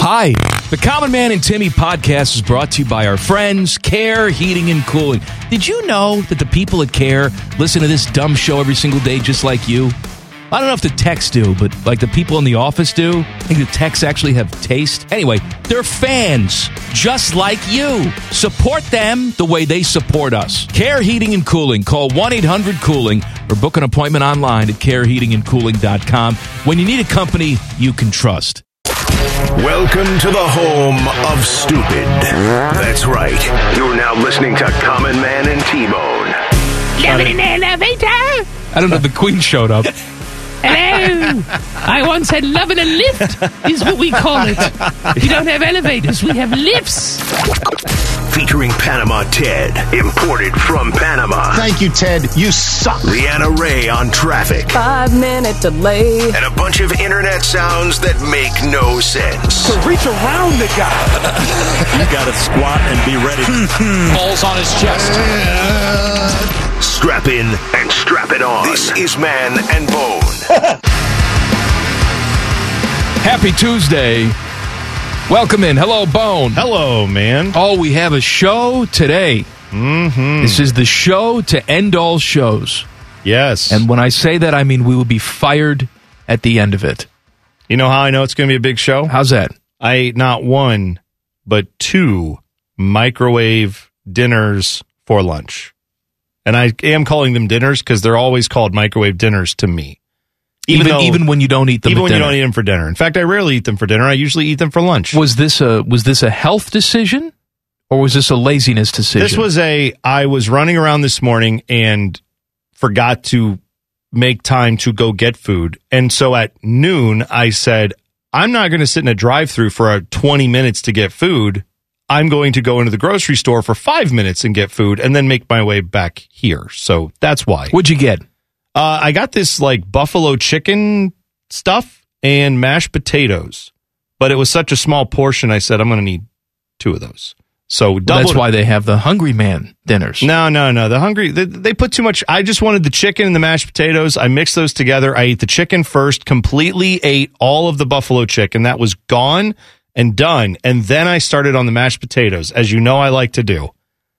Hi. The Common Man and Timmy podcast is brought to you by our friends, Care Heating and Cooling. Did you know that the people at Care listen to this dumb show every single day just like you? I don't know if the techs do, but like the people in the office do. I think the techs actually have taste. Anyway, they're fans just like you. Support them the way they support us. Care Heating and Cooling. Call 1-800-COOLING or book an appointment online at careheatingandcooling.com when you need a company you can trust. Welcome to the home of stupid. That's right. You're now listening to Common Man and T-Bone. Love it in the elevator. I don't know if the Queen showed up. Hello. I once had love in a lift is what we call it. We don't have elevators. We have lifts. Featuring Panama Ted, imported from Panama. Thank you, Ted. You suck. Leanna Ray on traffic. 5-minute delay. And a bunch of internet sounds that make no sense. To reach around the guy. You gotta squat and be ready. Balls on his chest. Strap in and strap it on. This is Man and Bone. Happy Tuesday. Welcome in. Hello, Bone. Hello, man. Oh, we have a show today. Mm-hmm. This is the show to end all shows. Yes. And when I say that, I mean we will be fired at the end of it. You know how I know it's going to be a big show? How's that? I ate not one, but 2 microwave dinners for lunch. And I am calling them dinners because they're always called microwave dinners to me. Even when you don't eat them Even at when dinner. you don't eat them for dinner. In fact, I rarely eat them for dinner. I usually eat them for lunch. Was this a health decision or was this a laziness decision? This was I was running around this morning and forgot to make time to go get food. And so at noon, I said, I'm not going to sit in a drive-thru for 20 minutes to get food. I'm going to go into the grocery store for 5 minutes and get food and then make my way back here. So that's why. What'd you get? I got this like buffalo chicken stuff and mashed potatoes, but it was such a small portion. I said, I'm going to need 2 of those. So That's why they have the Hungry Man dinners. No. The hungry, they put too much. I just wanted the chicken and the mashed potatoes. I mixed those together. I ate the chicken first, completely ate all of the buffalo chicken. That was gone and done. And then I started on the mashed potatoes, as you know I like to do.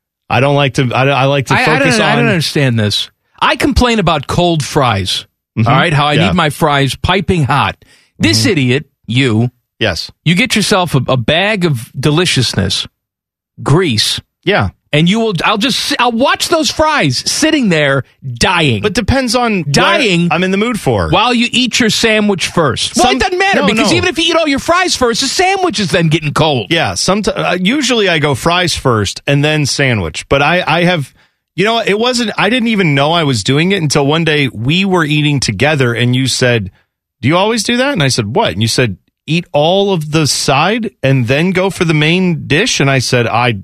I don't like to, I like to focus on. I don't understand this. I complain about cold fries. Mm-hmm. All right, how I need my fries piping hot. This idiot, you get yourself a bag of deliciousness, grease. Yeah. And I'll watch those fries sitting there dying. But depends on dying what I'm in the mood for. While you eat your sandwich first. Well, it doesn't matter because even if you eat all your fries first, the sandwich is then getting cold. Yeah, usually I go fries first and then sandwich. But I have, it wasn't, I didn't even know I was doing it until one day we were eating together and you said, do you always do that? And I said, what? And you said, eat all of the side and then go for the main dish. And I said,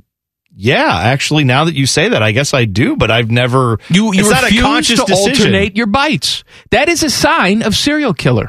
yeah, actually, now that you say that, I guess I do, but I've never. You it's not a refuse conscious to decision. alternate your bites. That is a sign of serial killer.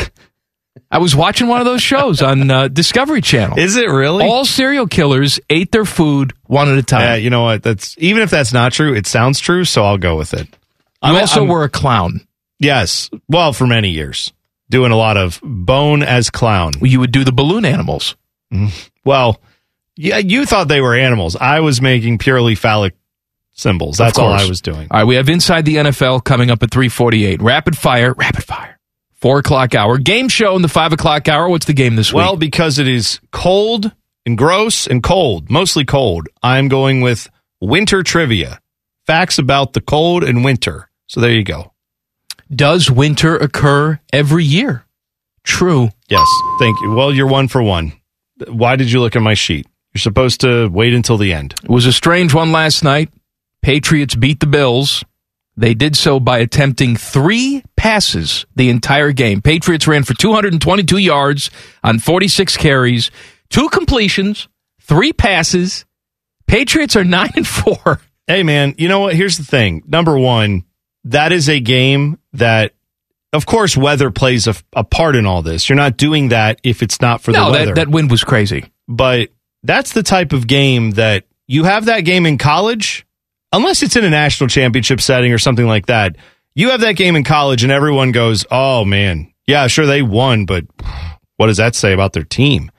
I was watching one of those shows on Discovery Channel. Is it really? All serial killers ate their food one at a time. Yeah, you know what? Even if that's not true, it sounds true, so I'll go with it. You also were a clown. Yes. Well, for many years. Doing a lot of Bone as clown. You would do the balloon animals. Well, yeah, you thought they were animals. I was making purely phallic symbols. That's all I was doing. All right, we have Inside the NFL coming up at 3:48. Rapid fire. 4 o'clock hour. Game show in the 5 o'clock hour. What's the game this week? Well, because it is cold and gross and cold, mostly cold, I'm going with winter trivia. Facts about the cold and winter. So there you go. Does winter occur every year? True. Yes. Thank you. Well, you're 1 for 1. Why did you look at my sheet? You're supposed to wait until the end. It was a strange one last night. Patriots beat the Bills. They did so by attempting 3 passes the entire game. Patriots ran for 222 yards on 46 carries, 2 completions, 3 passes. Patriots are 9-4. Hey, man, you know what? Here's the thing. Number one, that is a game that, of course, weather plays a part in all this. You're not doing that if it's not for the weather. No, that wind was crazy. But that's the type of game that you have that game in college, unless it's in a national championship setting or something like that. You have that game in college and everyone goes, oh, man, yeah, sure, they won, but what does that say about their team?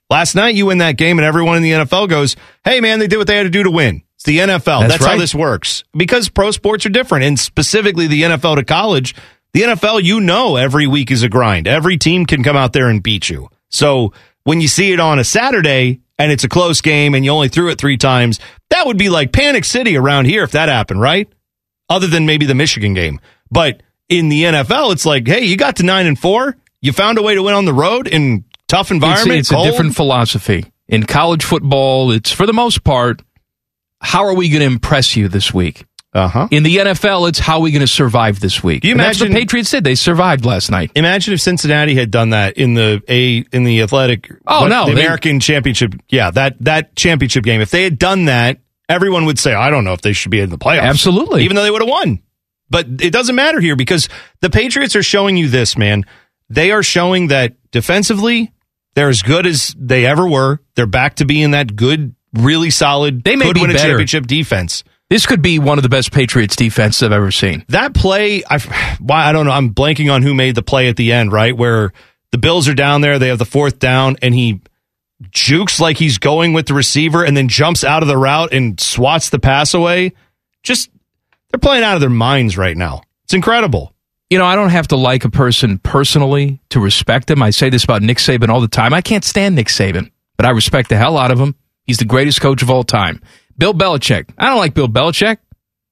Last night, you win that game, and everyone in the NFL goes, hey, man, they did what they had to do to win. It's the NFL. That's right. how this works. Because pro sports are different, and specifically the NFL to college, the NFL, every week is a grind. Every team can come out there and beat you. So when you see it on a Saturday, and it's a close game, and you only threw it 3 times, that would be like Panic City around here if that happened, right? Other than maybe the Michigan game. But in the NFL, it's like, hey, you got to 9-4. You found a way to win on the road in tough environment. It's a different philosophy. In college football, it's for the most part, how are we going to impress you this week? In the NFL, it's how are we going to survive this week? That's what the Patriots did. They survived last night. Imagine if Cincinnati had done that in the athletic, the American championship. Yeah, that championship game. If they had done that, everyone would say, I don't know if they should be in the playoffs. Absolutely. Even though they would have won. But it doesn't matter here because the Patriots are showing you this, man. They are showing that defensively, they're as good as they ever were. They're back to being that good, really solid, they may could win a better. championship defense. This could be one of the best Patriots defenses I've ever seen. That play, I don't know. I'm blanking on who made the play at the end, right? Where the Bills are down there, they have the 4th down, and he jukes like he's going with the receiver and then jumps out of the route and swats the pass away. They're playing out of their minds right now. It's incredible. I don't have to like a person personally to respect him. I say this about Nick Saban all the time. I can't stand Nick Saban, but I respect the hell out of him. He's the greatest coach of all time. Bill Belichick. I don't like Bill Belichick.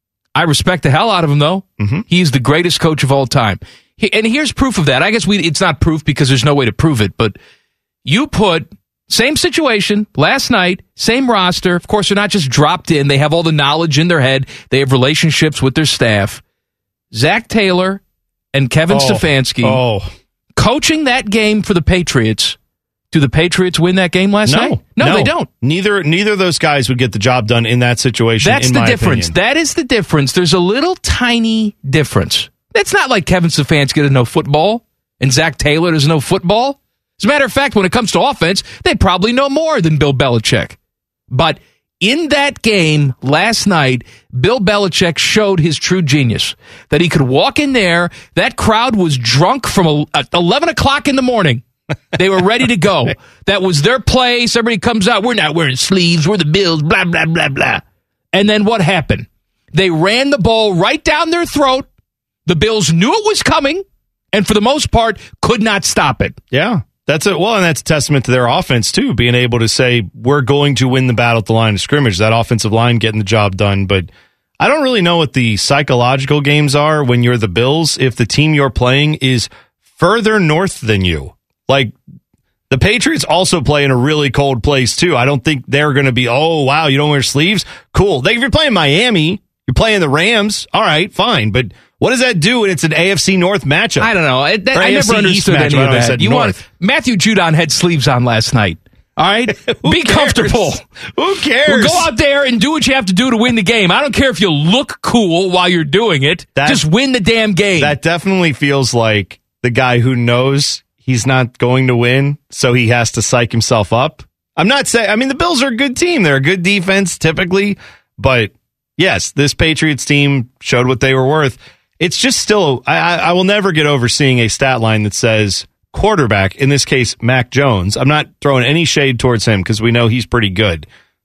I respect the hell out of him, though. Mm-hmm. He's the greatest coach of all time. And here's proof of that. I guess it's not proof because there's no way to prove it, but you put same situation last night, same roster. Of course, they're not just dropped in. They have all the knowledge in their head. They have relationships with their staff. Zach Taylor and Kevin Stefanski coaching that game for the Patriots. Do the Patriots win that game last night? No, they don't. Neither of those guys would get the job done in that situation. That's the difference. That is the difference. There's a little tiny difference. It's not like Kevin Stefanski doesn't know football and Zach Taylor doesn't know football. As a matter of fact, when it comes to offense, they probably know more than Bill Belichick. But in that game last night, Bill Belichick showed his true genius, that he could walk in there. That crowd was drunk from 11 o'clock in the morning. They were ready to go. That was their place. Everybody comes out. We're not wearing sleeves. We're the Bills, blah, blah, blah, blah. And then what happened? They ran the ball right down their throat. The Bills knew it was coming, and for the most part, could not stop it. Yeah. That's it. Well, and that's a testament to their offense, too, being able to say, we're going to win the battle at the line of scrimmage. That offensive line getting the job done. But I don't really know what the psychological games are when you're the Bills if the team you're playing is further north than you. Like, the Patriots also play in a really cold place, too. I don't think they're going to be, oh, wow, you don't wear sleeves? Cool. If you're playing Miami, you're playing the Rams, all right, fine. But what does that do when it's an AFC North matchup? I don't know. I never understood any of that. Matthew Judon had sleeves on last night. All right? Be comfortable. Who cares? Go out there and do what you have to do to win the game. I don't care if you look cool while you're doing it. Just win the damn game. That definitely feels like the guy who knows he's not going to win, so he has to psych himself up. I'm not saying, the Bills are a good team. They're a good defense typically, but yes, this Patriots team showed what they were worth. It's just still, I will never get over seeing a stat line that says quarterback, in this case, Mac Jones. I'm not throwing any shade towards him because we know he's pretty good.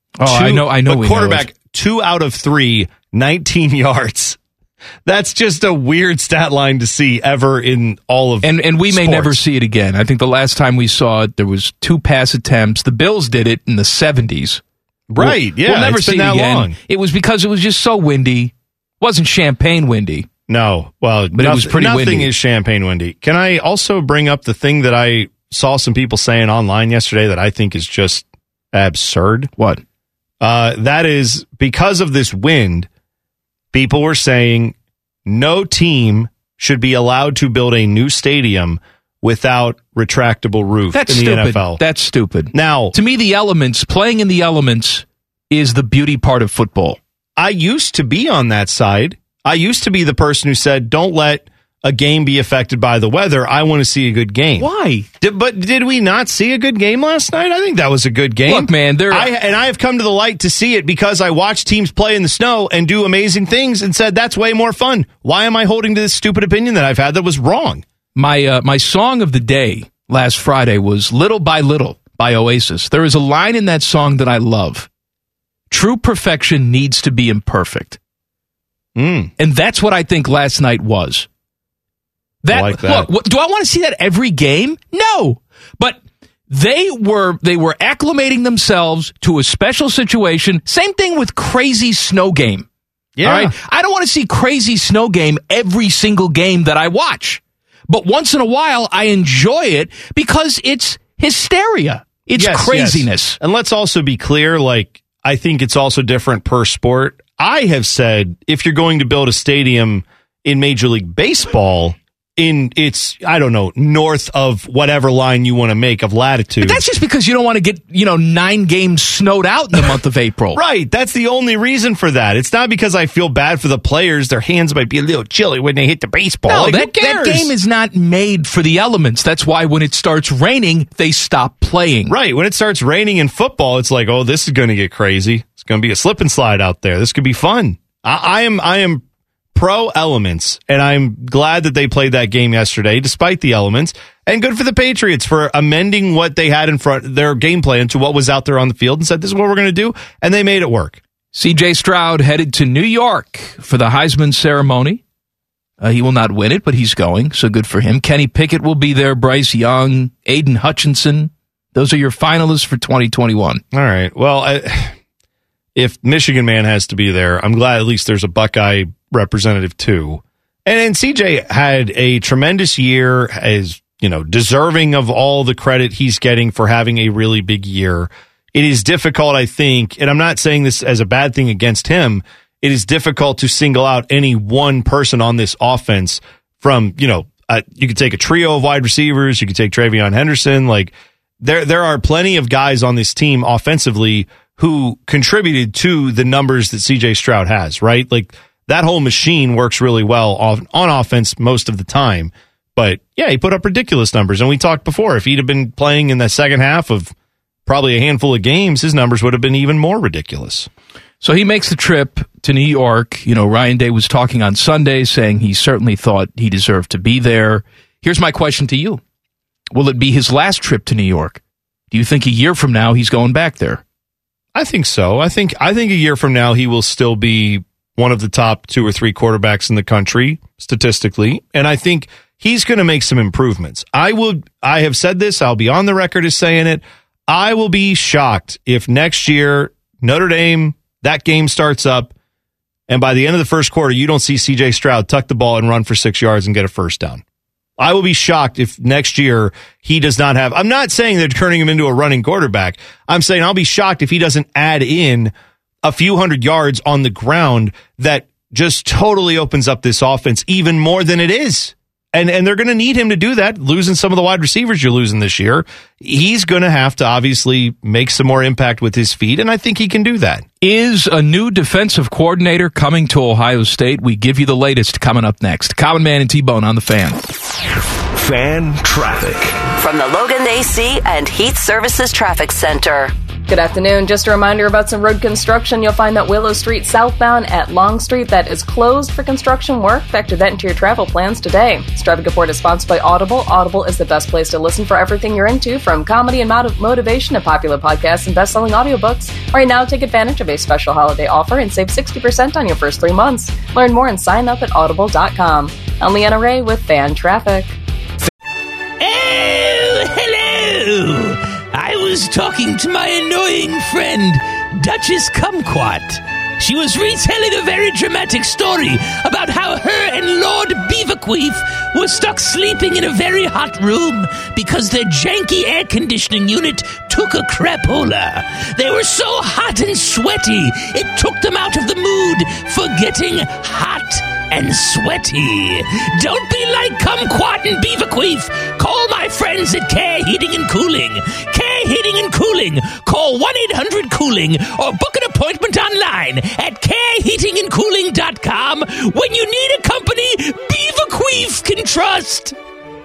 I know. But quarterback, 2 out of 3, 19 yards. That's just a weird stat line to see ever in all of and we may sports. never see it again. I think the last time we saw it, there was 2 pass attempts. The Bills did it in the 70s. Right, we'll never see it again. Long. It was because it was just so windy. It wasn't champagne windy. No, well, but it was pretty windy. Nothing is champagne windy. Can I also bring up the thing that I saw some people saying online yesterday that I think is just absurd? What? That is, because of this wind, people were saying no team should be allowed to build a new stadium without retractable roof in the NFL. That's stupid. Now, to me, playing in the elements is the beauty part of football. I used to be on that side. I used to be the person who said, don't let a game be affected by the weather. I want to see a good game. Why? But did we not see a good game last night? I think that was a good game. Look, man, I have come to the light to see it because I watched teams play in the snow and do amazing things and said, that's way more fun. Why am I holding to this stupid opinion that I've had that was wrong? My song of the day last Friday was Little by Little by Oasis. There is a line in that song that I love. True perfection needs to be imperfect. And that's what I think last night was. I like that. Look, do I want to see that every game? No. But they were acclimating themselves to a special situation. Same thing with Crazy Snow Game. Yeah. All right? I don't want to see Crazy Snow Game every single game that I watch. But once in a while, I enjoy it because it's hysteria. It's craziness. Yes. And let's also be clear, like, I think it's also different per sport. I have said, if you're going to build a stadium in Major League Baseball, I don't know, north of whatever line you want to make of latitude. But that's just because you don't want to get, 9 games snowed out in the month of April. Right. That's the only reason for that. It's not because I feel bad for the players. Their hands might be a little chilly when they hit the baseball. No, like, that game is not made for the elements. That's why when it starts raining, they stop playing. Right. When it starts raining in football, it's like, oh, this is going to get crazy. It's going to be a slip and slide out there. This could be fun. I am pro elements, and I'm glad that they played that game yesterday despite the elements, and good for the Patriots for amending what they had in front, their game plan to what was out there on the field, and said, this is what we're going to do, and they made it work. C.J. Stroud headed to New York for the Heisman ceremony. He will not win it, but he's going, so good for him. Kenny Pickett will be there, Bryce Young, Aiden Hutchinson. Those are your finalists for 2021. All right. Well, if Michigan Man has to be there, I'm glad at least there's a Buckeye representative too. And CJ had a tremendous year, as deserving of all the credit he's getting for having a really big year. It is difficult, I think, and I'm not saying this as a bad thing against him. It is difficult to single out any one person on this offense from, you could take a trio of wide receivers. You could take Travion Henderson. Like there are plenty of guys on this team offensively who contributed to the numbers that CJ Stroud has, right? Like, that whole machine works really well on offense most of the time. But, yeah, he put up ridiculous numbers. And we talked before, if he'd have been playing in the second half of probably a handful of games, his numbers would have been even more ridiculous. So he makes the trip to New York. Ryan Day was talking on Sunday, saying he certainly thought he deserved to be there. Here's my question to you. Will it be his last trip to New York? Do you think a year from now he's going back there? I think so. I think a year from now he will still be one of the top 2 or 3 quarterbacks in the country statistically, and I think he's going to make some improvements. I have said this, I'll be on the record as saying it. I will be shocked if next year Notre Dame, that game starts up, and by the end of the first quarter you don't see CJ Stroud tuck the ball and run for 6 yards and get a first down. I will be shocked if next year he does not have, I'm not saying they're turning him into a running quarterback. I'm saying I'll be shocked if he doesn't add in a few hundred yards on the ground that just totally opens up this offense even more than it is. And they're going to need him to do that, losing some of the wide receivers you're losing this year. He's going to have to obviously make some more impact with his feet, and I think he can do that. Is a new defensive coordinator coming to Ohio State? We give you the latest coming up next. Common Man and T-Bone on the Fan. Fan traffic. From the Logan AC and Heat Services Traffic Center. Good afternoon. Just a reminder about some road construction. You'll find that Willow Street southbound at Long Street that is closed for construction work. Factor that into your travel plans today. This traffic report is sponsored by Audible. Audible is the best place to listen for everything you're into, from comedy and motivation to popular podcasts and best-selling audiobooks. Right now, take advantage of a special holiday offer and save 60% on your first 3 months. Learn more and sign up at audible.com. I'm Leanna Ray with Fan Traffic. Oh, hello! I was talking to my annoying friend, Duchess Kumquat. She was retelling a very dramatic story about how her and Lord Beaverqueef were stuck sleeping in a very hot room because their janky air conditioning unit took a crapola. They were so hot and sweaty, it took them out of the mood for getting hot and sweaty. Don't be like Kumquat and Beaverqueef. Call my friends at Care Heating and Cooling. Care Heating and Cooling. Call 1-800-COOLING or book an appointment online at careheatingandcooling.com when you need a company Beaverqueef can trust.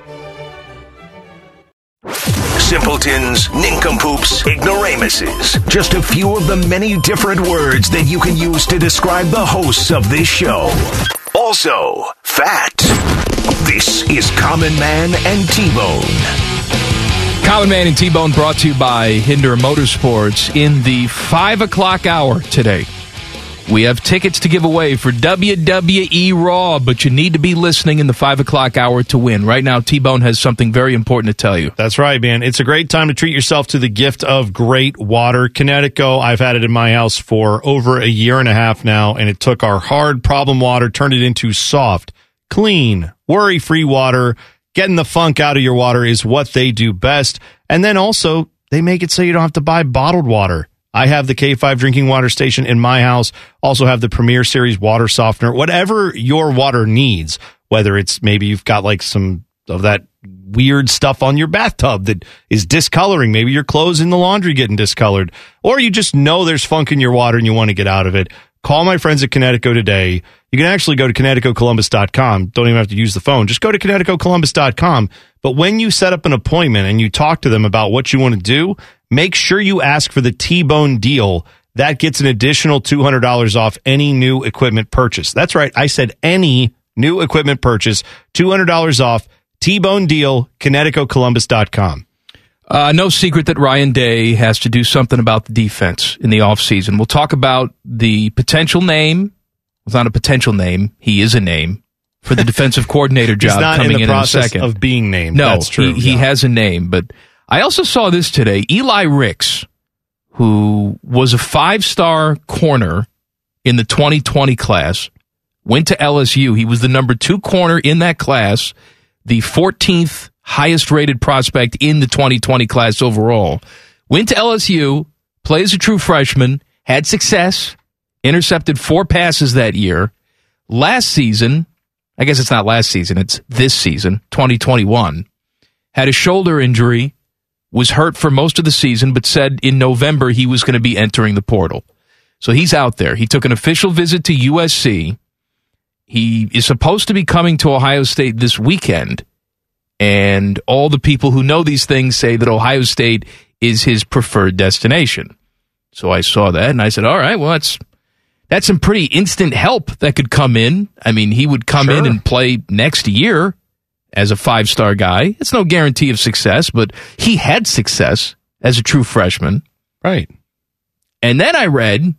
Simpletons, nincompoops, ignoramuses. Just a few of the many different words that you can use to describe the hosts of this show. Also, fat. This is Common Man and T-Bone. Common Man and T-Bone brought to you by Hinder Motorsports. In the 5 o'clock hour today, we have tickets to give away for WWE Raw, but you need to be listening in the 5 o'clock hour to win. Right now, T-Bone has something very important to tell you. That's right, man. It's a great time to treat yourself to the gift of great water. Kinetico, I've had it in my house for over a year and a half now, and it took our hard problem water, turned it into soft, clean, worry-free water. Getting the funk out of your water is what they do best. And then also, they make it so you don't have to buy bottled water. I have the K5 drinking water station in my house. Also have the Premier Series water softener. Whatever your water needs, whether it's maybe you've got like some of that weird stuff on your bathtub that is discoloring. Maybe your clothes in the laundry getting discolored. Or you just know there's funk in your water and you want to get out of it. Call my friends at Kinetico today. You can actually go to KineticoColumbus.com. Don't even have to use the phone. Just go to KineticoColumbus.com. But when you set up an appointment and you talk to them about what you want to do, make sure you ask for the T-Bone deal. That gets an additional $200 off any new equipment purchase. That's right. I said any new equipment purchase, $200 off. T-Bone deal, KineticoColumbus.com. No secret that Ryan Day has to do something about the defense in the offseason. We'll talk about the potential name. It's not a potential name. He is a name for the defensive coordinator job coming in a second. Of being named. No, that's true. He has a name. But I also saw this today. Eli Ricks, who was a 5-star corner in the 2020 class, went to LSU. He was the number 2 corner in that class, the 14th highest rated prospect in the 2020 class overall. Went to LSU, played as a true freshman, had success, intercepted 4 passes that year. Last season, I guess it's not last season, it's this season, 2021, had a shoulder injury, was hurt for most of the season, but said in November he was going to be entering the portal. So he's out there. He took an official visit to USC. He is supposed to be coming to Ohio State this weekend. And all the people who know these things say that Ohio State is his preferred destination. So I saw that, and I said, all right, well, that's some pretty instant help that could come in. I mean, he would come in and play next year as a 5-star guy. It's no guarantee of success, but he had success as a true freshman. Right. And then I read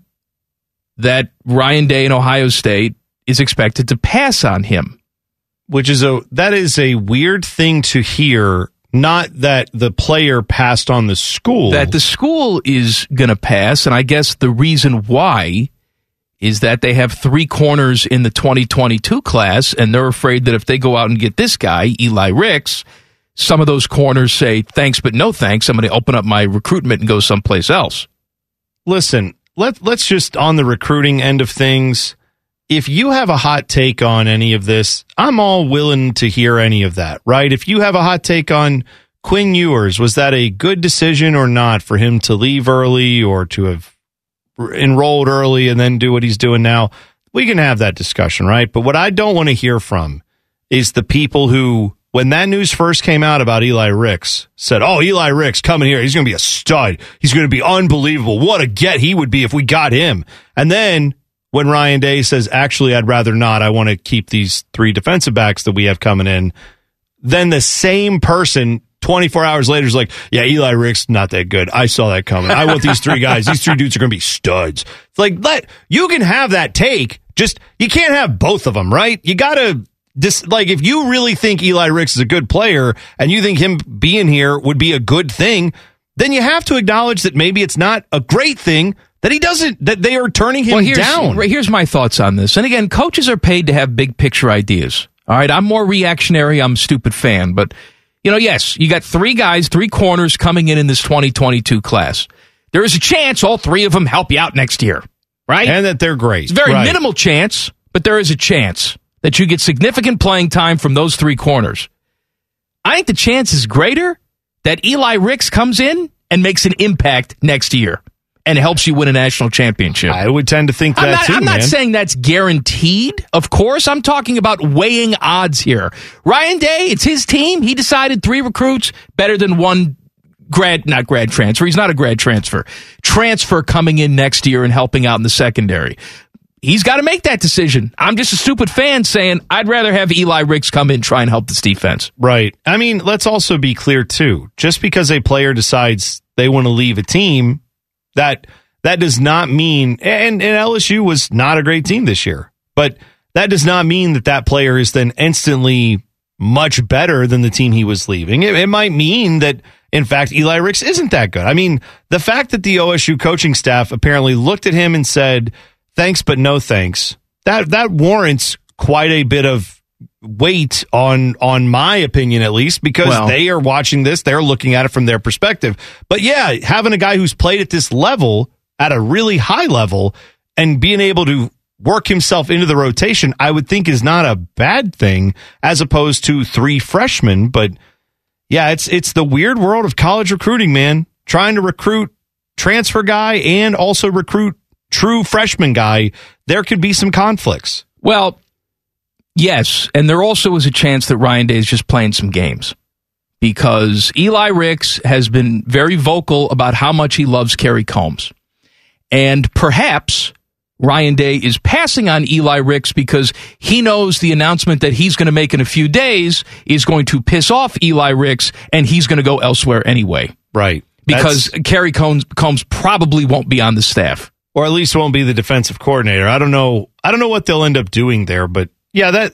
that Ryan Day in Ohio State is expected to pass on him. Which is that is a weird thing to hear. Not that the player passed on the school. That the school is going to pass, and I guess the reason why is that they have 3 corners in the 2022 class, and they're afraid that if they go out and get this guy, Eli Ricks, some of those corners say, thanks but no thanks, I'm going to open up my recruitment and go someplace else. Listen, let's just, on the recruiting end of things, if you have a hot take on any of this, I'm all willing to hear any of that, right? If you have a hot take on Quinn Ewers, was that a good decision or not for him to leave early or to have enrolled early and then do what he's doing now? We can have that discussion, right? But what I don't want to hear from is the people who, when that news first came out about Eli Ricks, said, oh, Eli Ricks coming here, he's going to be a stud. He's going to be unbelievable. What a get he would be if we got him. And then when Ryan Day says, actually, I'd rather not, I want to keep these 3 defensive backs that we have coming in, then the same person 24 hours later is like, yeah, Eli Ricks, not that good. I saw that coming. I want these 3 guys. These 3 dudes are going to be studs. It's like, you can have that take, just you can't have both of them, right? You got to, if you really think Eli Ricks is a good player and you think him being here would be a good thing, then you have to acknowledge that maybe it's not a great thing that they are turning him down. Here's my thoughts on this. And again, coaches are paid to have big picture ideas. All right, I'm more reactionary. I'm a stupid fan. But, yes, you got 3 guys, 3 corners coming in this 2022 class. There is a chance all 3 of them help you out next year, right? And that they're great. It's a very minimal chance, but there is a chance that you get significant playing time from those 3 corners. I think the chance is greater that Eli Ricks comes in and makes an impact next year and helps you win a national championship. I would tend to think that too, I'm not saying that's guaranteed, of course. I'm talking about weighing odds here. Ryan Day, it's his team. He decided 3 recruits better than 1 not grad transfer. He's not a grad transfer. Transfer coming in next year and helping out in the secondary. he's got to make that decision. I'm just a stupid fan saying I'd rather have Eli Ricks come in and try and help this defense. Right. I mean, let's also be clear, too. Just because a player decides they want to leave a team, that does not mean, and LSU was not a great team this year, but that does not mean that player is then instantly much better than the team he was leaving. It might mean that, in fact, Eli Ricks isn't that good. I mean, the fact that the OSU coaching staff apparently looked at him and said, thanks, but no thanks, that warrants quite a bit of weight on my opinion, at least, because they are watching this, they're looking at it from their perspective. But yeah, having a guy who's played at this level, at a really high level, and being able to work himself into the rotation, I would think is not a bad thing, as opposed to 3 freshmen. But yeah, it's the weird world of college recruiting, man. Trying to recruit transfer guy and also recruit true freshman guy, there could be some conflicts. Well, yes, and there also is a chance that Ryan Day is just playing some games, because Eli Ricks has been very vocal about how much he loves Kerry Combs. And perhaps Ryan Day is passing on Eli Ricks because he knows the announcement that he's going to make in a few days is going to piss off Eli Ricks, and he's going to go elsewhere anyway. Right. Because Kerry Combs probably won't be on the staff. Or at least won't be the defensive coordinator. I don't know what they'll end up doing there, but yeah,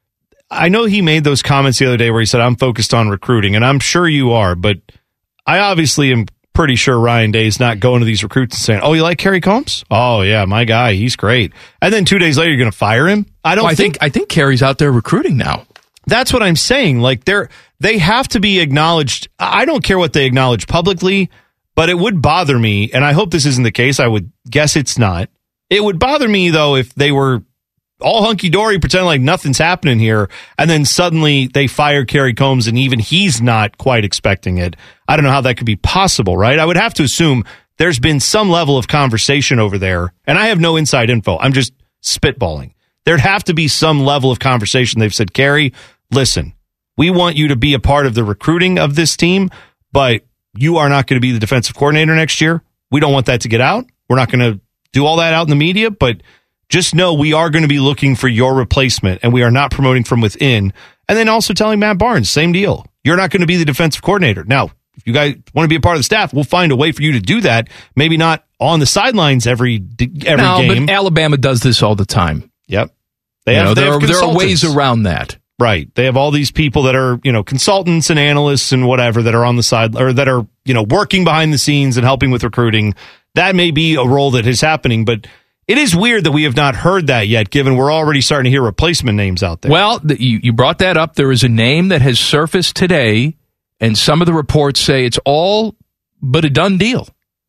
I know he made those comments the other day where he said, I'm focused on recruiting, and I'm sure you are, but I obviously am pretty sure Ryan Day is not going to these recruits and saying, oh, you like Kerry Combs? Oh, yeah, my guy, he's great. And then 2 days later, you're going to fire him? I think Kerry's out there recruiting now. That's what I'm saying. Like, they have to be acknowledged. I don't care what they acknowledge publicly, but it would bother me, and I hope this isn't the case. I would guess it's not. It would bother me, though, if they were all hunky-dory, pretending like nothing's happening here, and then suddenly they fire Kerry Combs, and even he's not quite expecting it. I don't know how that could be possible, right? I would have to assume there's been some level of conversation over there, and I have no inside info. I'm just spitballing. There'd have to be some level of conversation. They've said, Kerry, listen, we want you to be a part of the recruiting of this team, but you are not going to be the defensive coordinator next year. We don't want that to get out. We're not going to do all that out in the media, but just know we are going to be looking for your replacement, and we are not promoting from within. And then also telling Matt Barnes, same deal. You're not going to be the defensive coordinator. Now, if you guys want to be a part of the staff, we'll find a way for you to do that. Maybe not on the sidelines every game. But Alabama does this all the time. Yep. There are ways around that. Right. They have all these people that are, consultants and analysts and whatever that are on the side, or that are, working behind the scenes and helping with recruiting. That may be a role that is happening, but it is weird that we have not heard that yet, given we're already starting to hear replacement names out there. Well, you brought that up. There is a name that has surfaced today, and some of the reports say it's all but a done deal.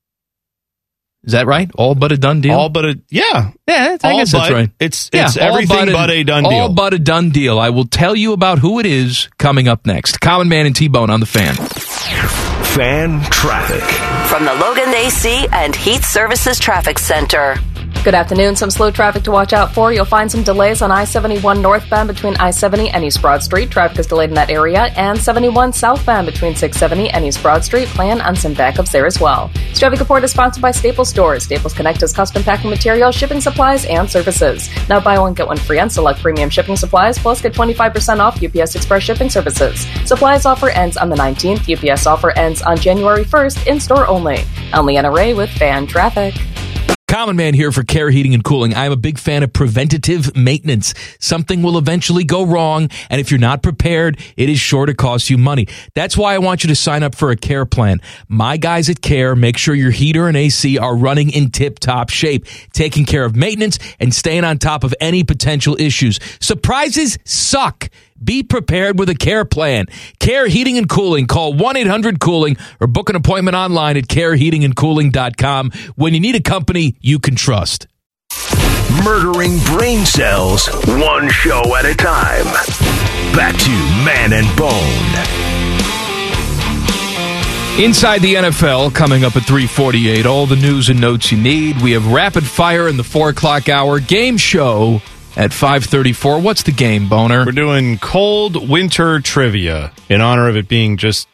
Is that right? All but a done deal? Yeah, I guess that's right. It's everything but a done deal. All but a done deal. I will tell you about who it is coming up next. Common Man and T-Bone on the Fan. Fan traffic. From the Logan AC and Heat Services Traffic Center. Good afternoon. Some slow traffic to watch out for. You'll find some delays on I-71 northbound between I-70 and East Broad Street. Traffic is delayed in that area. And 71 southbound between 670 and East Broad Street. Plan on some backups there as well. This traffic report is sponsored by Staples Stores. Staples Connect is custom packing materials, shipping supplies, and services. Now buy one, get one free on select premium shipping supplies, plus get 25% off UPS Express shipping services. Supplies offer ends on the 19th. UPS offer ends on January 1st, in-store only. I'm Leanna Ray with Fan Traffic. Common Man here for Care Heating and Cooling. I'm a big fan of preventative maintenance. Something will eventually go wrong, and if you're not prepared, it is sure to cost you money. That's why I want you to sign up for a Care plan. My guys at Care make sure your heater and AC are running in tip-top shape, taking care of maintenance and staying on top of any potential issues. Surprises suck. Be prepared with a Care plan. Care Heating and Cooling. Call 1-800-COOLING or book an appointment online at careheatingandcooling.com when you need a company you can trust. Murdering brain cells, one show at a time. Back to Man and Bone. Inside the NFL, coming up at 3:48. All the news and notes you need. We have Rapid Fire in the 4 o'clock hour. Game show at 5:34. What's the game, Boner? We're doing cold winter trivia in honor of it being just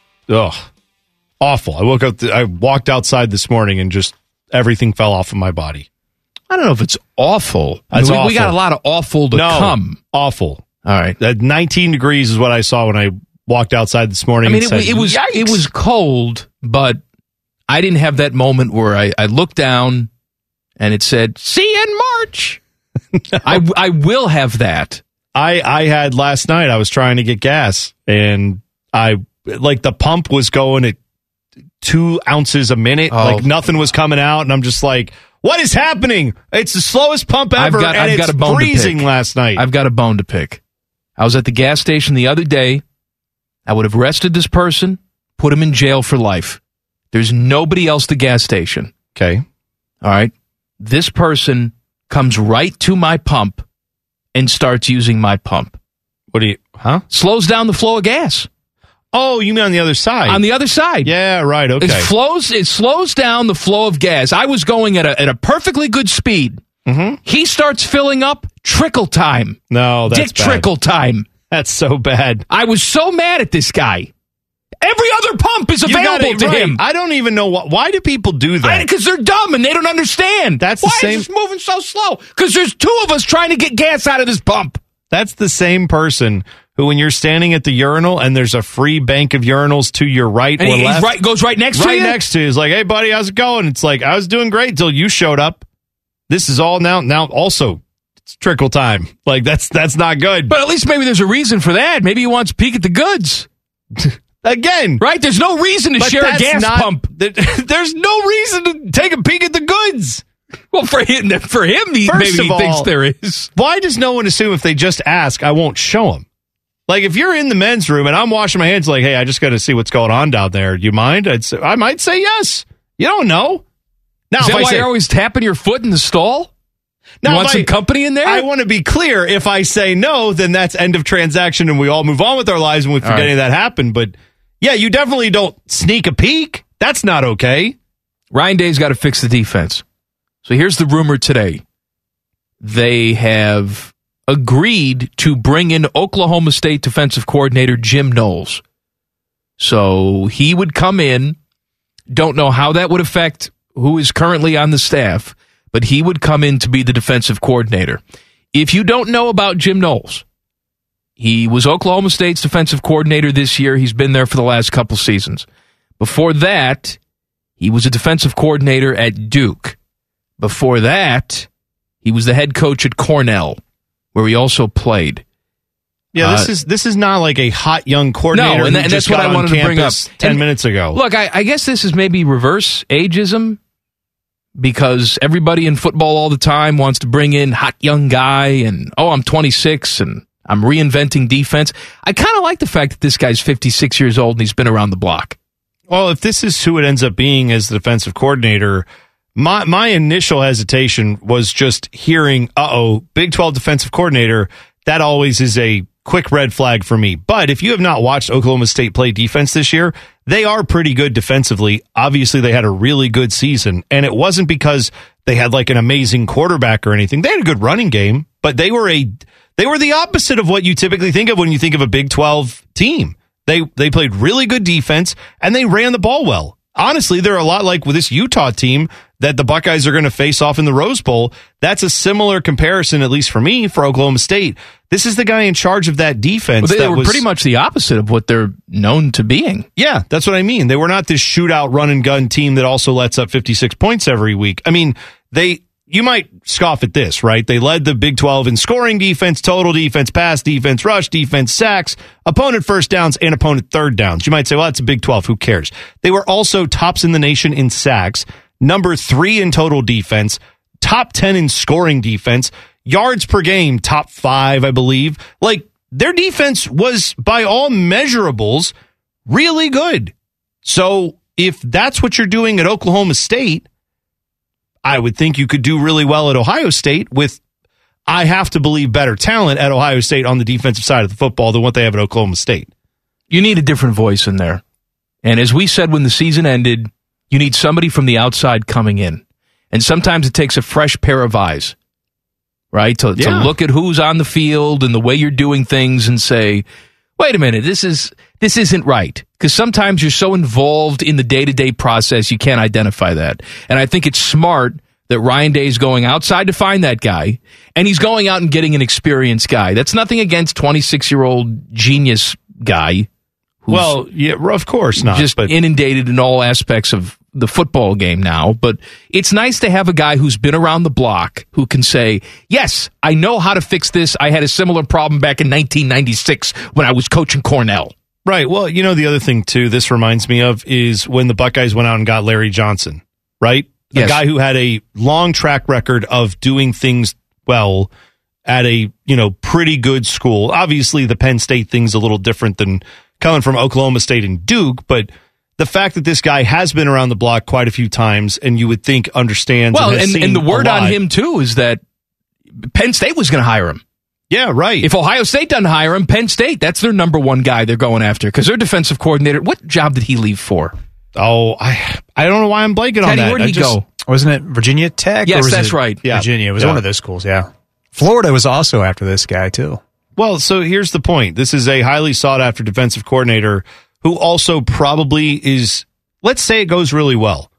awful. I walked outside this morning and just everything fell off of my body. I don't know if it's awful. It's we got a lot of awful to come. Awful. All right. 19 degrees is what I saw when I walked outside this morning. I mean, it was cold, but I didn't have that moment where I looked down and it said, "See you in March." No. I will have that. I had last night. I was trying to get gas, and the pump was going at 2 ounces a minute. Like nothing was coming out, and I'm just like, what is happening? It's the slowest pump ever, and it's freezing last night. I've got a bone to pick. I was at the gas station the other day. I would have arrested this person, put him in jail for life. There's nobody else at the gas station. Okay. All right. This person comes right to my pump and starts using my pump. Slows down the flow of gas. Oh, you mean on the other side? On the other side. Yeah, right, okay. It slows down the flow of gas. I was going at a perfectly good speed. Mm-hmm. He starts filling up, trickle time. No, that's Dick trickle time. That's so bad. I was so mad at this guy. Every other pump is available to him. I don't even know why do people do that? Because they're dumb and they don't understand. That's why is this moving so slow? Because there's 2 of us trying to get gas out of this pump. That's the same person who, when you're standing at the urinal and there's a free bank of urinals to your right and or left, goes right next to you. Right next to you. He's like, "Hey, buddy, how's it going?" It's like, "I was doing great till you showed up. This is all now. Also, it's trickle time. Like that's not good." But at least maybe there's a reason for that. Maybe he wants a peek at the goods. Again, right? There's no reason to share a gas pump. There's no reason to take a peek at the goods. Well, for him, maybe he thinks there is. Why does no one assume if they just ask, I won't show them? Like, if you're in the men's room and I'm washing my hands, like, "Hey, I just got to see what's going on down there. Do you mind?" I might say yes. You don't know. Now, is that why you're always tapping your foot in the stall? Now, you want some company in there? I want to be clear. If I say no, then that's end of transaction and we all move on with our lives and we forget any of that happened. But yeah, you definitely don't sneak a peek. That's not okay. Ryan Day's got to fix the defense. So here's the rumor today. They have agreed to bring in Oklahoma State defensive coordinator Jim Knowles. So he would come in. Don't know how that would affect who is currently on the staff, but he would come in to be the defensive coordinator. If you don't know about Jim Knowles, he was Oklahoma State's defensive coordinator this year. He's been there for the last couple seasons. Before that, he was a defensive coordinator at Duke. Before that, he was the head coach at Cornell, where he also played. Yeah, this is not like a hot young coordinator. No, and that's what I wanted to bring up 10 minutes ago. Look, I guess this is maybe reverse ageism, because everybody in football all the time wants to bring in hot young guy and, I'm 26 and I'm reinventing defense. I kind of like the fact that this guy's 56 years old and he's been around the block. Well, if this is who it ends up being as the defensive coordinator, my initial hesitation was just hearing, Big 12 defensive coordinator. That always is a quick red flag for me. But if you have not watched Oklahoma State play defense this year, they are pretty good defensively. Obviously, they had a really good season, and it wasn't because they had like an amazing quarterback or anything. They had a good running game, but they were the opposite of what you typically think of when you think of a Big 12 team. They played really good defense, and they ran the ball well. Honestly, they're a lot like with this Utah team that the Buckeyes are going to face off in the Rose Bowl. That's a similar comparison, at least for me, for Oklahoma State. This is the guy in charge of that defense. Well, they were pretty much the opposite of what they're known to being. Yeah, that's what I mean. They were not this shootout run and gun team that also lets up 56 points every week. I mean, you might scoff at this, right? They led the Big 12 in scoring defense, total defense, pass defense, rush defense, sacks, opponent first downs, and opponent third downs. You might say, well, that's a Big 12. Who cares? They were also tops in the nation in sacks, number 3 in total defense, top 10 in scoring defense, yards per game, top 5, I believe. Like, their defense was, by all measurables, really good. So if that's what you're doing at Oklahoma State, I would think you could do really well at Ohio State with, I have to believe, better talent at Ohio State on the defensive side of the football than what they have at Oklahoma State. You need a different voice in there. And as we said when the season ended, you need somebody from the outside coming in. And sometimes it takes a fresh pair of eyes, right? To look at who's on the field and the way you're doing things and say, wait a minute, this isn't right. Because sometimes you're so involved in the day-to-day process, you can't identify that. And I think it's smart that Ryan Day is going outside to find that guy, and he's going out and getting an experienced guy. That's nothing against 26-year-old genius guy. Well, yeah, of course not. Just inundated in all aspects of the football game now. But it's nice to have a guy who's been around the block who can say, yes, I know how to fix this. I had a similar problem back in 1996 when I was coaching Cornell. Right. Well, the other thing, too, this reminds me of is when the Buckeyes went out and got Larry Johnson, right? A guy who had a long track record of doing things well at a, pretty good school. Obviously, the Penn State thing's a little different than coming from Oklahoma State and Duke, but the fact that this guy has been around the block quite a few times and you would think understands. Well, and the word on him, too, is that Penn State was going to hire him. Yeah, right. If Ohio State doesn't hire him, Penn State, that's their number one guy they're going after because their defensive coordinator, what job did he leave for? Oh, I don't know why I'm blanking on that. Where did he go? Wasn't it Virginia Tech? Yes, that's right. Yeah. Virginia. It was one of those schools, yeah. Florida was also after this guy, too. Well, so here's the point. This is a highly sought-after defensive coordinator who also probably is, let's say it goes really well.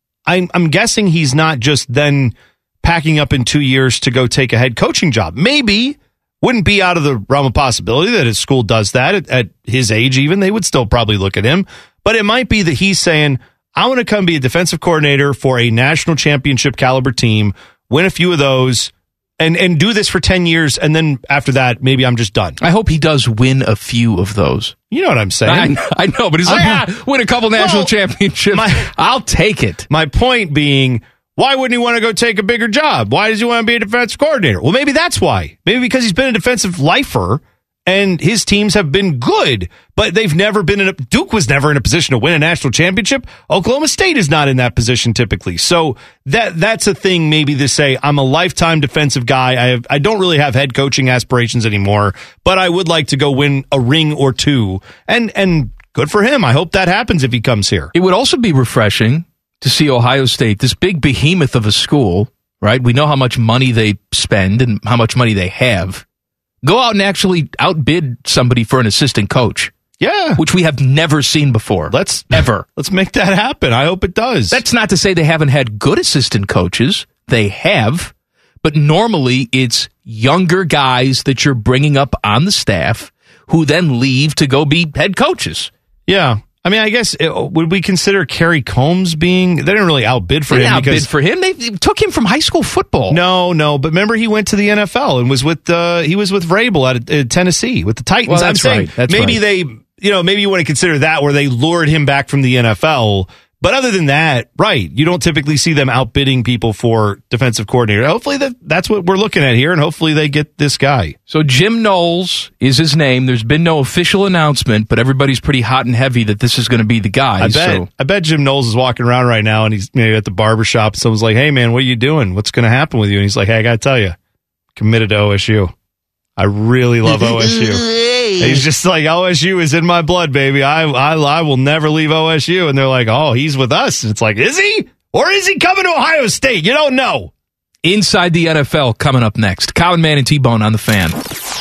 I'm guessing he's not just then packing up in 2 years to go take a head coaching job. Maybe. Wouldn't be out of the realm of possibility that his school does that at his age even. They would still probably look at him. But it might be that he's saying, I want to come be a defensive coordinator for a national championship caliber team, win a few of those, and do this for 10 years, and then after that, maybe I'm just done. I hope he does win a few of those. You know what I'm saying? I know, but he's like, win a couple national championships. I'll take it. My point being, why wouldn't he want to go take a bigger job? Why does he want to be a defensive coordinator? Well, maybe that's why. Maybe because he's been a defensive lifer, and his teams have been good, but they've never been Duke was never in a position to win a national championship. Oklahoma State is not in that position typically. So that's a thing maybe to say, I'm a lifetime defensive guy. I don't really have head coaching aspirations anymore, but I would like to go win a ring or two. And good for him. I hope that happens if he comes here. It would also be refreshing to see Ohio State, this big behemoth of a school, right? We know how much money they spend and how much money they have. Go out and actually outbid somebody for an assistant coach. Yeah. Which we have never seen before. Let's make that happen. I hope it does. That's not to say they haven't had good assistant coaches. They have. But normally it's younger guys that you're bringing up on the staff who then leave to go be head coaches. Yeah. I mean, I guess, would we consider Kerry Combs being... They didn't really outbid for him. They outbid for him. They took him from high school football. No. But remember, he went to the NFL and was with Vrabel at Tennessee with the Titans. Well, that's right. Maybe they... maybe you want to consider that where they lured him back from the NFL. But other than that, right, you don't typically see them outbidding people for defensive coordinator. Hopefully that's what we're looking at here, and hopefully they get this guy. So Jim Knowles is his name. There's been no official announcement, but everybody's pretty hot and heavy that this is going to be the guy. I bet Jim Knowles is walking around right now, and he's maybe at the barbershop, and someone's like, hey, man, what are you doing? What's going to happen with you? And he's like, hey, I got to tell you, committed to OSU. I really love OSU. He's just like, OSU is in my blood, baby. I will never leave OSU. And they're like, oh, he's with us. And it's like, is he? Or is he coming to Ohio State? You don't know. Inside the NFL coming up next. Common Man and T-Bone on the Fan.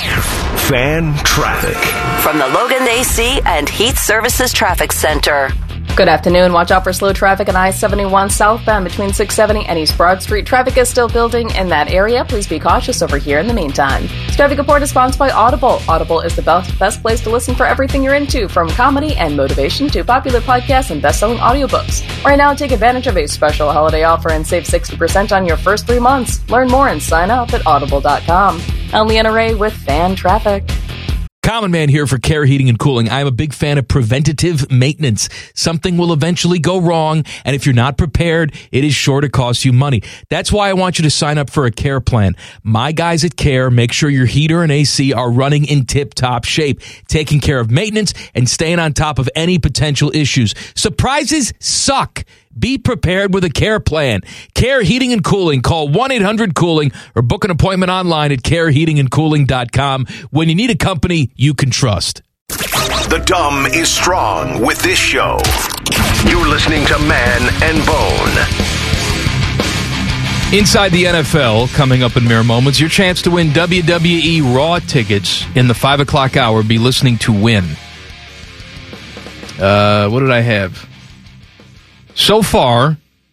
Fan traffic. From the Logan AC and Heat Services Traffic Center. Good afternoon. Watch out for slow traffic on I-71 southbound between 670 and East Broad Street. Traffic is still building in that area. Please be cautious over here in the meantime. This traffic report is sponsored by Audible. Audible is the best place to listen for everything you're into, from comedy and motivation to popular podcasts and best-selling audiobooks. Right now, take advantage of a special holiday offer and save 60% on your first 3 months. Learn more and sign up at audible.com. I'm Leanna Ray with Fan Traffic. Common Man here for Care Heating and Cooling. I'm a big fan of preventative maintenance. Something will eventually go wrong, and if you're not prepared, it is sure to cost you money. That's why I want you to sign up for a Care plan. My guys at Care make sure your heater and AC are running in tip-top shape, taking care of maintenance and staying on top of any potential issues. Surprises suck. Be prepared with a Care plan. Care Heating and Cooling. Call 1-800-COOLING or book an appointment online at careheatingandcooling.com when you need a company you can trust. The dumb is strong with this show. You're listening to Man and Bone. Inside the NFL, coming up in mere moments, your chance to win WWE Raw tickets in the 5 o'clock hour. Be listening to win. What did I have? So far,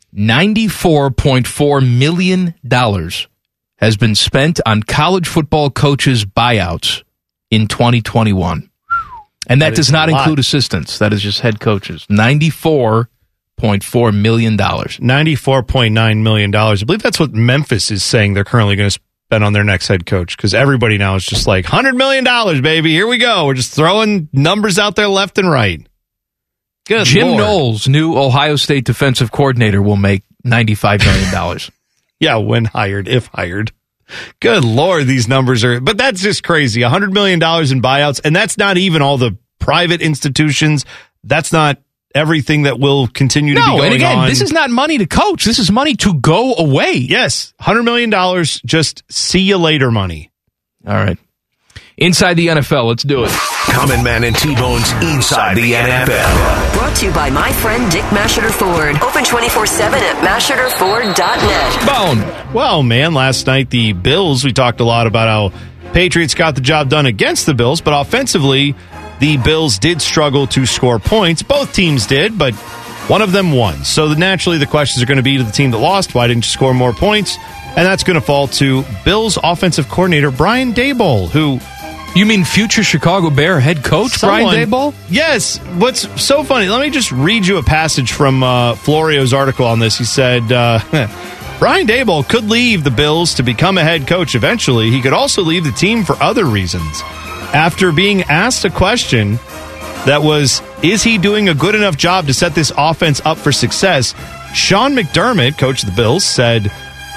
$94.4 million has been spent on college football coaches' buyouts in 2021. And that does not include assistants. That is just head coaches. $94.4 million. $94.9 million. I believe that's what Memphis is saying they're currently going to spend on their next head coach, because everybody now is just like, $100 million, baby. Here we go. We're just throwing numbers out there left and right. Good Jim Lord. Knowles, new Ohio State defensive coordinator, will make $95 million. Yeah, when hired, if hired. Good Lord, these numbers are... But that's just crazy. $100 million in buyouts, and that's not even all the private institutions. That's not everything that will continue to be going on. And again, this is not money to coach. This is money to go away. Yes, $100 million, just see you later money. All right. Inside the NFL, let's do it. Common Man and T-Bone's Inside the NFL. Brought to you by my friend Dick Masheter Ford. Open 24/7 at masheterford.net. Bone. Well, man, last night the Bills, we talked a lot about how Patriots got the job done against the Bills, but offensively, the Bills did struggle to score points. Both teams did, but one of them won. So naturally, the questions are going to be to the team that lost, why didn't you score more points? And that's going to fall to Bills offensive coordinator Brian Daboll, who... You mean future Chicago Bear head coach Brian Daboll? Yes. What's so funny, let me just read you a passage from Florio's article on this. He said, Brian Daboll could leave the Bills to become a head coach eventually. He could also leave the team for other reasons. After being asked a question that was, is he doing a good enough job to set this offense up for success? Sean McDermott, coach of the Bills, said,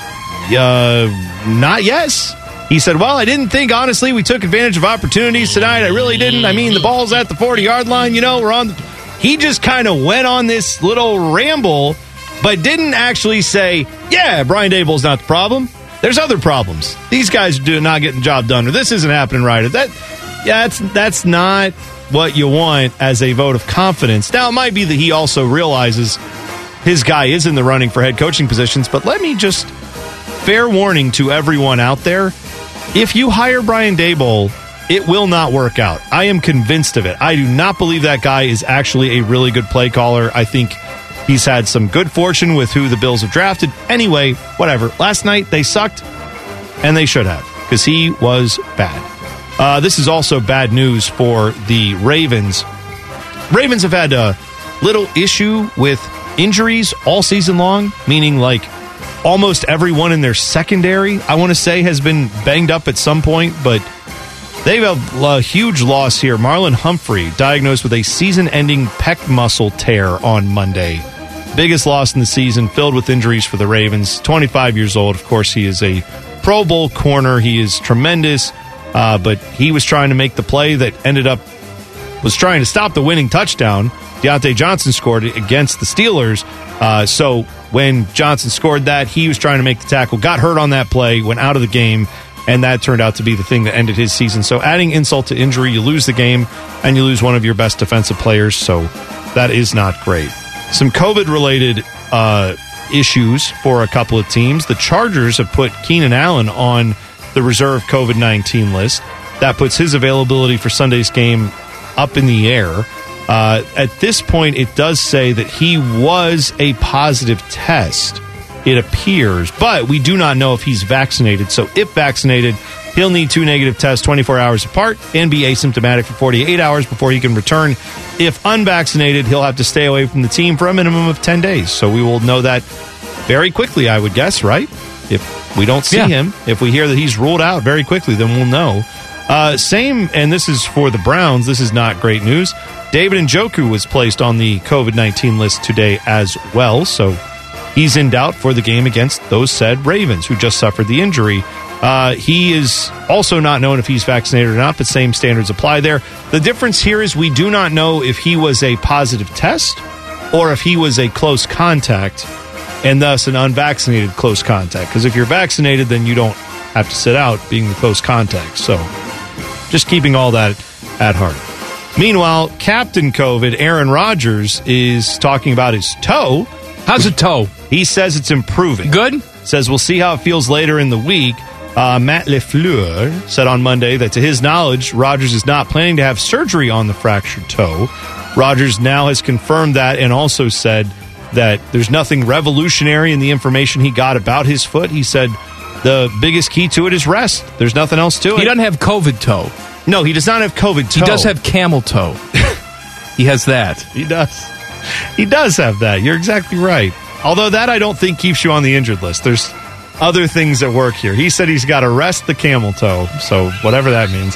not yes. He said, well, I didn't think, honestly, we took advantage of opportunities tonight. I really didn't. I mean, the ball's at the 40-yard line. You know, we're on. He just kind of went on this little ramble, but didn't actually say, yeah, Brian Daboll's not the problem. There's other problems. These guys are not getting the job done, or this isn't happening right. That's not what you want as a vote of confidence. Now, it might be that he also realizes his guy is in the running for head coaching positions, but let me just, fair warning to everyone out there, if you hire Brian Daboll, it will not work out. I am convinced of it. I do not believe that guy is actually a really good play caller. I think he's had some good fortune with who the Bills have drafted. Anyway, whatever. Last night, they sucked, and they should have, because he was bad. This is also bad news for the Ravens. Ravens have had a little issue with injuries all season long, meaning like almost everyone in their secondary, I want to say, has been banged up at some point, but they have a huge loss here. Marlon Humphrey diagnosed with a season-ending pec muscle tear on Monday. Biggest loss in the season, filled with injuries for the Ravens. 25 years old. Of course, he is a Pro Bowl corner. He is tremendous, but he was trying to make the play that was trying to stop the winning touchdown. Deontay Johnson scored it against the Steelers. So when Johnson scored that, he was trying to make the tackle, got hurt on that play, went out of the game, and that turned out to be the thing that ended his season. So adding insult to injury, you lose the game, and you lose one of your best defensive players, so that is not great. Some COVID-related issues for a couple of teams. The Chargers have put Keenan Allen on the reserve COVID-19 list. That puts his availability for Sunday's game up in the air. At this point, it does say that he was a positive test, it appears, but we do not know if he's vaccinated. So if vaccinated, he'll need 2 negative tests 24 hours apart and be asymptomatic for 48 hours before he can return. If unvaccinated, he'll have to stay away from the team for a minimum of 10 days. So we will know that very quickly, I would guess, right? If we don't see him, if we hear that he's ruled out very quickly, then we'll know. Same, and this is for the Browns. This is not great news. David Njoku was placed on the COVID-19 list today as well, so he's in doubt for the game against those said Ravens, who just suffered the injury. He is also not known if he's vaccinated or not, but same standards apply there. The difference here is we do not know if he was a positive test or if he was a close contact, and thus an unvaccinated close contact. Because if you're vaccinated, then you don't have to sit out being the close contact. So just keeping all that at heart. Meanwhile, Captain COVID, Aaron Rodgers, is talking about his toe. How's the toe? He says it's improving. Good? Says we'll see how it feels later in the week. Matt LaFleur said on Monday that to his knowledge, Rodgers is not planning to have surgery on the fractured toe. Rodgers now has confirmed that and also said that there's nothing revolutionary in the information he got about his foot. He said the biggest key to it is rest. There's nothing else to it. He doesn't have COVID toe. No, he does not have COVID toe. He does have camel toe. He has that. He does. He does have that. You're exactly right. Although that I don't think keeps you on the injured list. There's other things at work here. He said he's got to rest the camel toe, so whatever that means.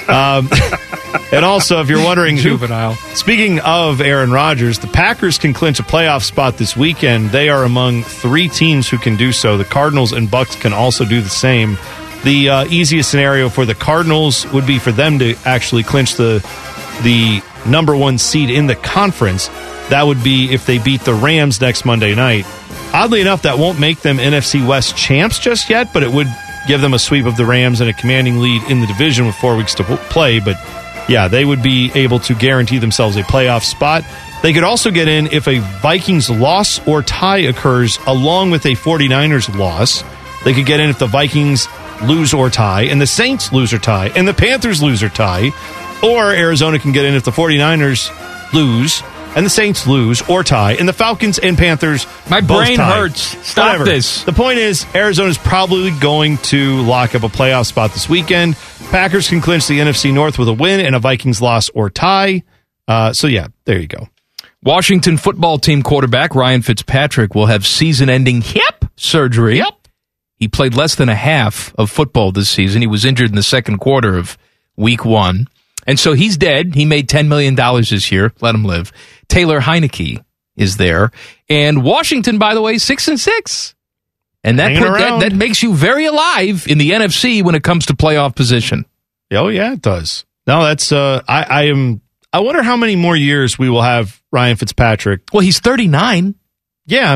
And also, if you're wondering, speaking of Aaron Rodgers, the Packers can clinch a playoff spot this weekend. They are among 3 teams who can do so. The Cardinals and Bucs can also do the same. The easiest scenario for the Cardinals would be for them to actually clinch the number 1 seed in the conference. That would be if they beat the Rams next Monday night. Oddly enough, that won't make them NFC West champs just yet, but it would give them a sweep of the Rams and a commanding lead in the division with 4 weeks to play. But yeah, they would be able to guarantee themselves a playoff spot. They could also get in if a Vikings loss or tie occurs along with a 49ers loss. They could get in if the Vikings lose or tie, and the Saints lose or tie, and the Panthers lose or tie. Or Arizona can get in if the 49ers lose, and the Saints lose or tie, and the Falcons and Panthers My both brain tie. hurts. Stop this. The point is, Arizona's probably going to lock up a playoff spot this weekend. Packers can clinch the NFC North with a win and a Vikings loss or tie. So, yeah, there you go. Washington football team quarterback Ryan Fitzpatrick will have season-ending hip surgery. He played less than a half of football this season. He was injured in the second quarter of week 1. And so he's dead. He made $10 million this year. Let him live. Taylor Heineke is there. And Washington, by the way, 6-6. And that makes you very alive in the NFC when it comes to playoff position. Oh, yeah, it does. No, that's I wonder how many more years we will have Ryan Fitzpatrick. Well, he's 39. Yeah,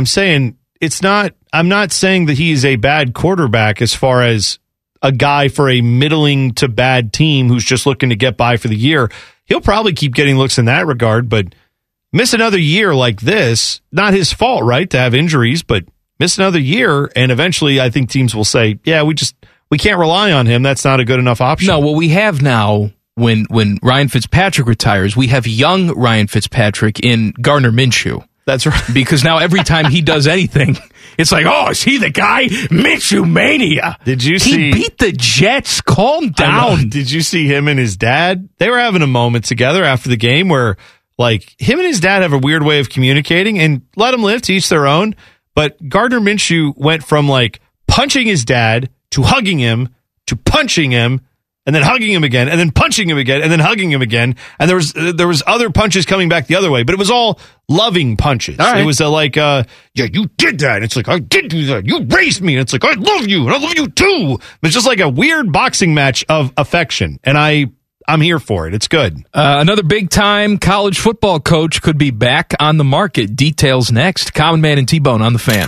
I'm not saying that he is a bad quarterback as far as a guy for a middling to bad team who's just looking to get by for the year. He'll probably keep getting looks in that regard, but miss another year like this, not his fault, right, to have injuries, but miss another year, and eventually I think teams will say, yeah, we can't rely on him. That's not a good enough option. No, what we have now, when Ryan Fitzpatrick retires, we have young Ryan Fitzpatrick in Gardner Minshew. That's right. Because now every time he does anything, it's like, oh, is he the guy? Minshew Mania. Did you see? He beat the Jets. Calm down. Did you see him and his dad? They were having a moment together after the game where, like, him and his dad have a weird way of communicating, and let them live, to each their own. But Gardner Minshew went from, like, punching his dad to hugging him to punching him, and then hugging him again, and then punching him again, and then hugging him again. And there was other punches coming back the other way, but it was all loving punches. Right. It was yeah, you did that. And it's like, I did do that. You raised me. And it's like, I love you, and I love you too. It's just like a weird boxing match of affection, and I'm here for it. It's good. Another big-time college football coach could be back on the market. Details next. Common Man and T-Bone on the Fan.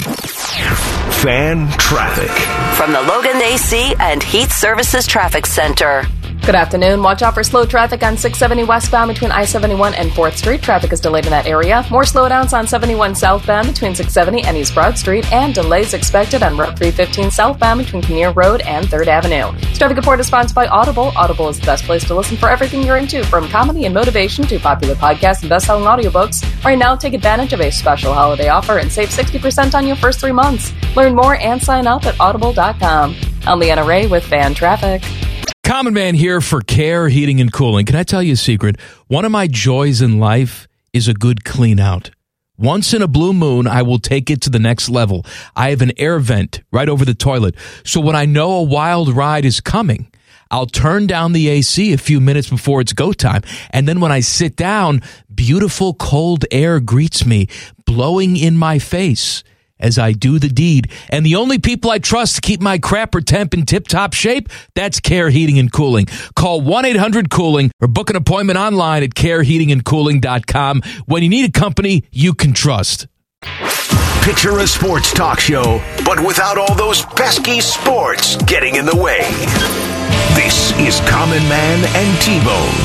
Fan traffic. From the Logan AC and Heat Services Traffic Center. Good afternoon. Watch out for slow traffic on 670 westbound between I-71 and 4th Street. Traffic is delayed in that area. More slowdowns on 71 southbound between 670 and East Broad Street, and delays expected on Route 315 southbound between Kinnear Road and 3rd Avenue. This traffic report is sponsored by Audible. Audible is the best place to listen for everything you're into, from comedy and motivation to popular podcasts and best-selling audiobooks. Right now, take advantage of a special holiday offer and save 60% on your first 3 months. Learn more and sign up at audible.com. I'm Leanna Ray with Fan Traffic. Common Man here for Care Heating and Cooling. Can I tell you a secret? One of my joys in life is a good clean out. Once in a blue moon, I will take it to the next level. I have an air vent right over the toilet. So when I know a wild ride is coming, I'll turn down the AC a few minutes before it's go time. And then when I sit down, beautiful cold air greets me, blowing in my face as I do the deed. And the only people I trust to keep my crapper temp in tip-top shape, that's Care Heating and Cooling. Call 1-800-COOLING or book an appointment online at careheatingandcooling.com when you need a company you can trust. Picture a sports talk show, but without all those pesky sports getting in the way. This is Common Man and T-Bone.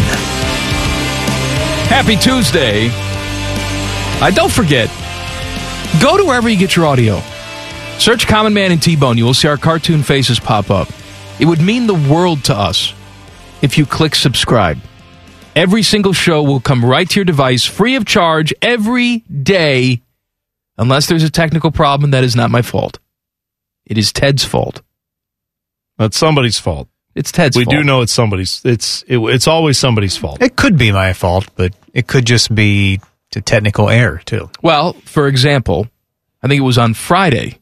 Happy Tuesday. Don't forget, go to wherever you get your audio. Search Common Man and T-Bone. You will see our cartoon faces pop up. It would mean the world to us if you click subscribe. Every single show will come right to your device, free of charge, every day Unless there's a technical problem, that is not my fault. It is Ted's fault. That's somebody's fault. It's Ted's fault. We do know it's somebody's. It's always somebody's fault. It could be my fault, but it could just be a technical error, too. Well, for example, I think it was on Friday,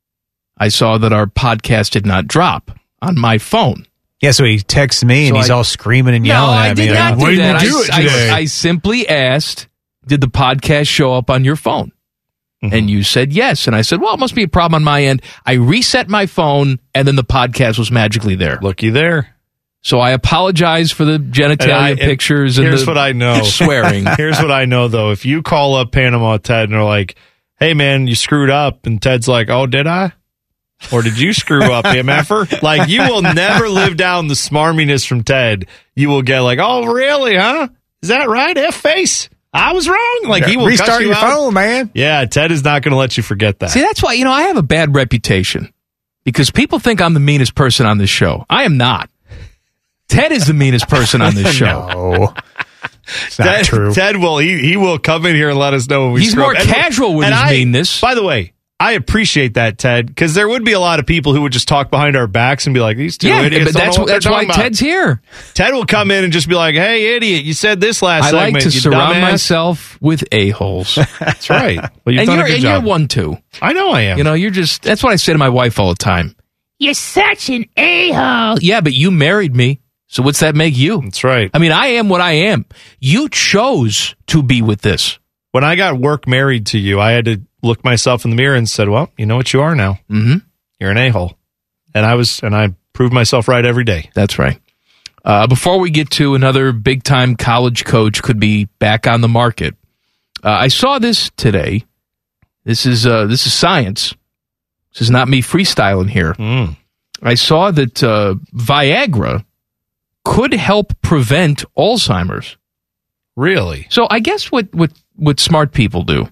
I saw that our podcast did not drop on my phone. Yeah, so he texts me, and he's all screaming and yelling at me. No, I did not What do did that. you do it today? I simply asked, did the podcast show up on your phone? Mm-hmm. And you said yes. And I said, well, it must be a problem on my end. I reset my phone, and then the podcast was magically there. Looky there. So I apologize for the genitalia pictures and here's what I know. Swearing. Here's what I know, though. If you call up Panama Ted and are like, hey, man, you screwed up, and Ted's like, oh, did I? Or did you screw up, MFer? Like, you will never live down the smarminess from Ted. You will get like, oh, really, huh? Is that right, F-face? I was wrong. Like, he will restart your out. phone, man. Yeah, Ted is not going to let you forget that. See, that's why, I have a bad reputation because people think I'm the meanest person on this show. I am not. Ted is the meanest person on this show. No. It's not true. Ted will, he will come in here and let us know when we He's screw more up. casual with his meanness. By the way, I appreciate that, Ted, because there would be a lot of people who would just talk behind our backs and be like, these two idiots but don't know what that's they're why talking about. Ted's here. Ted will come in and just be like, hey, idiot, you said this last I segment, like to you surround dumbass. myself with a-holes. That's right. Well, you've and done a good job. you're one, too. I know I am. That's what I say to my wife all the time. You're such an a-hole. Yeah, but you married me. So what's that make you? That's right. I mean, I am what I am. You chose to be with this. When I got work married to you, I had to look myself in the mirror and said, well, you know what you are now. Mm-hmm. You're an a-hole. And I proved myself right every day. That's right. Before we get to another big-time college coach could be back on the market, I saw this today. This is science. This is not me freestyling here. I saw that Viagra could help prevent Alzheimer's. Really? So I guess what smart people do,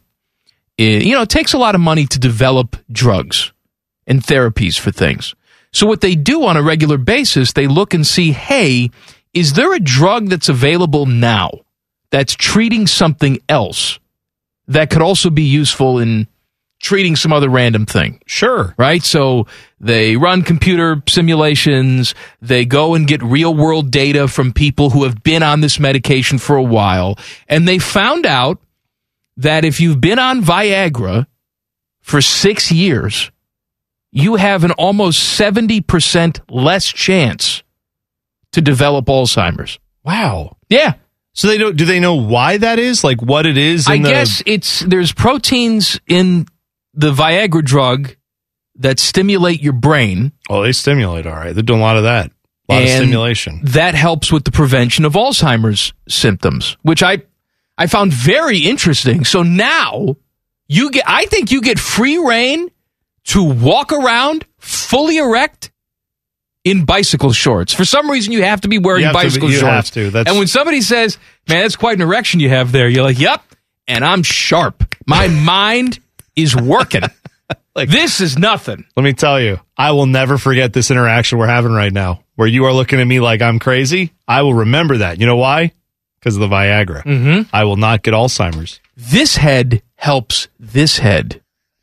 it takes a lot of money to develop drugs and therapies for things. So what they do on a regular basis, they look and see, hey, is there a drug that's available now that's treating something else that could also be useful in treating some other random thing? Sure. Right? So they run computer simulations. They go and get real-world data from people who have been on this medication for a while. And they found out that if you've been on Viagra for 6 years, you have an almost 70% less chance to develop Alzheimer's. Wow. Yeah. So do they know why that is? Like what it is? I guess there's proteins in the Viagra drug that stimulate your brain. Oh, they stimulate, all right. They're doing a lot of that. A lot of stimulation. That helps with the prevention of Alzheimer's symptoms, which I found very interesting. So now I think you get free reign to walk around fully erect in bicycle shorts. For some reason, you have to be wearing bicycle shorts. You have to. And when somebody says, man, that's quite an erection you have there, you're like, yep, and I'm sharp. My mind is working. This is nothing. Let me tell you, I will never forget this interaction we're having right now, where you are looking at me like I'm crazy. I will remember that. You know why? Because of the Viagra. Mm-hmm. I will not get Alzheimer's. This head helps this head.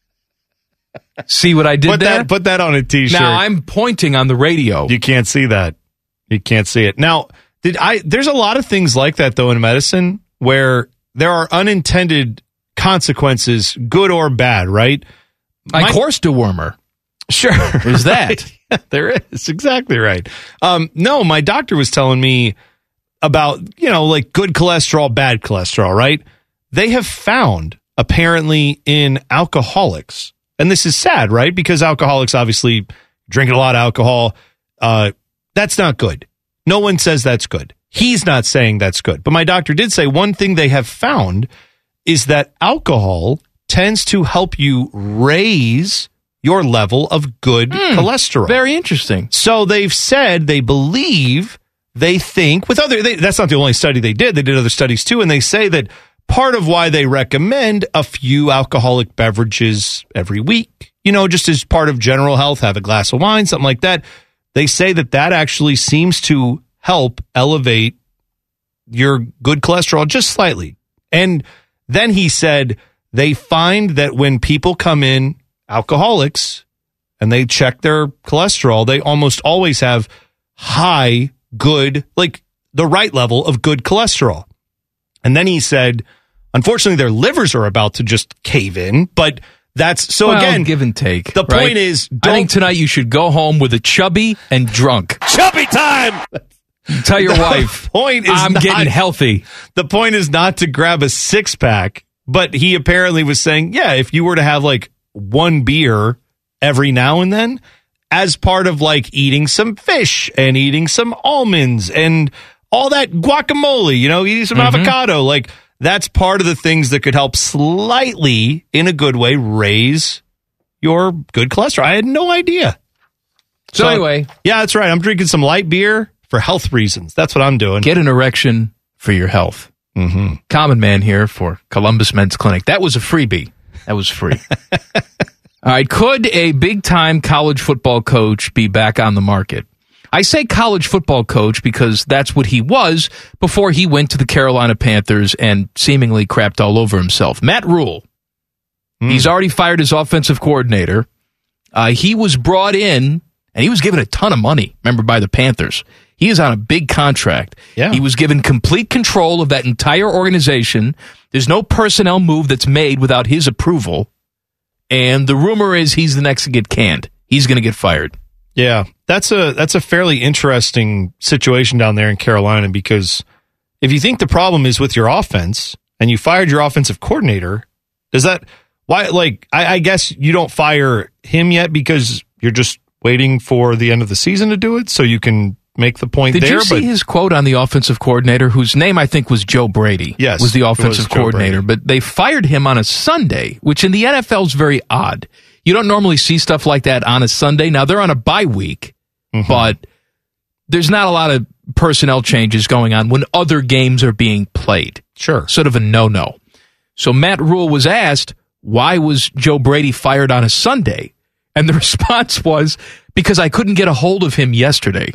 See what I did there? Put that on a T-shirt. Now I'm pointing on the radio. You can't see that. You can't see it. Now, there's a lot of things like that, though, in medicine where there are unintended consequences, good or bad, right? Like horse dewormer. Sure. There's that. There is. Exactly right. No, my doctor was telling me about, like good cholesterol, bad cholesterol, right? They have found, apparently, in alcoholics, and this is sad, right? Because alcoholics obviously drinking a lot of alcohol. That's not good. No one says that's good. He's not saying that's good. But my doctor did say one thing they have found is that alcohol tends to help you raise your level of good cholesterol. Very interesting. So they've said they believe, they think, that's not the only study they did. They did other studies too, and they say that part of why they recommend a few alcoholic beverages every week, just as part of general health, have a glass of wine, something like that. They say that actually seems to help elevate your good cholesterol just slightly. And then he said they find that when people come in alcoholics and they check their cholesterol, they almost always have high, good, like the right level of good cholesterol. And then he said, unfortunately, their livers are about to just cave in, but that's so again, give and take. The point is, I think tonight you should go home with a chubby and drunk. Chubby time! Tell your wife, I'm getting healthy. The point is not to grab a six-pack, but he apparently was saying, yeah, if you were to have like one beer every now and then, as part of like eating some fish and eating some almonds and all that guacamole, eating some avocado, like that's part of the things that could help slightly, in a good way, raise your good cholesterol. I had no idea. So anyway. Yeah, that's right. I'm drinking some light beer for health reasons. That's what I'm doing. Get an erection for your health. Mm-hmm. Common Man here for Columbus Men's Clinic. That was a freebie. That was free. All right. Could a big-time college football coach be back on the market? I say college football coach because that's what he was before he went to the Carolina Panthers and seemingly crapped all over himself. Matt Rule. He's already fired his offensive coordinator. He was brought in, and he was given a ton of money, remember, by the Panthers. He is on a big contract. Yeah. He was given complete control of that entire organization. There's no personnel move that's made without his approval. And the rumor is he's the next to get canned. He's going to get fired. Yeah, that's a fairly interesting situation down there in Carolina, because if you think the problem is with your offense and you fired your offensive coordinator, is that why? Like, I guess you don't fire him yet because you're just waiting for the end of the season to do it so you can make the point Did there. you see his quote on the offensive coordinator, whose name I think was Joe Brady? Yes, was the offensive coordinator, but they fired him on a Sunday, which in the NFL is very odd. You don't normally see stuff like that on a Sunday. Now, they're on a bye week, but there's not a lot of personnel changes going on when other games are being played. Sure. Sort of a no-no. So Matt Rule was asked, why was Joe Brady fired on a Sunday? And the response was, because I couldn't get a hold of him yesterday.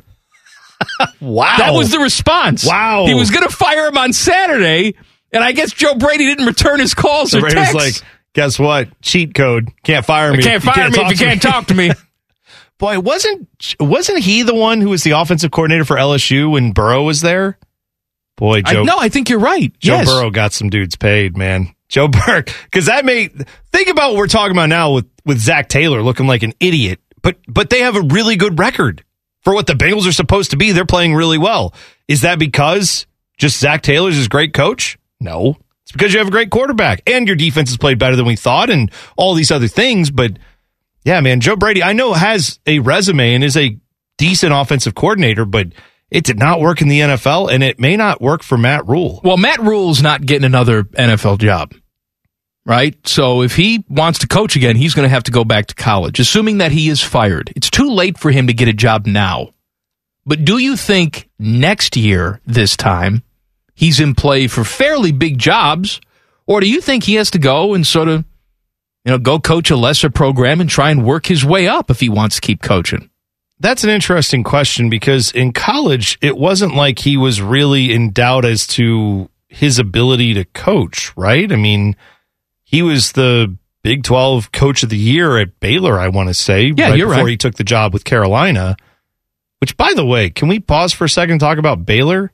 Wow. That was the response. Wow. He was going to fire him on Saturday, and I guess Joe Brady didn't return his calls or texts. Like, guess what? Cheat code. Can't fire me. Can't fire me if you can't talk to me. Boy, wasn't he the one who was the offensive coordinator for LSU when Burrow was there? Boy, Joe. I think you're right. Joe Burrow got some dudes paid, man. Joe Burrow, because think about what we're talking about now with Zach Taylor looking like an idiot, but they have a really good record for what the Bengals are supposed to be. They're playing really well. Is that because just Zach Taylor's his great coach? No. It's because you have a great quarterback and your defense has played better than we thought and all these other things. But yeah, man, Joe Brady, I know, has a resume and is a decent offensive coordinator, but it did not work in the NFL, and it may not work for Matt Rule. Well, Matt Rule's not getting another NFL job, right? So if he wants to coach again, he's going to have to go back to college, assuming that he is fired. It's too late for him to get a job now. But do you think next year, this time, he's in play for fairly big jobs, or do you think he has to go and sort of, go coach a lesser program and try and work his way up if he wants to keep coaching? That's an interesting question, because in college, it wasn't like he was really in doubt as to his ability to coach, right? I mean, he was the Big 12 Coach of the Year at Baylor, I want to say, before he took the job with Carolina. Which, by the way, can we pause for a second and talk about Baylor?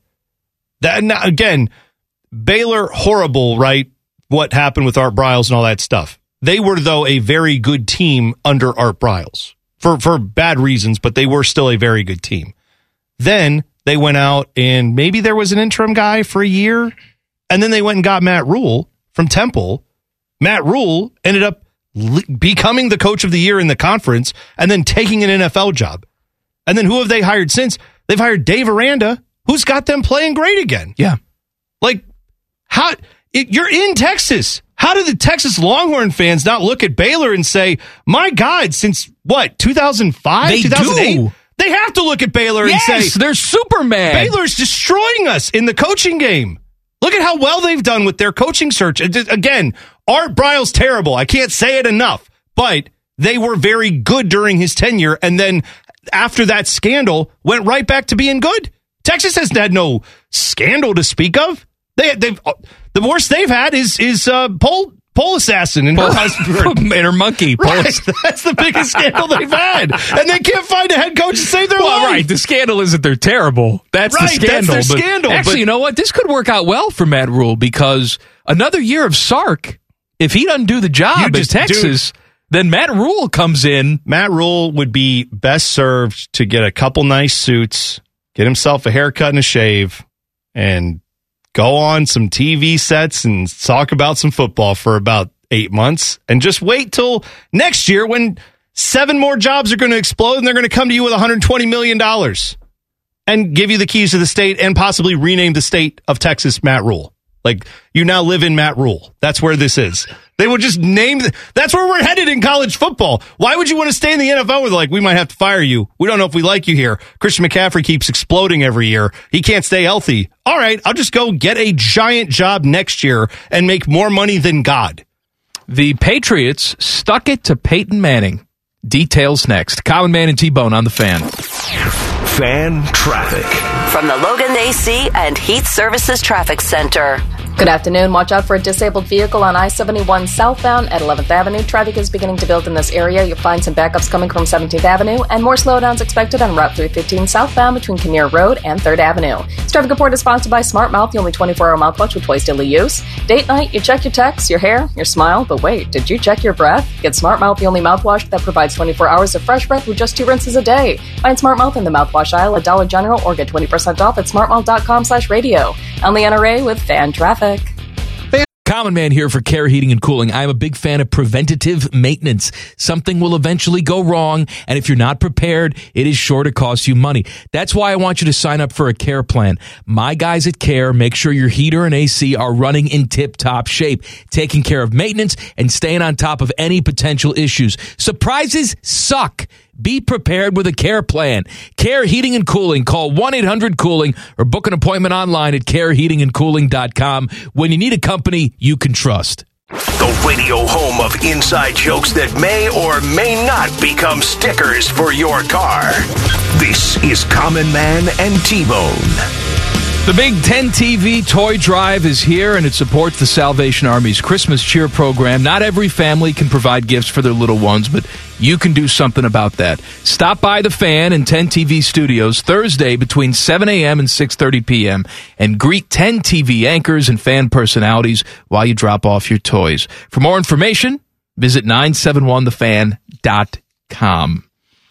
Again, Baylor, horrible, right? What happened with Art Briles and all that stuff. They were, though, a very good team under Art Briles. For bad reasons, but they were still a very good team. Then they went out and maybe there was an interim guy for a year, and then they went and got Matt Rule from Temple. Matt Rule ended up becoming the coach of the year in the conference and then taking an NFL job. And then who have they hired since? They've hired Dave Aranda, who's got them playing great again. Yeah. Like, you're in Texas. How do the Texas Longhorn fans not look at Baylor and say, my God, since what, 2005, 2008? Do. They have to look at Baylor and say, they're super mad. Baylor's destroying us in the coaching game. Look at how well they've done with their coaching search. Again, Art Briles terrible. I can't say it enough, but they were very good during his tenure. And then after that scandal, went right back to being good. Texas has had no scandal to speak of. The worst they've had is pole assassin and her husband. And her monkey. Right. That's the biggest scandal they've had. And they can't find a head coach to save their life. Right. The scandal isn't they're terrible. That's the scandal. That's their scandal. Actually, you know what? This could work out well for Matt Rule because another year of Sark, if he doesn't do the job in Texas, then Matt Rule comes in. Matt Rule would be best served to get a couple nice suits, get himself a haircut and a shave, and go on some TV sets and talk about some football for about 8 months and just wait till next year when 7 more jobs are going to explode and they're going to come to you with $120 million and give you the keys to the state and possibly rename the state of Texas Matt Rule. Like, you now live in Matt Rule. That's where this is. They would just name... That's where we're headed in college football. Why would you want to stay in the NFL with, like, we might have to fire you. We don't know if we like you here. Christian McCaffrey keeps exploding every year. He can't stay healthy. All right, I'll just go get a giant job next year and make more money than God. The Patriots stuck it to Peyton Manning. Details next. Common Man and T-Bone on the Fan. Fan traffic. From the Logan AC and Heat Services Traffic Center. Good afternoon. Watch out for a disabled vehicle on I-71 southbound at 11th Avenue. Traffic is beginning to build in this area. You'll find some backups coming from 17th Avenue and more slowdowns expected on Route 315 southbound between Kinnear Road and 3rd Avenue. This traffic report is sponsored by Smart Mouth, the only 24-hour mouthwash with twice daily use. Date night, you check your texts, your hair, your smile, but wait, did you check your breath? Get Smart Mouth, the only mouthwash that provides 24 hours of fresh breath with just 2 rinses a day. Find Smart Mouth in the mouthwash aisle at Dollar General or get 20% off at smartmouth.com/radio. On the NRA with Fan Traffic. Common Man here for Care Heating and Cooling. I'm a big fan of preventative maintenance. Something will eventually go wrong, and if you're not prepared, it is sure to cost you money. That's why I want you to sign up for a Care plan. My guys at Care make sure your heater and AC are running in tip-top shape, taking care of maintenance and staying on top of any potential issues. Surprises suck. Be prepared with a Care plan. Care Heating and Cooling. Call 1-800-COOLING or book an appointment online at careheatingandcooling.com when you need a company you can trust. The radio home of inside jokes that may or may not become stickers for your car. This is Common Man and T-Bone. The Big 10 TV Toy Drive is here, and it supports the Salvation Army's Christmas Cheer program. Not every family can provide gifts for their little ones, but you can do something about that. Stop by the Fan and 10 TV studios Thursday between 7 a.m. and 6:30 p.m. and greet 10 TV anchors and fan personalities while you drop off your toys. For more information, visit 971thefan.com.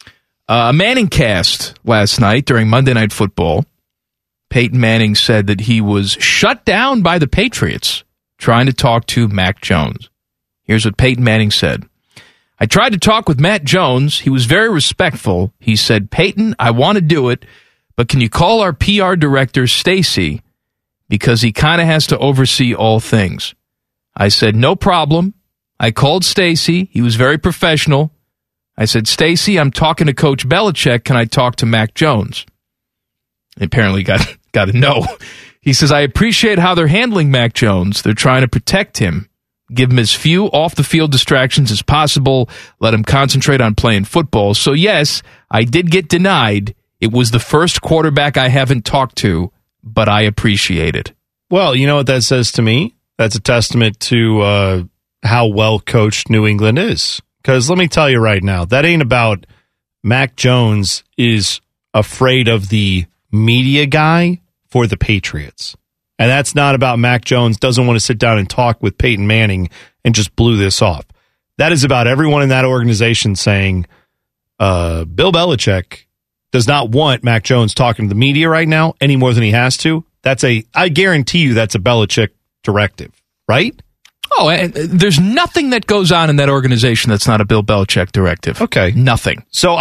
A Manning cast last night during Monday Night Football. Peyton Manning said that he was shut down by the Patriots trying to talk to Mac Jones. Here's what Peyton Manning said. I tried to talk with Matt Jones. He was very respectful. He said, Peyton, I want to do it, but can you call our PR director, Stacy, because he kind of has to oversee all things. I said, no problem. I called Stacy. He was very professional. I said, Stacy, I'm talking to Coach Belichick. Can I talk to Mac Jones? Apparently got a no. He says, I appreciate how they're handling Mac Jones. They're trying to protect him, give him as few off-the-field distractions as possible, let him concentrate on playing football. So, yes, I did get denied. It was the first quarterback I haven't talked to, but I appreciate it. Well, you know what that says to me? That's a testament to how well-coached New England is. Because let me tell you right now, that ain't about Mac Jones is afraid of the media guy for the Patriots. And that's not about Mac Jones doesn't want to sit down and talk with Peyton Manning and just blew this off. That is about everyone in that organization saying Bill Belichick does not want Mac Jones talking to the media right now any more than he has to. I guarantee you that's a Belichick directive, right? Oh, and there's nothing that goes on in that organization that's not a Bill Belichick directive. Okay. Nothing. So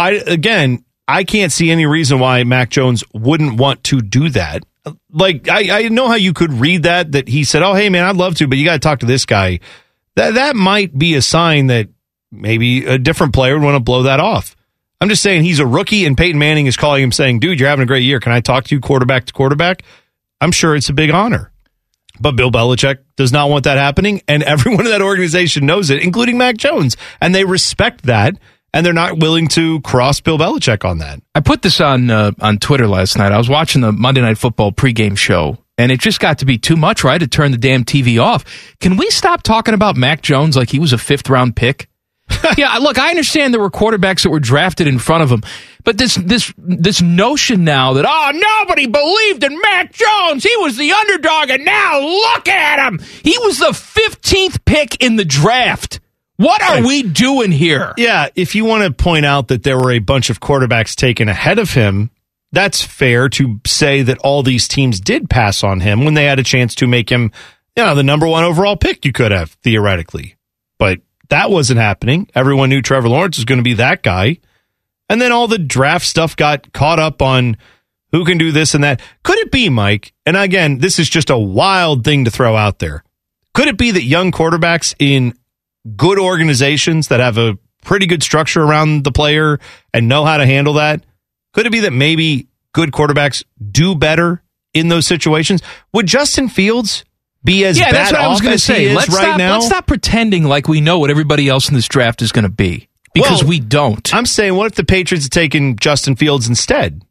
I can't see any reason why Mac Jones wouldn't want to do that. Like, I know how you could read that he said, oh, hey, man, I'd love to, but you got to talk to this guy. That might be a sign that maybe a different player would want to blow that off. I'm just saying he's a rookie, and Peyton Manning is calling him saying, dude, you're having a great year. Can I talk to you quarterback to quarterback? I'm sure it's a big honor. But Bill Belichick does not want that happening, and everyone in that organization knows it, including Mac Jones, and they respect that. And they're not willing to cross Bill Belichick on that. I put this on Twitter last night. I was watching the Monday Night Football pregame show, And it just got to be too much, right, to turn the damn TV off. Can we stop talking about Mac Jones like he was a 5th-round pick? Yeah, look, I understand there were quarterbacks that were drafted in front of him, but this notion now that, nobody believed in Mac Jones, he was the underdog, and now look at him! He was the 15th pick in the draft. What are we doing here? Yeah, if you want to point out that there were a bunch of quarterbacks taken ahead of him, that's fair to say that all these teams did pass on him when they had a chance to make him, the number 1 overall pick you could have, theoretically. But that wasn't happening. Everyone knew Trevor Lawrence was going to be that guy. And then all the draft stuff got caught up on who can do this and that. Could it be, Mike, and again, this is just a wild thing to throw out there, could it be that young quarterbacks in good organizations that have a pretty good structure around the player and know how to handle that, could it be that maybe good quarterbacks do better in those situations? Would Justin Fields be as bad that's what I was going to say. Let's stop pretending like we know what everybody else in this draft is going to be, because we don't. I'm saying, what if the Patriots had taken Justin Fields instead?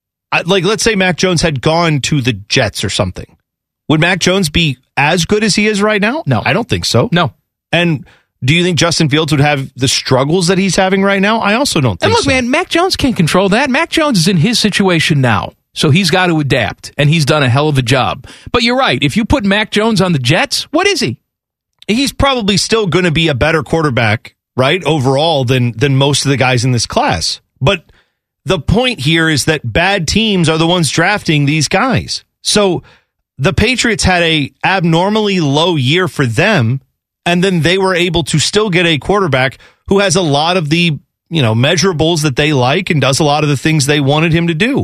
Let's say Mac Jones had gone to the Jets or something. Would Mac Jones be as good as he is right now? No. I don't think so. No. And do you think Justin Fields would have the struggles that he's having right now? I also don't think so. And look, man, Mac Jones can't control that. Mac Jones is in his situation now. So he's got to adapt, and he's done a hell of a job. But you're right. If you put Mac Jones on the Jets, what is he? He's probably still going to be a better quarterback, right, overall than most of the guys in this class. But the point here is that bad teams are the ones drafting these guys. So the Patriots had a abnormally low year for them, and then they were able to still get a quarterback who has a lot of the, measurables that they like and does a lot of the things they wanted him to do.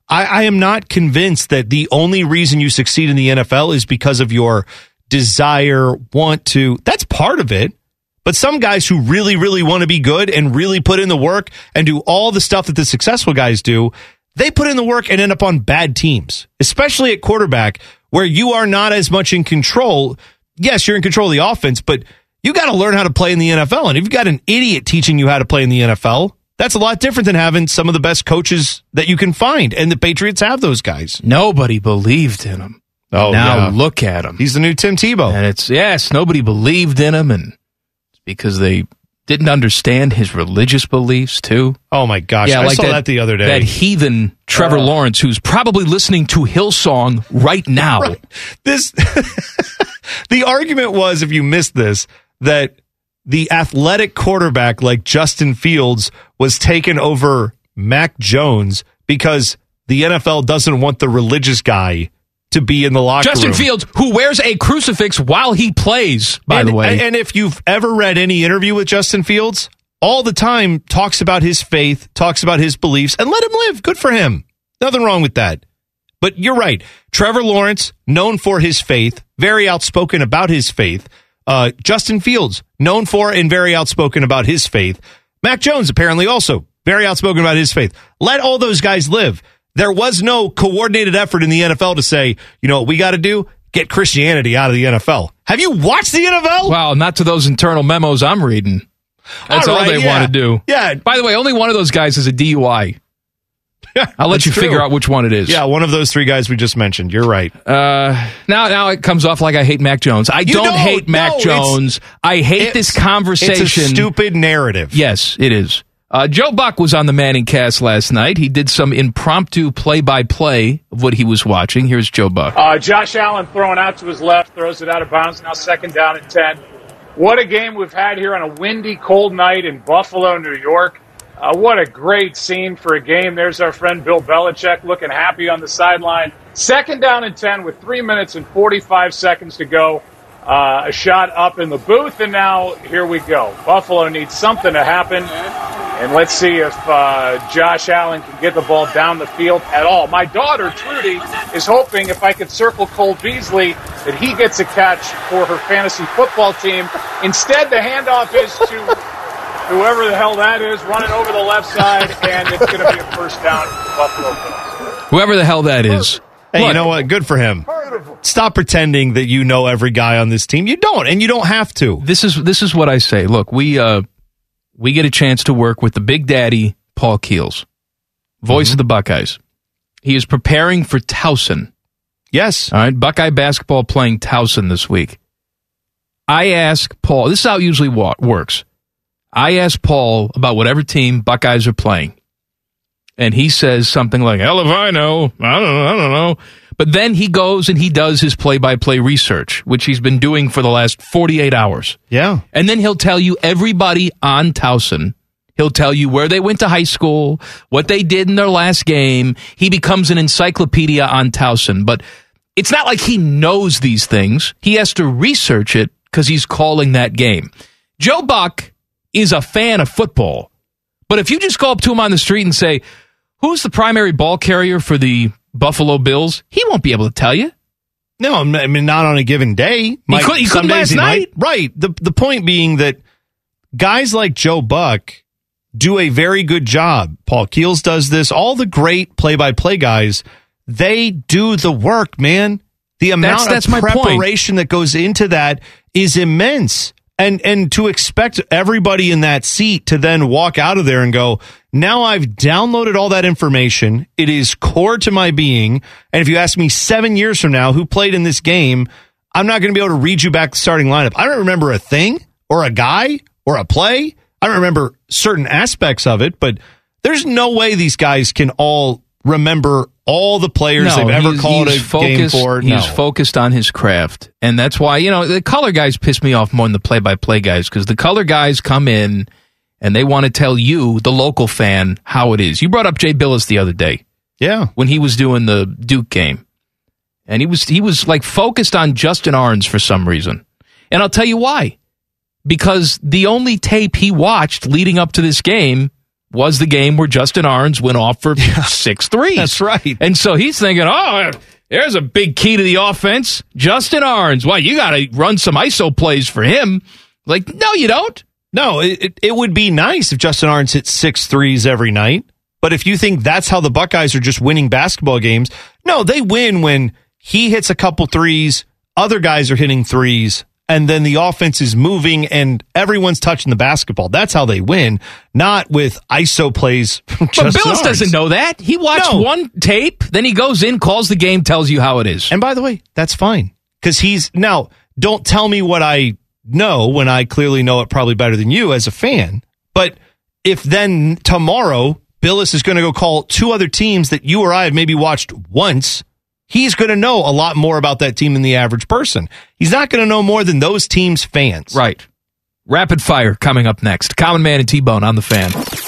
I am not convinced that the only reason you succeed in the NFL is because of your desire, want to. That's part of it. But some guys who really, really want to be good and really put in the work and do all the stuff that the successful guys do, they put in the work and end up on bad teams, especially at quarterback, where you are not as much in control. Yes, you're in control of the offense, but you got to learn how to play in the NFL. And if you've got an idiot teaching you how to play in the NFL, that's a lot different than having some of the best coaches that you can find. And the Patriots have those guys. Nobody believed in him. Oh, now look at him. He's the new Tim Tebow. And nobody believed in him, and it's because they didn't understand his religious beliefs, too. Oh, my gosh. I saw that the other day. That heathen Trevor Lawrence, who's probably listening to Hillsong right now. Right. The argument was, if you missed this, that the athletic quarterback like Justin Fields was taken over Mac Jones because the NFL doesn't want the religious guy to be in the locker room. Justin Fields, who wears a crucifix while he plays, by the way. And if you've ever read any interview with Justin Fields, all the time talks about his faith, talks about his beliefs, and let him live. Good for him. Nothing wrong with that. But you're right. Trevor Lawrence, known for his faith, very outspoken about his faith. Justin Fields, known for and very outspoken about his faith. Mac Jones, apparently also very outspoken about his faith. Let all those guys live. There was no coordinated effort in the NFL to say, what we got to do? Get Christianity out of the NFL. Have you watched the NFL? Well, not to those internal memos I'm reading. That's all they want to do. Yeah. By the way, only one of those guys is a DUI. I'll let you figure out which one it is. Yeah, one of those three guys we just mentioned. You're right. Now it comes off like I hate Mac Jones. I don't hate Mac Jones. I hate this conversation. It's a stupid narrative. Yes, it is. Joe Buck was on the Manning Cast last night. He did some impromptu play-by-play of what he was watching. Here's Joe Buck. Josh Allen throwing out to his left, throws it out of bounds. Now 2nd down and 10. What a game we've had here on a windy, cold night in Buffalo, New York. What a great scene for a game. There's our friend Bill Belichick looking happy on the sideline. 2nd down and 10 with 3 minutes and 45 seconds to go. A shot up in the booth, and now here we go. Buffalo needs something to happen, and let's see if Josh Allen can get the ball down the field at all. My daughter, Trudy, is hoping if I could circle Cole Beasley that he gets a catch for her fantasy football team. Instead, the handoff is to whoever the hell that is, running over the left side, and it's going to be a first down for Buffalo Bills. Whoever the hell that is. Hey, look, you know what? Good for him. Stop pretending that you know every guy on this team. You don't, and you don't have to. This is what I say. Look, we get a chance to work with the Big Daddy, Paul Keels, voice of the Buckeyes. He is preparing for Towson. Yes. All right, Buckeye basketball playing Towson this week. I ask Paul, this is how it usually works. I ask Paul about whatever team Buckeyes are playing. And he says something like, hell if I know. I don't know. But then he goes and he does his play-by-play research, which he's been doing for the last 48 hours. Yeah. And then he'll tell you everybody on Towson. He'll tell you where they went to high school, what they did in their last game. He becomes an encyclopedia on Towson. But it's not like he knows these things. He has to research it because he's calling that game. Joe Buck is a fan of football. But if you just go up to him on the street and say, who's the primary ball carrier for the Buffalo Bills? He won't be able to tell you. No, I mean, not on a given day. He couldn't last night. Right. The point being that guys like Joe Buck do a very good job. Paul Keels does this. All the great play-by-play guys, they do the work, man. The amount of preparation that goes into that is immense. And to expect everybody in that seat to then walk out of there and go, now I've downloaded all that information. It is core to my being. And if you ask me 7 years from now who played in this game, I'm not going to be able to read you back the starting lineup. I don't remember a thing or a guy or a play. I don't remember certain aspects of it, but there's no way these guys can all remember all the players they've ever called a game for. He's focused on his craft. And that's why, the color guys piss me off more than the play-by-play guys, because the color guys come in and they want to tell you, the local fan, how it is. You brought up Jay Billis the other day. Yeah. When he was doing the Duke game. And he was like focused on Justin Ahrens for some reason. And I'll tell you why. Because the only tape he watched leading up to this game was the game where Justin Ahrens went off for 6 threes. That's right. And so he's thinking, there's a big key to the offense. Justin Ahrens. Why, you got to run some ISO plays for him. Like, no, you don't. No, it would be nice if Justin Ahrens hit 6 threes every night. But if you think that's how the Buckeyes are just winning basketball games, no, they win when he hits a couple threes, other guys are hitting threes, and then the offense is moving and everyone's touching the basketball. That's how they win, not with ISO plays. But Billis doesn't know that. He watched one tape, then he goes in, calls the game, tells you how it is. And by the way, that's fine. Because now, don't tell me what I know when I clearly know it probably better than you as a fan. But if then tomorrow, Billis is going to go call 2 other teams that you or I have maybe watched once, he's going to know a lot more about that team than the average person. He's not going to know more than those teams' fans. Right. Rapid fire coming up next. Common Man and T-Bone on the Fan.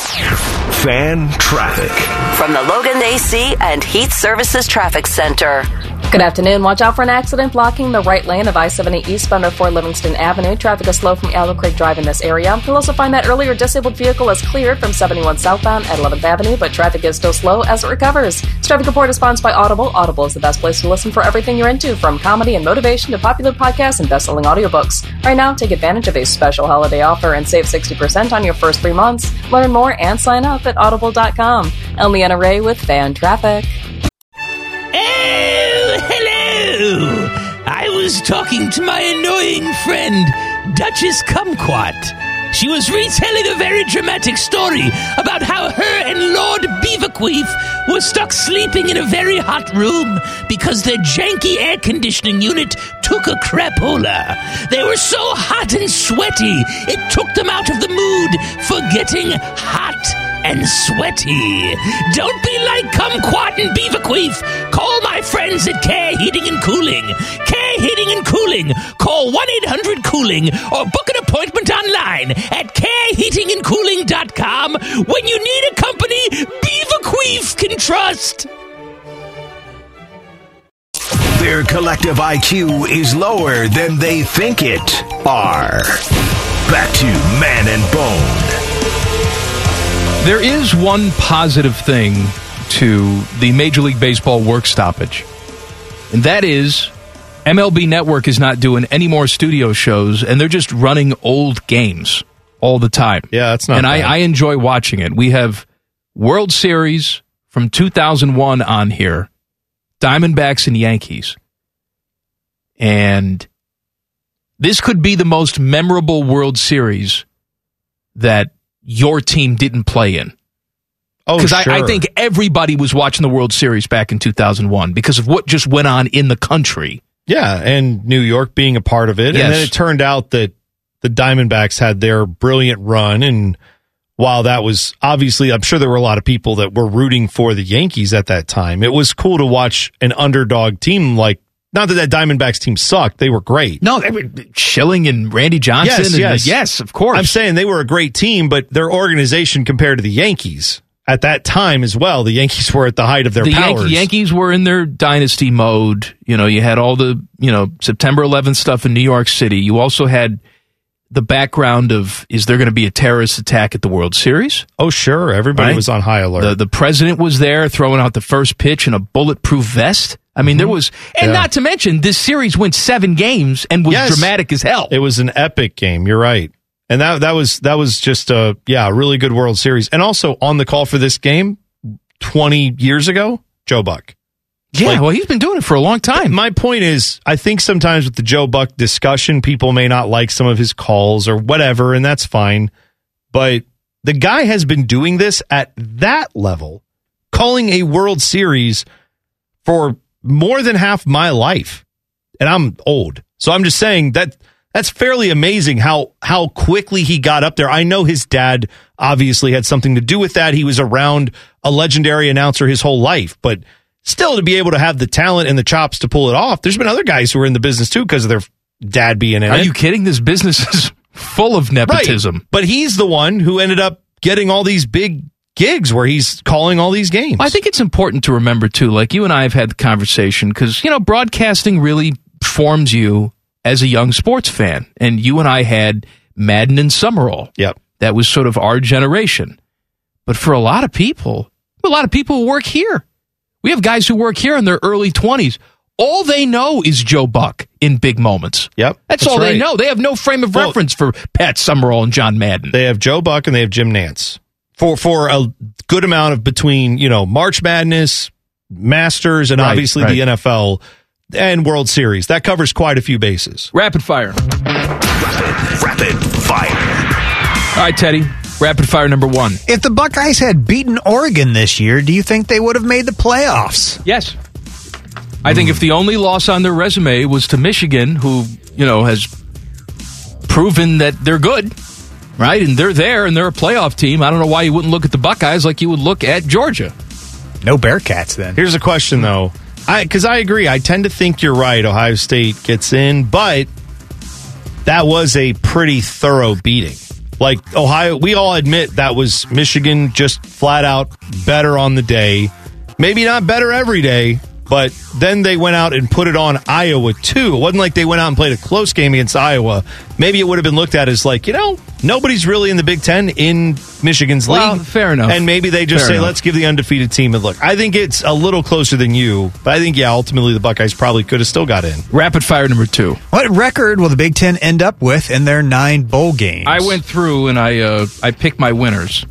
Fan traffic. From the Logan AC and Heat Services Traffic Center. Good afternoon. Watch out for an accident blocking the right lane of I-70 eastbound of 4 Livingston Avenue. Traffic is slow from Allen Creek Drive in this area. You'll also find that earlier disabled vehicle is cleared from 71 southbound at 11th Avenue, but traffic is still slow as it recovers. This traffic report is sponsored by Audible. Audible is the best place to listen for everything you're into, from comedy and motivation to popular podcasts and best-selling audiobooks. Right now, take advantage of a special holiday offer and save 60% on your first 3 months. Learn more and sign up at audible.com. I'm Leanna Ray with Fan Traffic. Oh, hello! I was talking to my annoying friend, Duchess Kumquat. She was retelling a very dramatic story about how her and Lord Beaverqueef were stuck sleeping in a very hot room because their janky air conditioning unit took a crapola. They were so hot and sweaty, it took them out of the mood for getting hot and sweaty. Don't be like Kumquat and Beaverqueef. Call my friends at Care Heating and Cooling. Care Heating and Cooling. Call 1-800-COOLING or book an appointment online at careheatingandcooling.com when you need a company Beaverqueef can trust. Their collective IQ is lower than they think it are. Back to Man and Bone. There is one positive thing to the Major League Baseball work stoppage, and that is MLB Network is not doing any more studio shows, and they're just running old games all the time. Yeah, that's not and bad. I enjoy watching it. We have World Series from 2001 on here, Diamondbacks and Yankees. And this could be the most memorable World Series that your team didn't play in. Oh, Because sure. I think everybody was watching the World Series back in 2001 because of what just went on in the country. Yeah, and New York being a part of it. Yes. And then it turned out that the Diamondbacks had their brilliant run. And while that was obviously, I'm sure there were a lot of people that were rooting for the Yankees at that time. It was cool to watch an underdog team like, not that Diamondbacks team sucked. They were great. No, they were Schilling and Randy Johnson. Yes, of course. I'm saying they were a great team, but their organization compared to the Yankees at that time as well, the Yankees were at the height of their powers. Yankees were in their dynasty mode. You know, you had all the, September 11th stuff in New York City. You also had the background of, is there going to be a terrorist attack at the World Series? Oh, sure. Everybody was on high alert. The president was there throwing out the first pitch in a bulletproof vest. I mean, there was, and not to mention, this series went 7 games and was dramatic as hell. It was an epic game. You're right. And that was just a really good World Series. And also on the call for this game 20 years ago, Joe Buck. Yeah, well, he's been doing it for a long time. My point is, I think sometimes with the Joe Buck discussion, people may not like some of his calls or whatever, and that's fine. But the guy has been doing this at that level, calling a World Series for more than half my life. And I'm old. So I'm just saying that's fairly amazing how quickly he got up there. I know his dad obviously had something to do with that. He was around a legendary announcer his whole life, but still to be able to have the talent and the chops to pull it off. There's been other guys who were in the business too because of their dad being in it. Are you kidding? This business is full of nepotism. Right. But he's the one who ended up getting all these big gigs where he's calling all these games. I think it's important to remember too, like you and I have had the conversation because, broadcasting really forms you as a young sports fan. And you and I had Madden and Summerall. Yep. That was sort of our generation. But for a lot of people who work here. We have guys who work here in their early 20s. All they know is Joe Buck in big moments. Yep. That's all they know. They have no frame of reference for Pat Summerall and John Madden. They have Joe Buck and they have Jim Nantz. For a good amount of between, March Madness, Masters, and obviously the NFL and World Series. That covers quite a few bases. Rapid fire. Rapid fire. All right, Teddy. Rapid fire number 1. If the Buckeyes had beaten Oregon this year, do you think they would have made the playoffs? Yes. I think if the only loss on their resume was to Michigan, who, has proven that they're good, right? And they're there and they're a playoff team. I don't know why you wouldn't look at the Buckeyes like you would look at Georgia. No Bearcats then. Here's a question, though. Because I agree. I tend to think you're right. Ohio State gets in, but that was a pretty thorough beating. Like Ohio, we all admit that was Michigan just flat out better on the day. Maybe not better every day, but then they went out and put it on Iowa too. It wasn't like they went out and played a close game against Iowa. Maybe it would have been looked at as like, nobody's really in the Big Ten in Michigan's league. Well, fair enough. And maybe they just say, let's give the undefeated team a look. I think it's a little closer than you, but I think, ultimately the Buckeyes probably could have still got in. Rapid fire number 2. What record will the Big Ten end up with in their 9 bowl games? I went through and I picked my winners.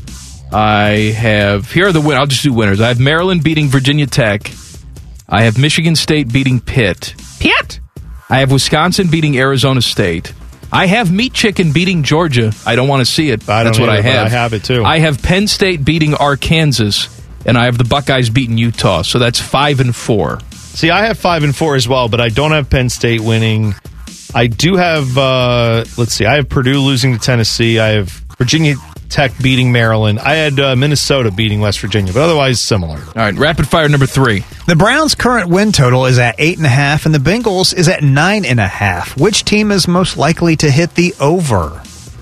Here are the winners. I'll just do winners. I have Maryland beating Virginia Tech. I have Michigan State beating Pitt. I have Wisconsin beating Arizona State. I have Meat Chicken beating Georgia. I don't want to see it. That's what I have. I have it too. I have Penn State beating Arkansas, and I have the Buckeyes beating Utah. So that's 5 and 4. See, I have 5 and 4 as well, but I don't have Penn State winning. I do have, I have Purdue losing to Tennessee. I have Virginia Tech beating Maryland. I had Minnesota beating West Virginia, but otherwise similar. All right, rapid fire number 3. The Browns' current win total is at 8.5, and the Bengals is at 9.5. Which team is most likely to hit the over?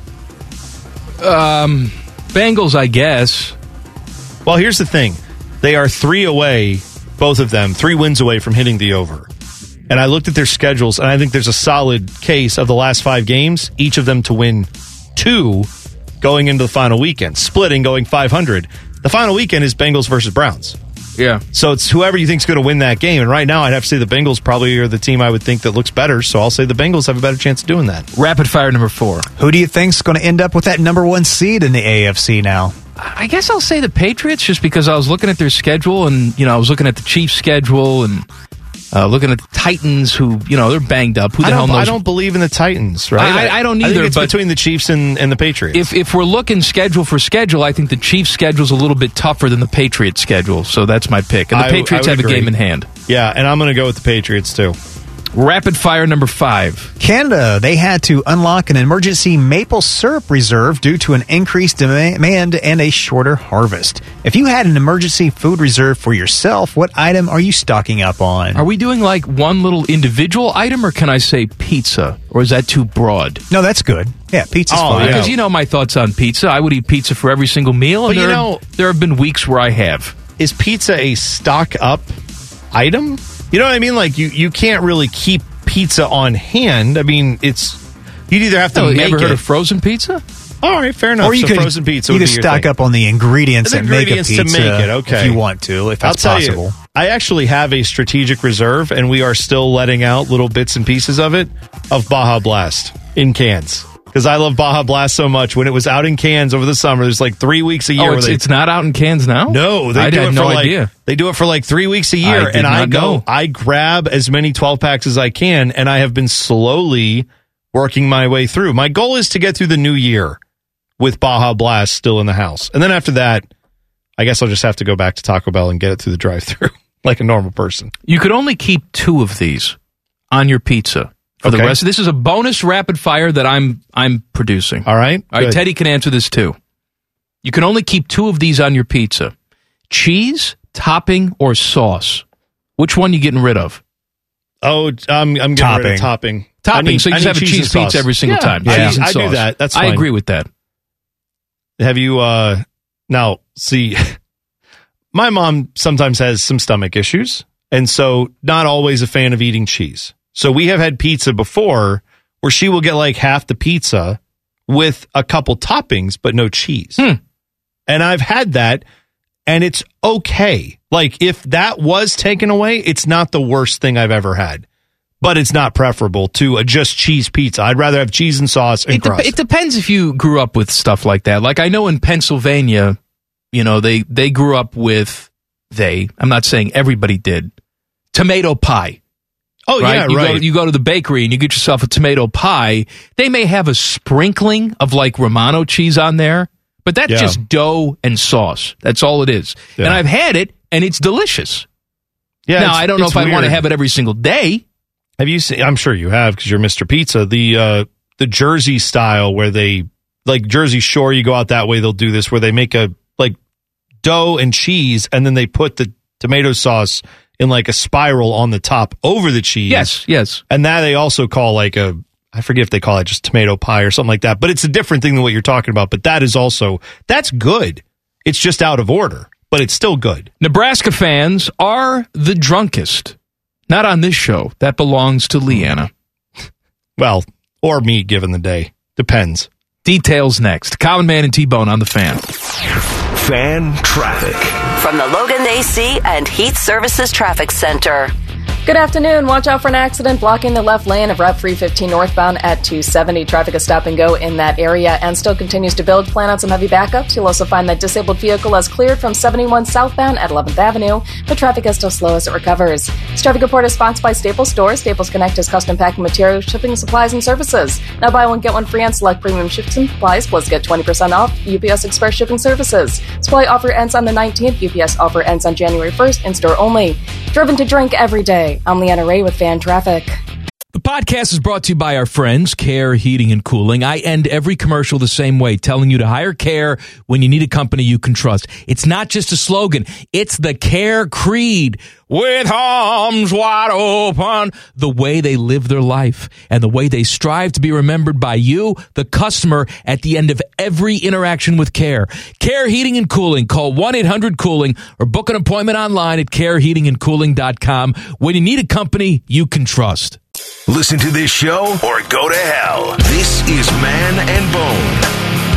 Bengals, I guess. Well, here's the thing. They are 3 away, both of them, 3 wins away from hitting the over. And I looked at their schedules, and I think there's a solid case of the last 5 games, each of them to win 2 going into the final weekend, splitting, going 500. The final weekend is Bengals versus Browns. Yeah. So it's whoever you think is going to win that game. And right now, I'd have to say the Bengals probably are the team I would think that looks better. So I'll say the Bengals have a better chance of doing that. Rapid fire number 4. Who do you think's going to end up with that number 1 seed in the AFC now? I guess I'll say the Patriots, just because I was looking at their schedule and, I was looking at the Chiefs' schedule and Looking at the Titans, who, they're banged up. Who the hell knows? I don't believe in the Titans, right? I don't either. I think it's but between the Chiefs and the Patriots. If we're looking schedule for schedule, I think the Chiefs' schedule is a little bit tougher than the Patriots' schedule. So that's my pick. And the Patriots have agree. A game in hand. Yeah, and I'm going to go with the Patriots, too. Rapid fire number 5. Canada, they had to unlock an emergency maple syrup reserve due to an increased demand and a shorter harvest. If you had an emergency food reserve for yourself, what item are you stocking up on? Are we doing like one little individual item, or can I say pizza? Or is that too broad? No, that's good. Yeah, pizza's fine. Because you know my thoughts on pizza. I would eat pizza for every single meal. And there have been weeks where I have. Is pizza a stock up item? You know what I mean? Like, you can't really keep pizza on hand. I mean, you'd either have to make it. You ever heard of frozen pizza? All right, fair enough. Or you could, frozen pizza you would could be your stock thing. up on the ingredients and make a pizza to make it, okay. if you want to, if that's I'll possible. tell you, I actually have a strategic reserve, and we are still letting out little bits and pieces of it, of Baja Blast in cans. Because I love Baja Blast so much. When it was out in cans over the summer, there's like 3 weeks a year. It's not out in cans now? No, I had no idea. They do it for like 3 weeks a year, and I grab as many 12 packs as I can, and I have been slowly working my way through. My goal is to get through the new year with Baja Blast still in the house, and then after that, I guess I'll just have to go back to Taco Bell and get it through the drive-thru like a normal person. You could only keep 2 of these on your pizza. For the rest, this is a bonus rapid fire that I'm producing. All right. All right, Teddy can answer this too. You can only keep 2 of these on your pizza. Cheese, topping, or sauce. Which one are you getting rid of? Oh, I'm getting rid of topping. Topping, so you just have a cheese pizza every single time. Yeah, I do that. That's fine. I agree with that. Have you, now, see, my mom sometimes has some stomach issues, and so not always a fan of eating cheese. So we have had pizza before where she will get like half the pizza with a couple toppings, but no cheese. And I've had that, and it's okay. Like, if that was taken away, it's not the worst thing I've ever had. But it's not preferable to a just cheese pizza. I'd rather have cheese and sauce and crust. It depends if you grew up with stuff like that. Like, I know in Pennsylvania, they grew up with, I'm not saying everybody did, tomato pie. Oh, right? Yeah, right. You go to the bakery and you get yourself a tomato pie. They may have a sprinkling of like Romano cheese on there, but that's just dough and sauce. That's all it is. Yeah. And I've had it, and it's delicious. Yeah. Now, I don't know if I want to have it every single day. Have you seen? I'm sure you have, because you're Mr. Pizza. The Jersey style, where they, like Jersey Shore, you go out that way, they'll do this, where they make a like dough and cheese, and then they put the tomato sauce in like a spiral on the top over the cheese. Yes. And that they also call like I forget if they call it just tomato pie or something like that, but it's a different thing than what you're talking about. But that's good. It's just out of order, but it's still good. Nebraska fans are the drunkest. Not on this show. That belongs to Leanna. Well, or me, given the day. Depends. Details next. Common Man and T-Bone on the Fan. Fan traffic. From the Logan AC and Heat Services Traffic Center. Good afternoon. Watch out for an accident blocking the left lane of Route 315 northbound at 270. Traffic is stop and go in that area and still continues to build. Plan on some heavy backups. You'll also find that disabled vehicle has cleared from 71 southbound at 11th Avenue, but traffic is still slow as it recovers. This traffic report is sponsored by Staples Stores. Staples Connect is custom packing materials, shipping, supplies, and services. Now buy one, get one free on select premium shipping supplies, plus get 20% off UPS Express shipping services. Supply offer ends on the 19th. UPS offer ends on January 1st, in-store only. Driven to drink every day. I'm Leanna Ray with Fan Traffic. The podcast is brought to you by our friends, Care Heating and Cooling. I end every commercial the same way, telling you to hire Care when you need a company you can trust. It's not just a slogan. It's the Care creed. With arms wide open, the way they live their life and the way they strive to be remembered by you, the customer, at the end of every interaction with Care. Care Heating and Cooling. Call 1-800-COOLING or book an appointment online at careheatingandcooling.com when you need a company you can trust. Listen to this show or go to hell. This is Man and Bone.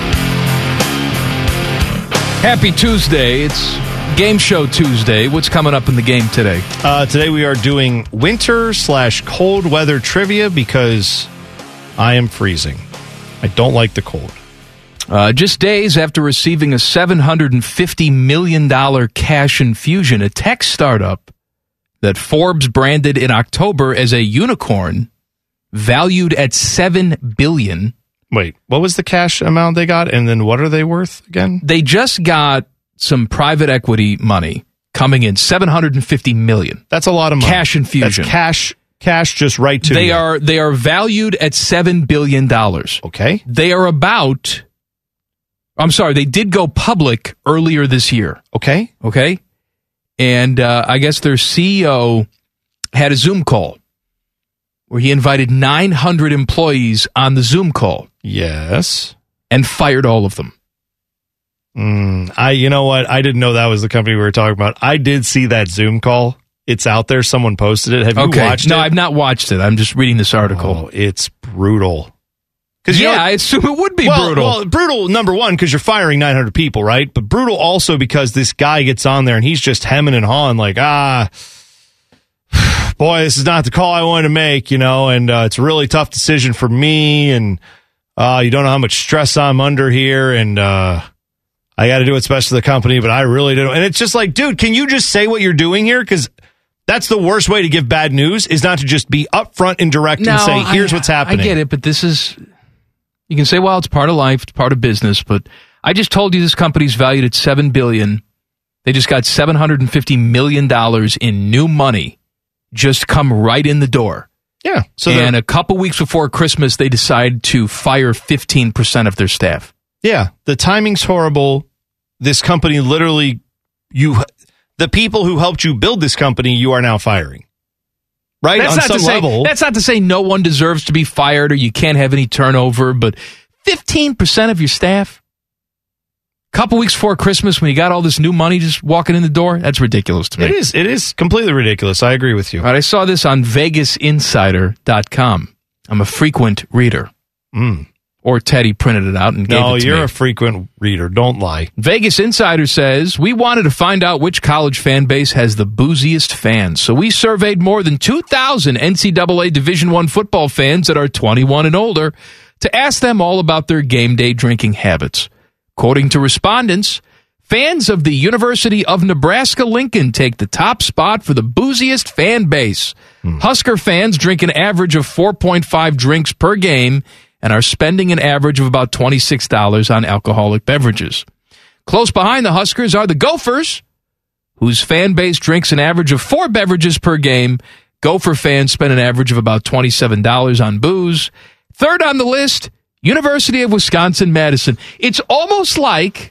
Happy Tuesday. It's Game Show Tuesday. What's coming up in the game today? Today we are doing winter/cold weather trivia because I am freezing. I don't like the cold. Just days after receiving a $750 million cash infusion, a tech startup that Forbes branded in October as a unicorn valued at $7 billion. Wait, what was the cash amount they got, and then what are they worth again? They just got some private equity money coming in, $750 million. That's a lot of money. Cash infusion. That's cash just right to they you. They are valued at $7 billion. Okay. They are about... I'm sorry, they did go public earlier this year. Okay. And I guess their CEO had a Zoom call where he invited 900 employees on the Zoom call. Yes. And fired all of them. You know what? I didn't know that was the company we were talking about. I did see that Zoom call. It's out there. Someone posted it. Have you watched it? No, I've not watched it. I'm just reading this article. Oh, it's brutal. I assume it would be brutal. Well, brutal, number one, because you're firing 900 people, right? But brutal also because this guy gets on there and he's just hemming and hawing like, boy, this is not the call I wanted to make, and it's a really tough decision for me, and you don't know how much stress I'm under here, and I got to do what's best for the company, but I really don't. And it's just like, dude, can you just say what you're doing here? Because that's the worst way to give bad news, is not to just be upfront and direct and say, here's what's happening. I get it, but this is... You can say, well, it's part of life, it's part of business, but I just told you this company's valued at $7 billion. They just got $750 million in new money just come right in the door. Yeah. And a couple weeks before Christmas, they decide to fire 15% of their staff. Yeah. The timing's horrible. This company literally, the people who helped you build this company, you are now firing. Right? That's not to say no one deserves to be fired or you can't have any turnover, but 15% of your staff, a couple weeks before Christmas when you got all this new money just walking in the door, that's ridiculous to me. It is completely ridiculous. I agree with you. All right, I saw this on VegasInsider.com. I'm a frequent reader. Or Teddy printed it out and gave it to me. No, you're a frequent reader. Don't lie. Vegas Insider says, we wanted to find out which college fan base has the booziest fans. So we surveyed more than 2,000 NCAA Division I football fans that are 21 and older to ask them all about their game day drinking habits. According to respondents, fans of the University of Nebraska-Lincoln take the top spot for the booziest fan base. Husker fans drink an average of 4.5 drinks per game and are spending an average of about $26 on alcoholic beverages. Close behind the Huskers are the Gophers, whose fan base drinks an average of 4 beverages per game. Gopher fans spend an average of about $27 on booze. Third on the list, University of Wisconsin-Madison. It's almost like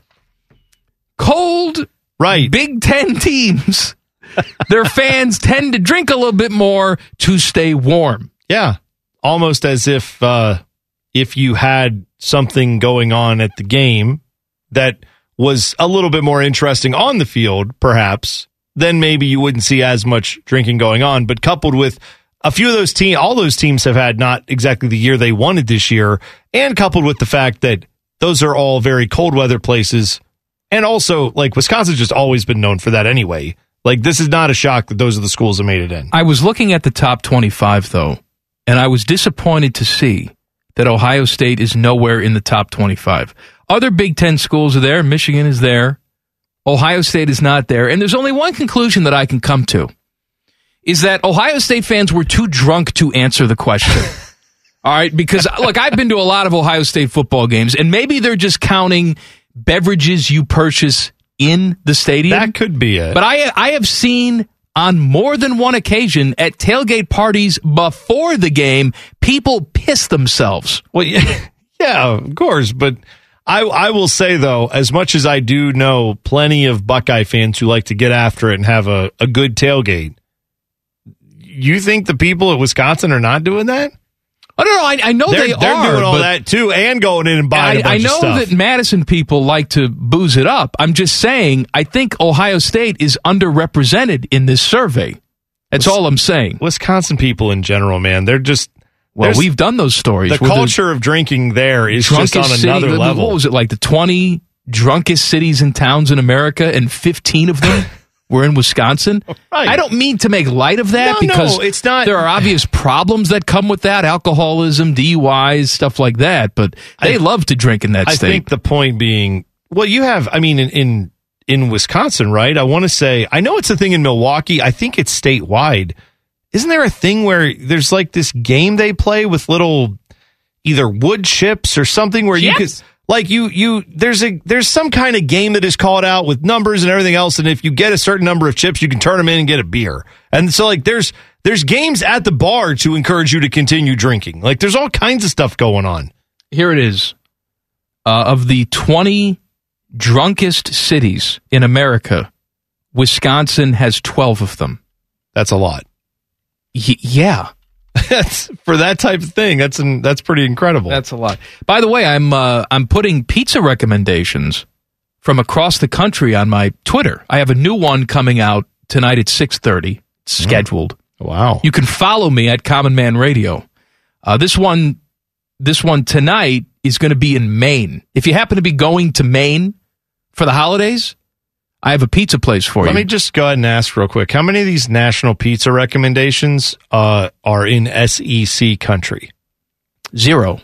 cold Big Ten teams. Their fans tend to drink a little bit more to stay warm. Yeah, almost as if you had something going on at the game that was a little bit more interesting on the field, perhaps, then maybe you wouldn't see as much drinking going on. But coupled with a few of those teams, all those teams have had not exactly the year they wanted this year, and coupled with the fact that those are all very cold weather places. And also, like, Wisconsin's just always been known for that anyway. Like, this is not a shock that those are the schools that made it in. I was looking at the top 25, though, and I was disappointed to see that Ohio State is nowhere in the top 25. Other Big Ten schools are there. Michigan is there. Ohio State is not there. And there's only one conclusion that I can come to, is that Ohio State fans were too drunk to answer the question. All right? Because, look, I've been to a lot of Ohio State football games, and maybe they're just counting beverages you purchase in the stadium. That could be it. But I have seen on more than one occasion at tailgate parties before the game, people piss themselves. Well, yeah, of course. But I will say, though, as much as I do know plenty of Buckeye fans who like to get after it and have a good tailgate, you think the people at Wisconsin are not doing that? I don't know. I know they are. They're doing all that, too, and going in and buying a bunch of stuff. I know that Madison people like to booze it up. I'm just saying, I think Ohio State is underrepresented in this survey. That's all I'm saying. Wisconsin people in general, man, they're just... Well, we've done those stories. The culture of drinking there is just on another level. What was it, like the 20 drunkest cities and towns in America, and 15 of them were in Wisconsin? Right. I don't mean to make light of that because it's not. There are obvious problems that come with that, alcoholism, DUIs, stuff like that, but they love to drink in that state. I think the point being, well, you have, I mean, in in Wisconsin, right? I want to say, I know it's a thing in Milwaukee. I think it's statewide. Isn't there a thing where there's like this game they play with little either wood chips or something where you could like there's some kind of game that is called out with numbers and everything else, and if you get a certain number of chips, you can turn them in and get a beer. And so like there's games at the bar to encourage you to continue drinking. Like there's all kinds of stuff going on. Here it is. Of the 20 drunkest cities in America, Wisconsin has 12 of them. That's a lot. Yeah. That's for that type of thing. That's pretty incredible. That's a lot. By the way, I'm putting pizza recommendations from across the country on my Twitter. I have a new one coming out tonight at 6:30. It's scheduled. Wow. You can follow me at Common Man Radio. This one tonight is going to be in Maine. If you happen to be going to Maine for the holidays, I have a pizza place for you. Let me just go ahead and ask real quick. How many of these national pizza recommendations are in SEC country? 0.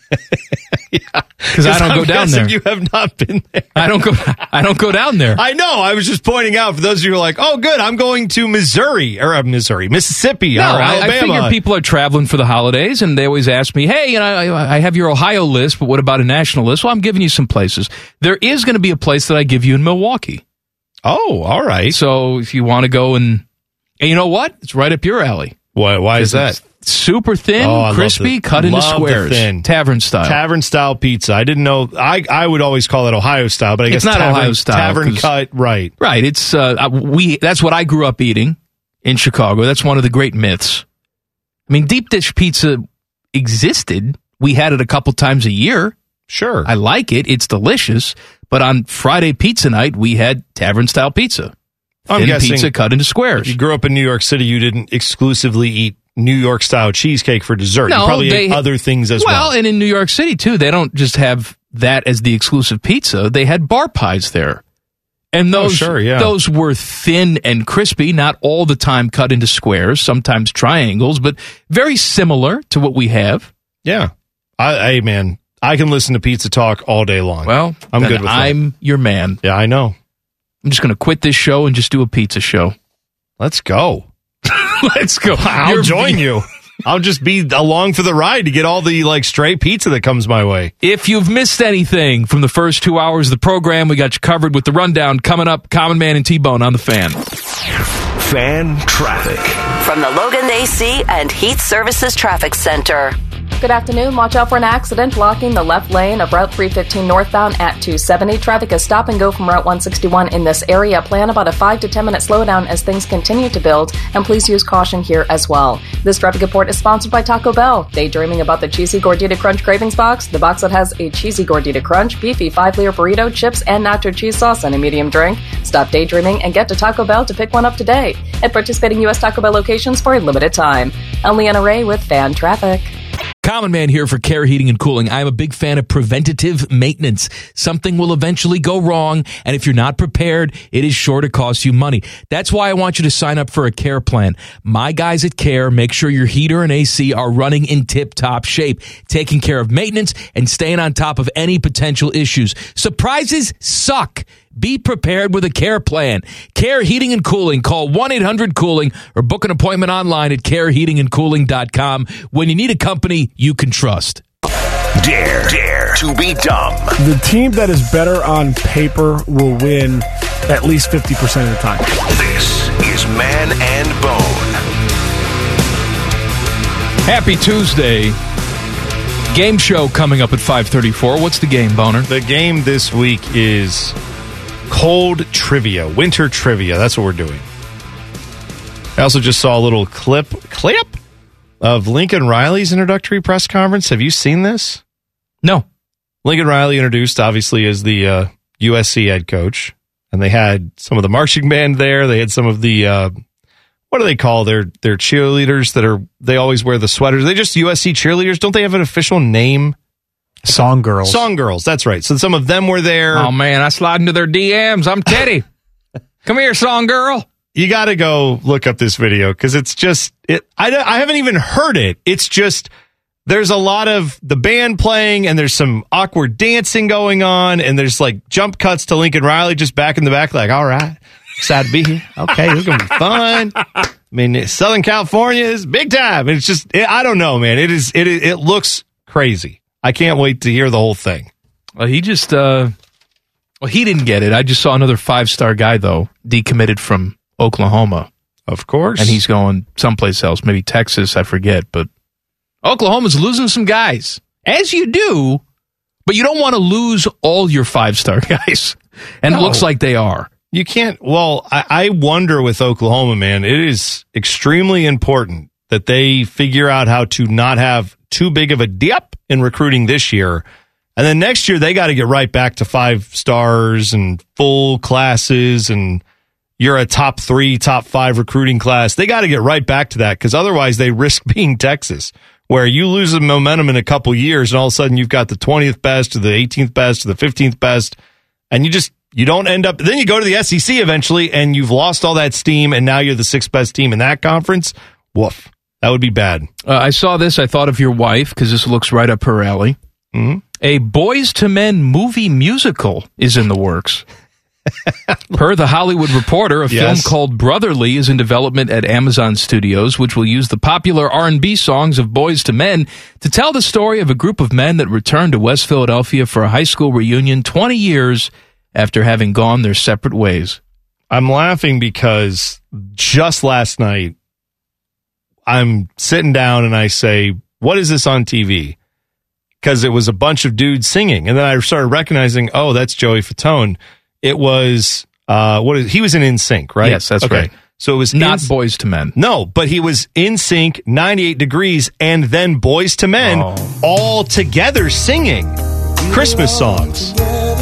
Because I don't go down there. You have not been there. I don't go down there. I know. I was just pointing out for those of you who are like, oh, good, I'm going to Mississippi, or Alabama. I figure people are traveling for the holidays, and they always ask me, hey, I have your Ohio list, but what about a national list? Well, I'm giving you some places. There is going to be a place that I give you in Milwaukee. Oh, all right. So if you want to go and you know what? It's right up your alley. Why is that? Super thin, crispy, cut into squares. Tavern style pizza. I didn't know. I would always call it Ohio style, but I guess it's not Ohio style. Tavern cut, right? Right. It's that's what I grew up eating in Chicago. That's one of the great myths. I mean, deep dish pizza existed. We had it a couple times a year. Sure, I like it. It's delicious. But on Friday pizza night, we had tavern style pizza. I'm guessing pizza cut into squares. If you grew up in New York City, you didn't exclusively eat New York style cheesecake for dessert. No, you probably ate other things as well. Well, and in New York City too, they don't just have that as the exclusive pizza. They had bar pies there. And those were thin and crispy, not all the time cut into squares, sometimes triangles, but very similar to what we have. Yeah. Hey, man, I can listen to pizza talk all day long. Well, I'm good with that. I'm your man. Yeah, I know. I'm just going to quit this show and just do a pizza show. Let's go. Let's go. I'll join you. I'll just be along for the ride to get all the straight pizza that comes my way. If you've missed anything from the first 2 hours of the program, we got you covered with the rundown coming up. Common Man and T-Bone on the Fan. Fan traffic. From the Logan AC and Heat Services Traffic Center. Good afternoon. Watch out for an accident blocking the left lane of Route 315 northbound at 270. Traffic is stop and go from Route 161 in this area. Plan about a 5 to 10 minute slowdown as things continue to build, and please use caution here as well. This traffic report is sponsored by Taco Bell. Daydreaming about the cheesy Gordita Crunch Cravings box? The box that has a cheesy Gordita Crunch, beefy 5-layer burrito, chips, and nacho cheese sauce, and a medium drink. Stop daydreaming and get to Taco Bell to pick one up today at participating U.S. Taco Bell locations for a limited time. I'm Leanna Ray with Fan Traffic. Common Man here for Care Heating and Cooling. I'm a big fan of preventative maintenance. Something will eventually go wrong, and if you're not prepared, it is sure to cost you money. That's why I want you to sign up for a Care plan. My guys at Care make sure your heater and AC are running in tip-top shape, taking care of maintenance and staying on top of any potential issues. Surprises suck. Be prepared with a Care plan. Care Heating and Cooling. Call 1-800-COOLING or book an appointment online at careheatingandcooling.com when you need a company you can trust. Dare to be dumb. The team that is better on paper will win at least 50% of the time. This is Man and Bone. Happy Tuesday. Game show coming up at 5:34. What's the game, Boner? The game this week is cold trivia, winter trivia. That's what we're doing. I also just saw a little clip of Lincoln Riley's introductory press conference. Have you seen this? No. Lincoln Riley introduced, obviously, as the USC head coach, and they had some of the marching band there. They had some of the what do they call their cheerleaders they always wear the sweaters? They just USC cheerleaders. Don't they have an official name? Song girls. Song girls, that's right. So some of them were there. Oh, man, I slide into their DMs. I'm Teddy. Come here, song girl. You got to go look up this video because it's just, I haven't even heard it. It's just there's a lot of the band playing, and there's some awkward dancing going on, and there's like jump cuts to Lincoln Riley just back in the back, like, all right, excited to be here. Okay, it's going to be fun. I mean, Southern California is big time. It's just, I don't know, man. It looks crazy. I can't wait to hear the whole thing. Well, he just, he didn't get it. I just saw another 5-star guy, though, decommitted from Oklahoma. Of course. And he's going someplace else, maybe Texas, I forget, but Oklahoma's losing some guys, as you do, but you don't want to lose all your 5-star guys, and it looks like they are. You can't, well, I wonder with Oklahoma, man, it is extremely important that they figure out how to not have too big of a dip in recruiting this year, and then next year they got to get right back to 5 stars and full classes, and you're a top 3, top 5 recruiting class. They got to get right back to that, because otherwise they risk being Texas, where you lose the momentum in a couple years, and all of a sudden you've got the 20th best or the 18th best or the 15th best, and you don't end up, then you go to the SEC eventually, and you've lost all that steam, and now you're the 6th best team in that conference. Woof. That would be bad. I saw this. I thought of your wife, because this looks right up her alley. Mm-hmm. A Boys to Men movie musical is in the works. Per The Hollywood Reporter, a film called Brotherly is in development at Amazon Studios, which will use the popular R&B songs of Boys to Men to tell the story of a group of men that returned to West Philadelphia for a high school reunion 20 years after having gone their separate ways. I'm laughing because just last night, I'm sitting down and I say, what is this on TV? Because it was a bunch of dudes singing. And then I started recognizing, oh, that's Joey Fatone. It was, he was in NSYNC, right? Yes, that's right. So it was not Boys to Men. No, but he was NSYNC, 98 Degrees, and then Boys to Men all together singing Christmas songs.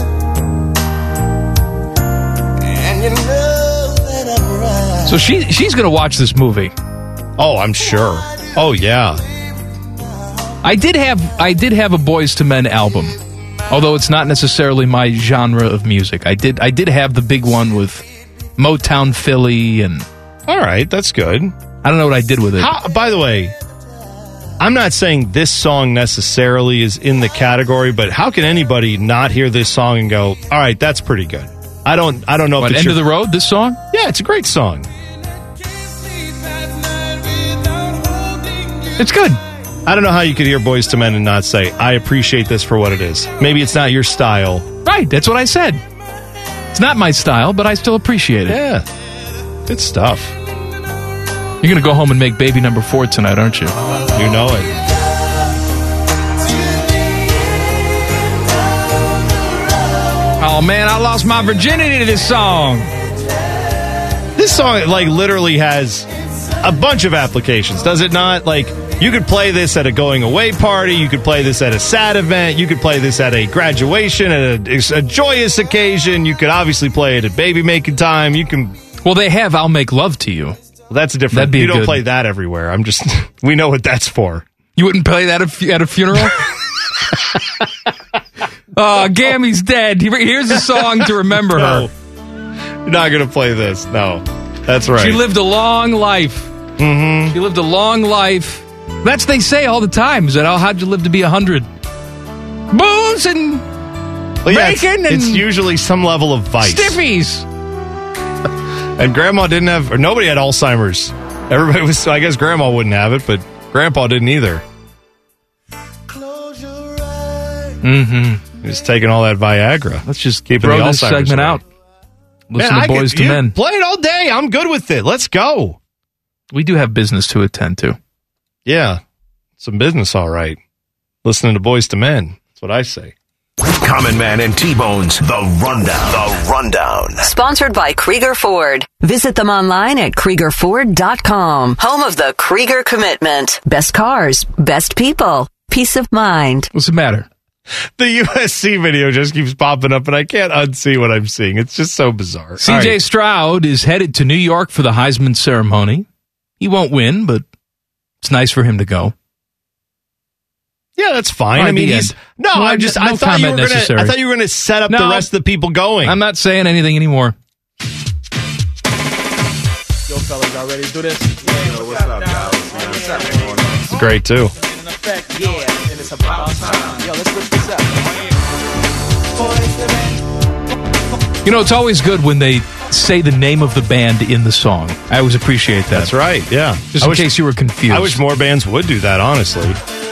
So she's going to watch this movie. Oh, I'm sure. Oh, yeah. I did have a Boys to Men album. Although it's not necessarily my genre of music. I did have the big one with Motown Philly and... All right, that's good. I don't know what I did with it. By the way, I'm not saying this song necessarily is in the category, but how can anybody not hear this song and go, all right, that's pretty good? I don't know if it's End of the Road, this song? Yeah, it's a great song. It's good. I don't know how you could hear Boys to Men and not say, I appreciate this for what it is. Maybe it's not your style. Right, that's what I said. It's not my style, but I still appreciate it. Yeah, good stuff. You're going to go home and make baby number 4 tonight, aren't you? You know it. Oh, man, I lost my virginity to this song. This song, like, literally has a bunch of applications, does it not? Like, you could play this at a going-away party. You could play this at a sad event. You could play this at a graduation, at a joyous occasion. You could obviously play it at baby-making time. You can... Well, they have I'll Make Love to You. Well, that's a different... You don't play that everywhere. I'm just... We know what that's for. You wouldn't play that at a funeral? Oh, Gammy's dead. Here's a song to remember her. You're not going to play this. No. That's right. She lived a long life. Mm-hmm. She lived a long life. That's they say all the time. Is that how'd you live to be 100? Booze and bacon and it's usually some level of vice. Stiffies. And Grandma didn't have, or nobody had Alzheimer's. Everybody was. I guess Grandma wouldn't have it, but Grandpa didn't either. Mm-hmm. He was taking all that Viagra. Let's just keeping throw the this Alzheimer's segment away. out. Listen to Boys to Men. Play it all day. I'm good with it. Let's go. We do have business to attend to. Yeah. Some business, all right. Listening to Boys to Men. That's what I say. Common Man and T-Bone's The Rundown. The Rundown. Sponsored by Krieger Ford. Visit them online at KriegerFord.com. Home of the Krieger Commitment. Best cars, best people, peace of mind. What's the matter? The USC video just keeps popping up, and I can't unsee what I'm seeing. It's just so bizarre. C.J. Stroud is headed to New York for the Heisman ceremony. He won't win, but it's nice for him to go. Yeah, that's fine. Right, I mean, I thought you were going to set up the rest of the people going. I'm not saying anything anymore. Yo, fellas, y'all ready to do this? Yo, what's up, guys? What's up? It's great, too. respect, yeah, and it's about time. Yo, let's rip this up. You know, it's always good when they say the name of the band in the song. I always appreciate that. That's right, yeah. Just in case you were confused. I wish more bands would do that, honestly.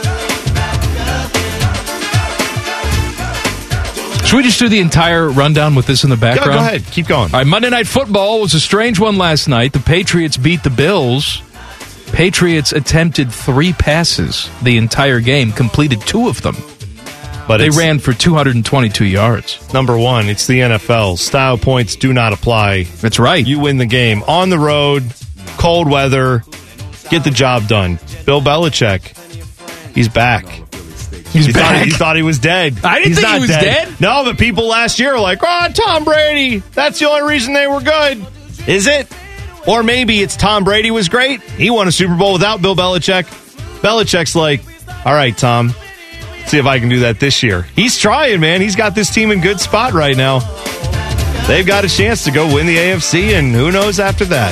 Should we just do the entire rundown with this in the background? Yeah, go ahead. Keep going. All right, Monday Night Football was a strange one last night. The Patriots beat the Bills. Patriots attempted 3 passes the entire game, completed 2 of them. But they ran for 222 yards. Number one, it's the NFL. Style points do not apply. That's right. You win the game. On the road, cold weather, get the job done. Bill Belichick, he's back. He's back. He thought he was dead. I didn't think he was dead. No, but people last year were like, Tom Brady. That's the only reason they were good. Is it? Or maybe it's Tom Brady was great. He won a Super Bowl without Bill Belichick. Belichick's like, all right, Tom, see if I can do that this year. He's trying, man. He's got this team in good spot right now. They've got a chance to go win the AFC, and who knows after that.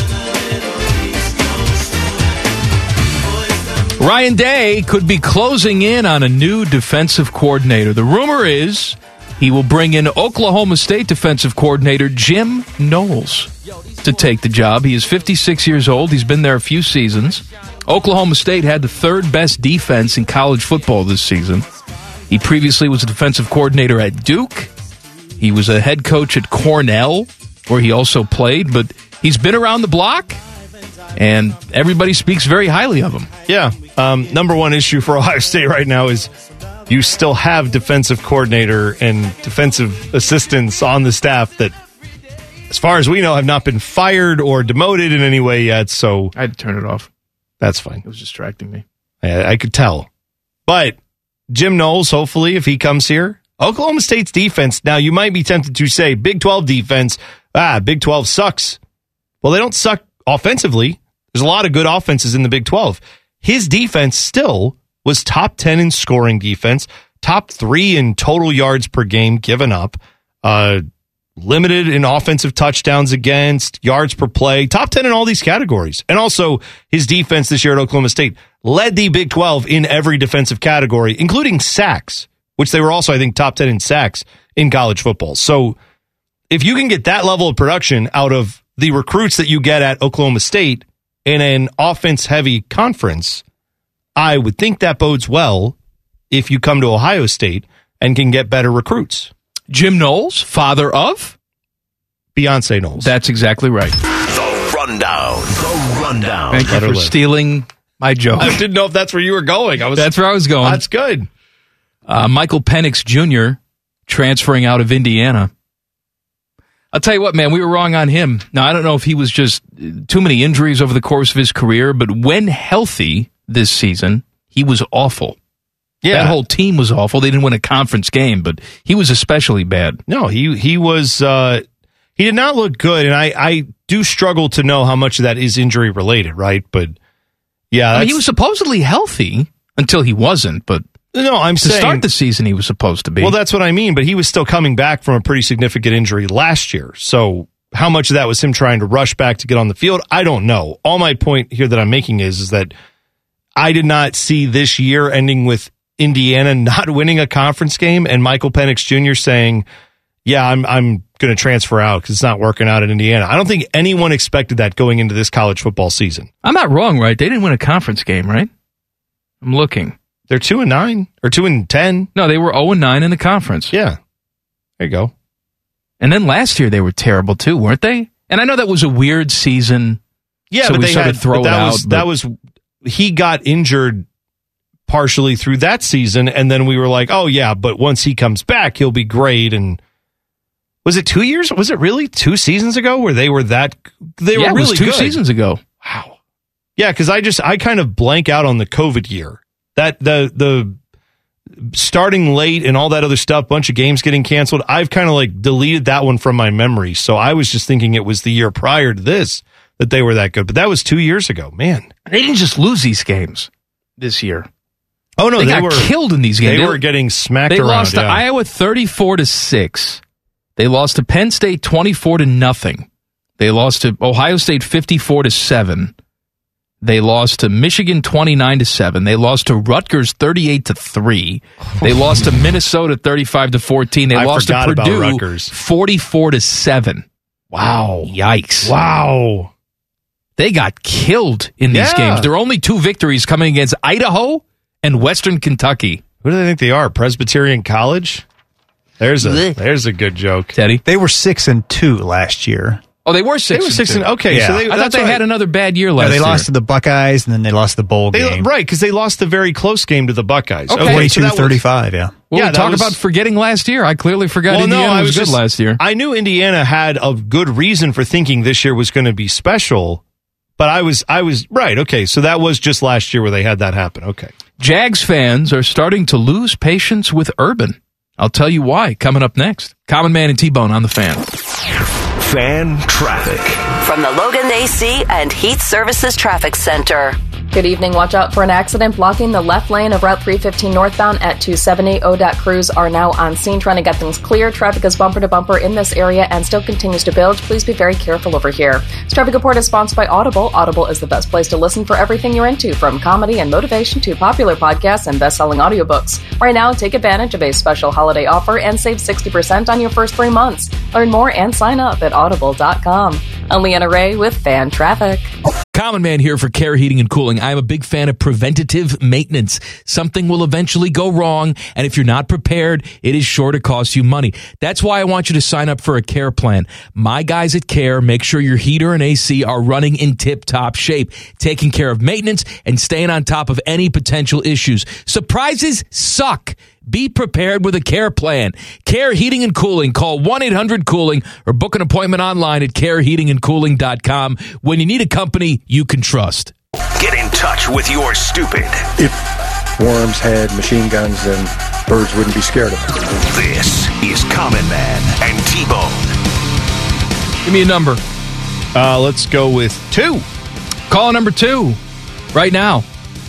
Ryan Day could be closing in on a new defensive coordinator. The rumor is he will bring in Oklahoma State defensive coordinator Jim Knowles to take the job. He is 56 years old. He's been there a few seasons. Oklahoma State had the 3rd best defense in college football this season. He previously was a defensive coordinator at Duke. He was a head coach at Cornell, where he also played, but he's been around the block, and everybody speaks very highly of him. Yeah. Number one issue for Ohio State right now is you still have defensive coordinator and defensive assistants on the staff that, as far as we know, have not been fired or demoted in any way yet. So I had to turn it off. That's fine. It was distracting me. I could tell. But Jim Knowles, hopefully, if he comes here, Oklahoma State's defense, now you might be tempted to say Big 12 defense, Big 12 sucks. Well, they don't suck offensively. There's a lot of good offenses in the Big 12. His defense still was top 10 in scoring defense, top 3 in total yards per game given up, limited in offensive touchdowns against, yards per play, top 10 in all these categories. And also, his defense this year at Oklahoma State led the Big 12 in every defensive category, including sacks, which they were also, I think, top 10 in sacks in college football. So if you can get that level of production out of the recruits that you get at Oklahoma State in an offense-heavy conference, I would think that bodes well if you come to Ohio State and can get better recruits. Jim Knowles, father of? Beyonce Knowles. That's exactly right. The Rundown. Thank you for stealing my joke. I didn't know if that's where you were going. That's where I was going. That's good. Michael Penix Jr. transferring out of Indiana. I'll tell you what, man, we were wrong on him. Now, I don't know if he was just too many injuries over the course of his career, but when healthy this season, he was awful. Yeah. That whole team was awful. They didn't win a conference game, but he was especially bad. No, he was he did not look good, and I do struggle to know how much of that is injury related, right? But yeah, I mean, he was supposedly healthy until he wasn't, but no, I'm saying to start the season he was supposed to be. Well, that's what I mean, but he was still coming back from a pretty significant injury last year. So how much of that was him trying to rush back to get on the field? I don't know. All my point here that I'm making is that I did not see this year ending with Indiana not winning a conference game and Michael Penix Jr. saying, yeah, I'm going to transfer out because it's not working out in Indiana. I don't think anyone expected that going into this college football season. I'm not wrong, right? They didn't win a conference game, right? I'm looking. They're 2-9 or 2-10. No, they were 0-9 in the conference. Yeah. There you go. And then last year they were terrible too, weren't they? And I know that was a weird season. Yeah, so but we they sort had of throw it out. That was he got injured partially through that season, and then we were like, oh yeah, but once he comes back, he'll be great. And was it 2 years? Was it really 2 seasons ago where they were that? They were really it was 2 good. seasons ago. Wow. Yeah, because I kind of blank out on the COVID year. That the starting late and all that other stuff, bunch of games getting canceled. I've kind of like deleted that one from my memory. So I was just thinking it was the year prior to this that they were that good. But that was 2 years ago, man. They didn't just lose these games this year. Oh no, they got killed in these games. They were getting smacked around. They lost to Iowa 34-6. They lost to Penn State 24-0. They lost to Ohio State 54-7. They lost to Michigan 29-7. They lost to Rutgers 38-3. They lost to Minnesota 35-14. They lost to Purdue 44-7. Wow. Yikes. Wow. They got killed in these games. There are only 2 victories coming against Idaho and Western Kentucky. Who do they think they are? Presbyterian College? There's a good joke. Teddy? They were 6-2 last year. Oh, they were 6-2. Okay, Yeah. so I thought they had another bad year last year. They lost to the Buckeyes, and then they lost the bowl game. Right, because they lost the very close game to the Buckeyes. Okay. 42-35, yeah. Well, talk about forgetting last year. I clearly forgot Indiana was good last year. I knew Indiana had a good reason for thinking this year was going to be special, but I was right. Okay, so that was just last year where they had that happen. Okay. Jags fans are starting to lose patience with Urban. I'll tell you why coming up next. Common Man and T-Bone on the Fan. Fan traffic. From the Logan AC and Heat Services Traffic Center. Good evening. Watch out for an accident blocking the left lane of Route 315 northbound at 270. ODOT crews are now on scene trying to get things clear. Traffic is bumper to bumper in this area and still continues to build. Please be very careful over here. This traffic report is sponsored by Audible. Audible is the best place to listen for everything you're into, from comedy and motivation to popular podcasts and best-selling audiobooks. Right now, take advantage of a special holiday offer and save 60% on your first 3 months. Learn more and sign up at audible.com. I'm Leanna Ray with Fan Traffic. Common Man here for Care Heating and Cooling. I'm a big fan of preventative maintenance. Something will eventually go wrong, and if you're not prepared, it is sure to cost you money. That's why I want you to sign up for a Care plan. My guys at Care make sure your heater and AC are running in tip-top shape, taking care of maintenance and staying on top of any potential issues. Surprises suck. Be prepared with a Care plan. Care Heating and Cooling. Call 1-800-COOLING or book an appointment online at careheatingandcooling.com when you need a company you can trust. Get in touch with your stupid. If worms had machine guns, then birds wouldn't be scared of them. This is Common Man and T-Bone. Give me a number. Let's go with 2. Call number 2 right now.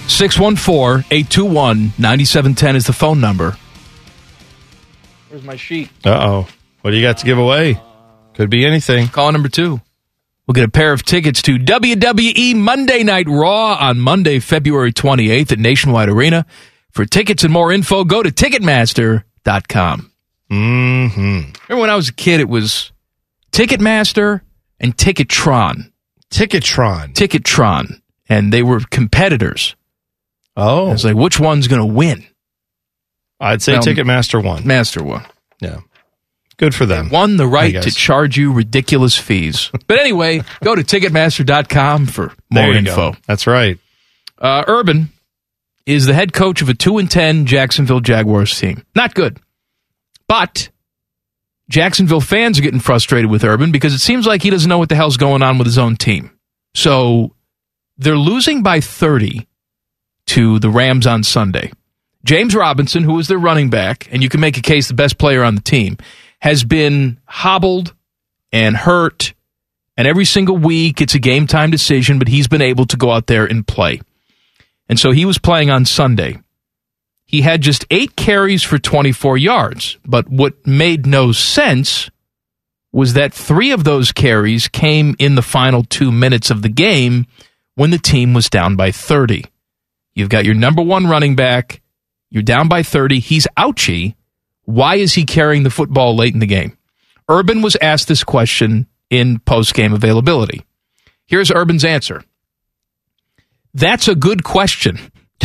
614-821-9710 is the phone number. Where's my sheet? Uh-oh. What do you got to give away? Could be anything. Call number 2. We'll get a pair of tickets to WWE Monday Night Raw on Monday, February 28th at Nationwide Arena. For tickets and more info, go to Ticketmaster.com. Mm-hmm. Remember when I was a kid, it was Ticketmaster and Ticketron. Ticketron. And they were competitors. Oh. I was like, which one's going to win? I'd say Ticketmaster won. Master won. Yeah. Good for them. They won the right to charge you ridiculous fees. But anyway, go to Ticketmaster.com for more info. Go. That's right. Urban is the head coach of a 2-10 Jacksonville Jaguars team. Not good. But Jacksonville fans are getting frustrated with Urban because it seems like he doesn't know what the hell's going on with his own team. So they're losing by 30 to the Rams on Sunday. James Robinson, who is their running back, and you can make a case the best player on the team, has been hobbled and hurt, and every single week it's a game-time decision, but he's been able to go out there and play. And so he was playing on Sunday. He had just 8 carries for 24 yards, but what made no sense was that 3 of those carries came in the final 2 minutes of the game when the team was down by 30. You've got your number 1 running back. You're down by 30. He's ouchy. Why is he carrying the football late in the game? Urban was asked this question in post-game availability. Here's Urban's answer. That's a good question.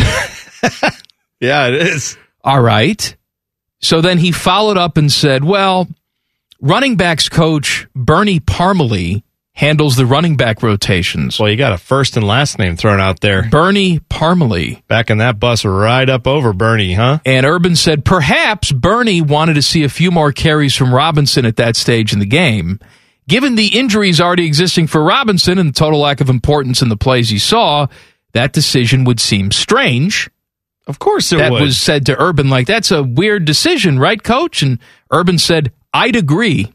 Yeah, it is. All right. So then he followed up and said, well, running backs coach Bernie Parmalee handles the running back rotations. Well, you got a first and last name thrown out there. Bernie Parmalee. Backing that bus right up over Bernie, huh? And Urban said perhaps Bernie wanted to see a few more carries from Robinson at that stage in the game. Given the injuries already existing for Robinson and the total lack of importance in the plays he saw, that decision would seem strange. Of course it would. That was said to Urban like, that's a weird decision, right, Coach? And Urban said, I'd agree.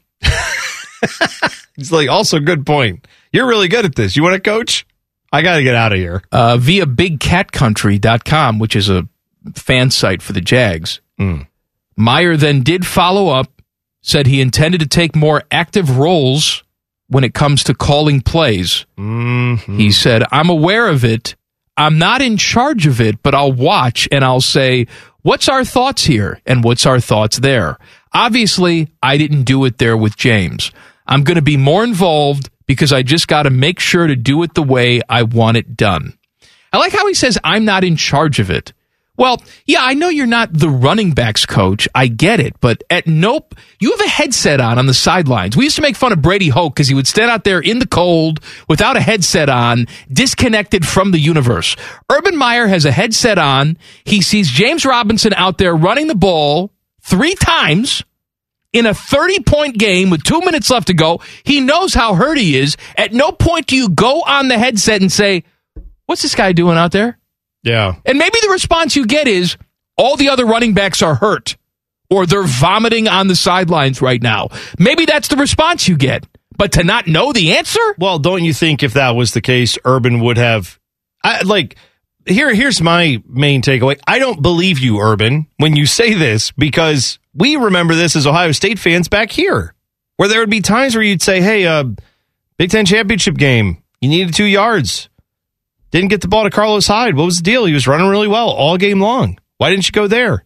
He's like, also good point. You're really good at this. You want to coach? I got to get out of here. Via BigCatCountry.com, which is a fan site for the Jags. Meyer then did follow up, said he intended to take more active roles when it comes to calling plays. Mm-hmm. He said, I'm aware of it. I'm not in charge of it, but I'll watch and I'll say, what's our thoughts here and what's our thoughts there? Obviously, I didn't do it there with James. I'm going to be more involved because I just got to make sure to do it the way I want it done. I like how he says, I'm not in charge of it. Well, yeah, I know you're not the running backs coach. I get it. But you have a headset on the sidelines. We used to make fun of Brady Hoke because he would stand out there in the cold without a headset on, disconnected from the universe. Urban Meyer has a headset on. He sees James Robinson out there running the ball 3 times in a 30-point game with 2 minutes left to go. He knows how hurt he is. At no point do you go on the headset and say, what's this guy doing out there? Yeah. And maybe the response you get is, all the other running backs are hurt, or they're vomiting on the sidelines right now. Maybe that's the response you get. But to not know the answer? Well, don't you think if that was the case, Urban would have... Here's my main takeaway. I don't believe you, Urban, when you say this, because we remember this as Ohio State fans back here, where there would be times where you'd say, hey, Big Ten championship game, you needed 2 yards. Didn't get the ball to Carlos Hyde. What was the deal? He was running really well all game long. Why didn't you go there?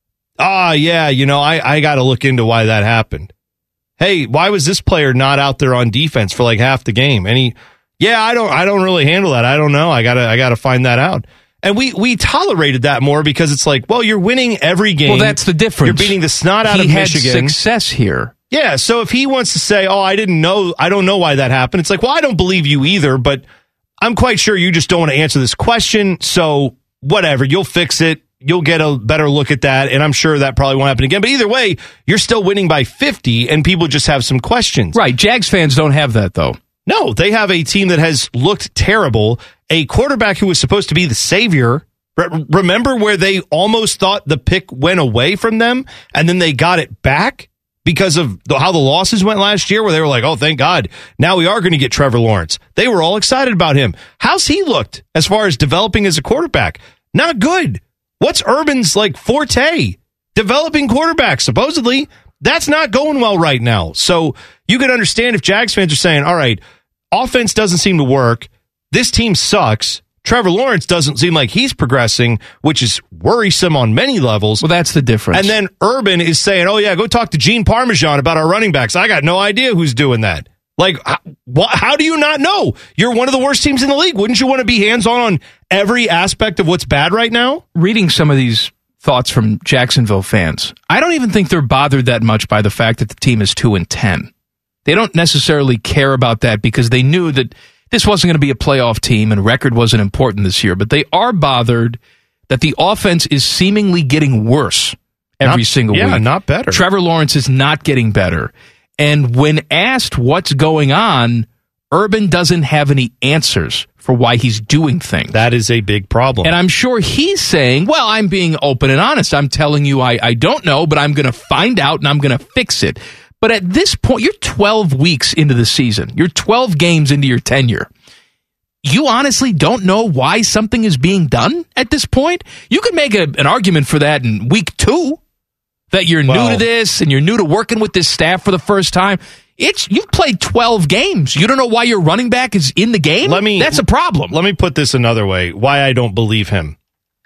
Yeah, I got to look into why that happened. Hey, why was this player not out there on defense for like half the game? And I don't really handle that. I don't know. I gotta find that out. And we tolerated that more because it's like, well, you're winning every game. Well, that's the difference. You're beating the snot out of Michigan. He had success here. Yeah, so if he wants to say, I didn't know, I don't know why that happened. It's like, well, I don't believe you either, but I'm quite sure you just don't want to answer this question, so whatever, you'll fix it. You'll get a better look at that, and I'm sure that probably won't happen again. But either way, you're still winning by 50, and people just have some questions. Right, Jags fans don't have that, though. No, they have a team that has looked terrible, a quarterback who was supposed to be the savior. Remember where they almost thought the pick went away from them, and then they got it back? Because of how the losses went last year, where they were like, oh, thank God, now we are going to get Trevor Lawrence. They were all excited about him. How's he looked as far as developing as a quarterback? Not good. What's Urban's forte? Developing quarterbacks, supposedly. That's not going well right now. So you can understand if Jags fans are saying, all right, offense doesn't seem to work. This team sucks. Trevor Lawrence doesn't seem like he's progressing, which is worrisome on many levels. Well, that's the difference. And then Urban is saying, oh, yeah, go talk to Gene Parmesan about our running backs. I got no idea who's doing that. How do you not know? You're one of the worst teams in the league. Wouldn't you want to be hands-on every aspect of what's bad right now? Reading some of these thoughts from Jacksonville fans, I don't even think they're bothered that much by the fact that the team is 2-10. They don't necessarily care about that because they knew that this wasn't going to be a playoff team and record wasn't important this year, but they are bothered that the offense is seemingly getting worse every single week. Yeah, not better. Trevor Lawrence is not getting better. And when asked what's going on, Urban doesn't have any answers for why he's doing things. That is a big problem. And I'm sure he's saying, well, I'm being open and honest. I'm telling you I don't know, but I'm going to find out and I'm going to fix it. But at this point, you're 12 weeks into the season. You're 12 games into your tenure. You honestly don't know why something is being done at this point? You could make an argument for that in week 2, that you're new to this and you're new to working with this staff for the first time. You've played 12 games. You don't know why your running back is in the game? That's a problem. Let me put this another way, why I don't believe him.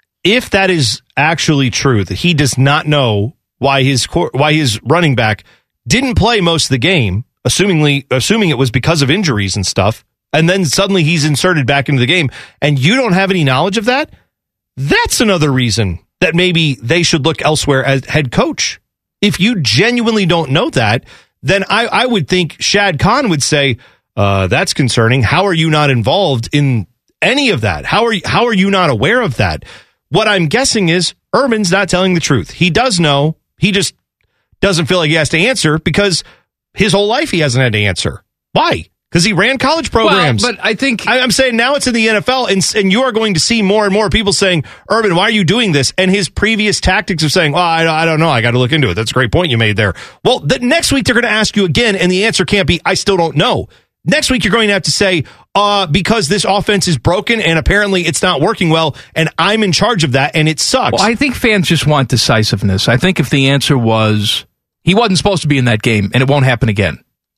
If that is actually true, that he does not know why his running back didn't play most of the game, assuming it was because of injuries and stuff, and then suddenly he's inserted back into the game, and you don't have any knowledge of that, that's another reason that maybe they should look elsewhere as head coach. If you genuinely don't know that, then I would think Shad Khan would say, that's concerning. How are you not involved in any of that? How are you not aware of that? What I'm guessing is Urban's not telling the truth. He does know. He just doesn't feel like he has to answer because his whole life he hasn't had to answer. Why? Because he ran college programs. Well, but I think I'm saying now it's in the NFL, and you are going to see more and more people saying, Urban, why are you doing this? And his previous tactics of saying, I don't know, I got to look into it. That's a great point you made there. Well, the next week they're going to ask you again, and the answer can't be, I still don't know. Next week you're going to have to say, because this offense is broken and apparently it's not working well, and I'm in charge of that, and it sucks. Well, I think fans just want decisiveness. I think if the answer was, he wasn't supposed to be in that game, and it won't happen again.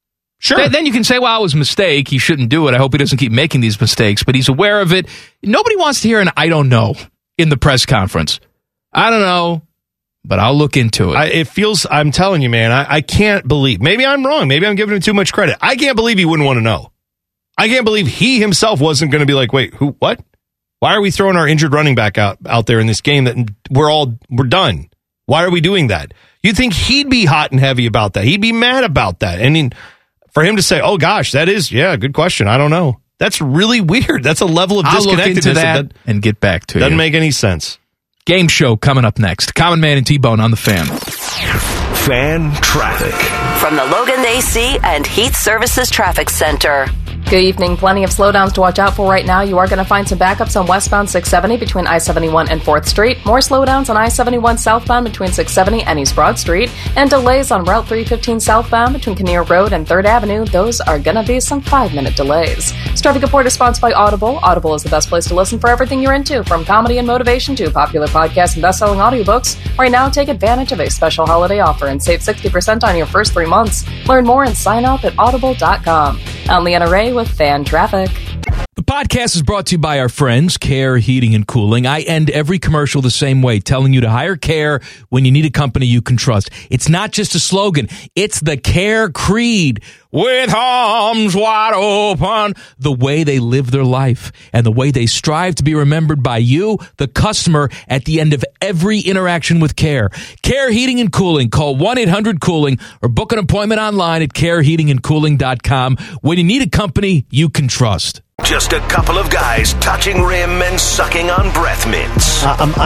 Sure. Then you can say, well, it was a mistake. He shouldn't do it. I hope he doesn't keep making these mistakes. But he's aware of it. Nobody wants to hear an I don't know in the press conference. I don't know, but I'll look into it. I'm telling you, man, I can't believe. Maybe I'm wrong. Maybe I'm giving him too much credit. I can't believe he wouldn't want to know. I can't believe he himself wasn't going to be like, wait, who, what? Why are we throwing our injured running back out there in this game that we're done? Why are we doing that? You'd think he'd be hot and heavy about that. He'd be mad about that. I mean, for him to say, oh gosh, that is, good question. I don't know. That's really weird. That's a level of disconnectedness. I'll look into that and get back to you. Doesn't make any sense. Game show coming up next. Common Man and T-Bone on the Fan. Fan traffic. From the Logan AC and Heat Services Traffic Center. Good evening. Plenty of slowdowns to watch out for right now. You are going to find some backups on westbound 670 between I-71 and 4th Street. More slowdowns on I-71 southbound between 670 and East Broad Street. And delays on Route 315 southbound between Kinnear Road and 3rd Avenue. Those are going to be some 5-minute delays. This traffic report is sponsored by Audible. Audible is the best place to listen for everything you're into, from comedy and motivation to popular podcasts and best-selling audiobooks. Right now, take advantage of a special holiday offer and save 60% on your first 3 months. Learn more and sign up at audible.com. I'm Leanna Ray with Fan Traffic. The podcast is brought to you by our friends, Care Heating and Cooling. I end every commercial the same way, telling you to hire Care when you need a company you can trust. It's not just a slogan. It's the Care creed. With arms wide open. The way they live their life and the way they strive to be remembered by you, the customer, at the end of every interaction with Care. Care Heating and Cooling. Call 1-800-COOLING or book an appointment online at careheatingandcooling.com when you need a company you can trust. Just a couple of guys touching rim and sucking on breath mints.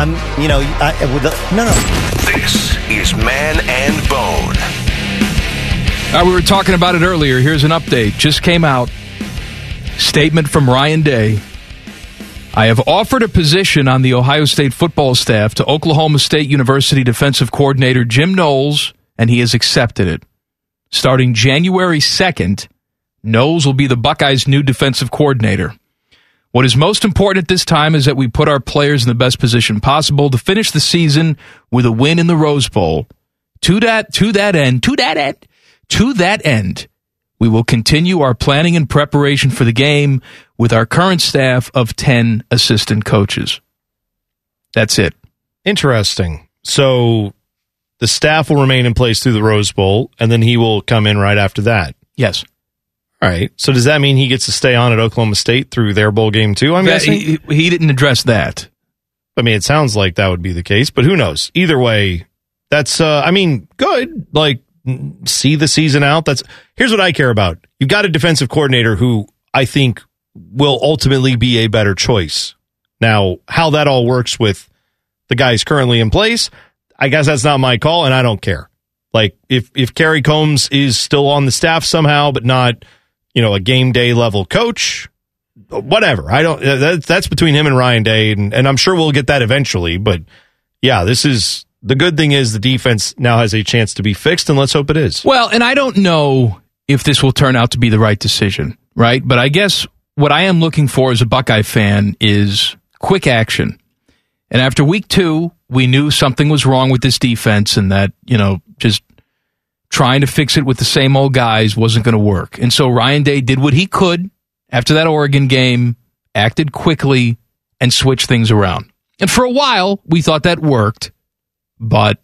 No. This is Man and Bone. We were talking about it earlier. Here's an update. Just came out. Statement from Ryan Day. I have offered a position on the Ohio State football staff to Oklahoma State University defensive coordinator Jim Knowles, and he has accepted it. Starting January 2nd, Knowles will be the Buckeyes' new defensive coordinator. What is most important at this time is that we put our players in the best position possible to finish the season with a win in the Rose Bowl. To that end, we will continue our planning and preparation for the game with our current staff of 10 assistant coaches. That's it. Interesting. So the staff will remain in place through the Rose Bowl, and then he will come in right after that. Yes. All right. So does that mean he gets to stay on at Oklahoma State through their bowl game too? I'm guessing he didn't address that. I mean, it sounds like that would be the case, but who knows? Either way, that's good. Like, see the season out. Here's what I care about. You've got a defensive coordinator who I think will ultimately be a better choice. Now, how that all works with the guys currently in place, I guess that's not my call, and I don't care. Like, if Kerry Combs is still on the staff somehow, but not, a game day level coach, whatever. That's between him and Ryan Day, and I'm sure we'll get that eventually. But yeah, the good thing is the defense now has a chance to be fixed, and let's hope it is. Well, and I don't know if this will turn out to be the right decision, right? But I guess what I am looking for as a Buckeye fan is quick action. And after week 2, we knew something was wrong with this defense and that, just trying to fix it with the same old guys wasn't going to work. And so Ryan Day did what he could after that Oregon game, acted quickly, and switched things around. And for a while, we thought that worked, but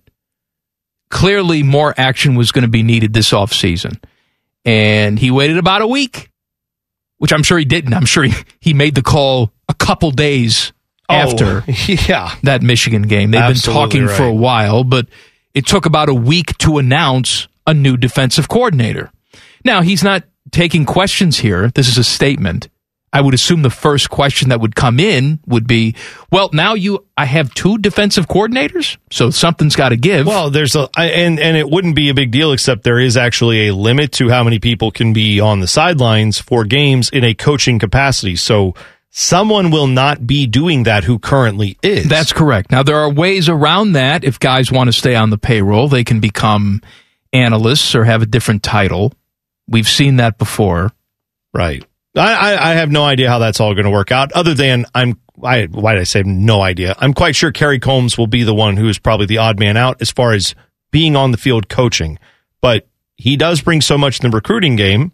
clearly more action was going to be needed this offseason. And he waited about a week, which I'm sure he didn't. I'm sure he made the call a couple days after that Michigan game. They've been talking for a while, but it took about a week to announce a new defensive coordinator. Now, he's not taking questions here. This is a statement. I would assume the first question that would come in would be, well, now I have 2 defensive coordinators, so something's got to give. Well, and it wouldn't be a big deal, except there is actually a limit to how many people can be on the sidelines for games in a coaching capacity. So someone will not be doing that who currently is. That's correct. Now, there are ways around that. If guys want to stay on the payroll, they can become analysts or have a different title. We've seen that before. Right. I have no idea how that's all going to work out, other than why did I say no idea? I'm quite sure Kerry Combs will be the one who is probably the odd man out as far as being on the field coaching. But he does bring so much in the recruiting game,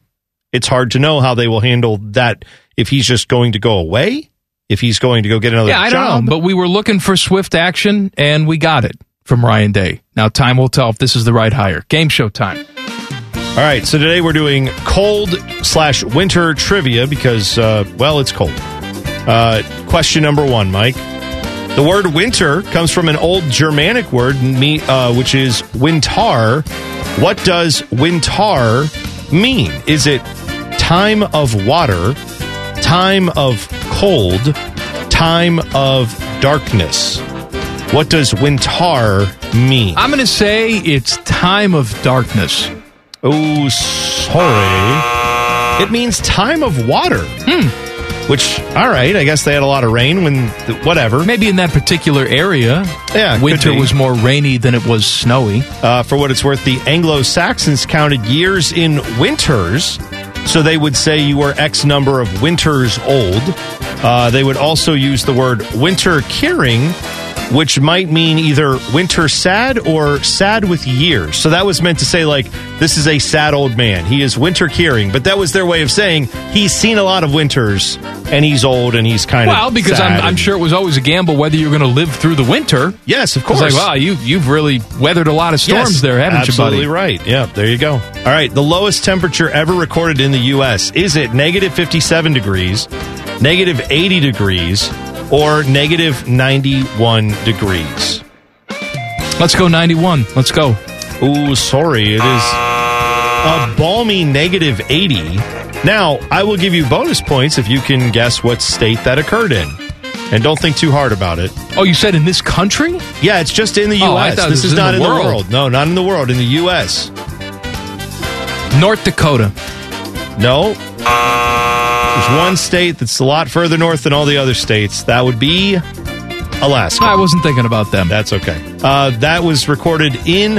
it's hard to know how they will handle that. If he's just going to go away, if he's going to go get another job. I don't know, but we were looking for swift action, and we got it from Ryan Day. Now time will tell if this is the right hire. Game show time. All right, so today we're doing cold/winter trivia because, it's cold. Question number 1, Mike. The word winter comes from an old Germanic word, which is wintar. What does wintar mean? Is it time of water, time of cold, time of darkness? What does wintar mean? I'm going to say it's time of darkness. Oh, sorry. It means time of water. Which, all right, I guess they had a lot of rain whatever. Maybe in that particular area, winter was more rainy than it was snowy. For what it's worth, the Anglo-Saxons counted years in winters, so they would say you were X number of winters old. They would also use the word winter kering, which might mean either winter sad or sad with years. So that was meant to say, like, this is a sad old man. He is winter kering. But that was their way of saying he's seen a lot of winters, and he's old, and he's kind of Well, because sad I'm sure it was always a gamble whether you're going to live through the winter. Yes, of course. It's like, wow, you've really weathered a lot of storms there, haven't you, buddy? Absolutely right. Yeah, there you go. All right, the lowest temperature ever recorded in the U.S. Is it negative 57 degrees, negative 80 degrees, or negative 91 degrees? Let's go 91. Let's go. Ooh, sorry. It is a balmy negative 80. Now, I will give you bonus points if you can guess what state that occurred in. And don't think too hard about it. Oh, you said in this country? Yeah, it's just in the U.S. This is not in the world. No, not in the world. In the U.S. North Dakota. No. There's one state that's a lot further north than all the other states. That would be Alaska. I wasn't thinking about them. That's okay. That was recorded in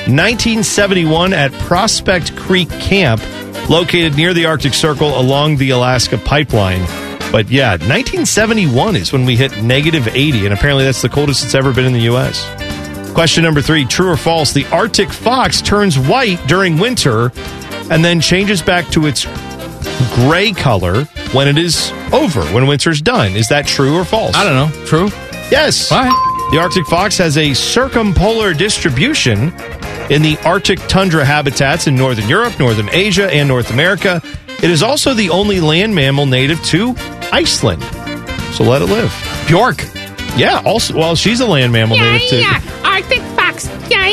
1971 at Prospect Creek Camp, located near the Arctic Circle along the Alaska Pipeline. But yeah, 1971 is when we hit negative 80, and apparently that's the coldest it's ever been in the U.S. Question number 3, true or false? The Arctic fox turns white during winter and then changes back to its gray color when it is over, when winter's done. Is that true or false? I don't know. True? Yes. All right. The Arctic fox has a circumpolar distribution in the Arctic tundra habitats in Northern Europe, Northern Asia, and North America. It is also the only land mammal native to Iceland. So let it live. Bjork. Yeah, also, well, she's a land mammal native to... Arctic fox.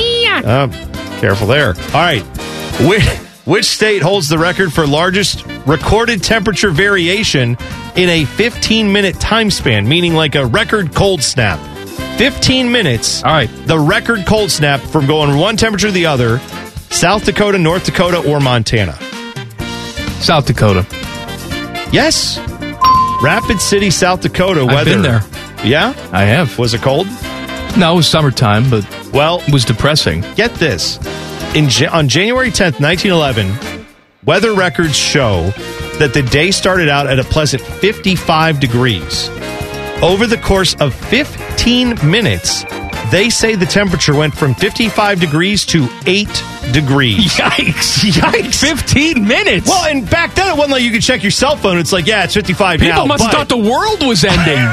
Careful there. All right. Which state holds the record for largest recorded temperature variation in a 15-minute time span, meaning like a record cold snap? 15 minutes. All right. The record cold snap from going one temperature to the other, South Dakota, North Dakota, or Montana? South Dakota. Yes. Rapid City, South Dakota. I've been there. Yeah? I have. Was it cold? No, it was summertime, but it was depressing. Get this. On January 10th, 1911, weather records show that the day started out at a pleasant 55 degrees. Over the course of 15 minutes, they say the temperature went from 55 degrees to 8 degrees. Yikes. 15 minutes. Well, and back then it wasn't like you could check your cell phone. It's like, yeah, it's 55 now. People must have thought the world was ending.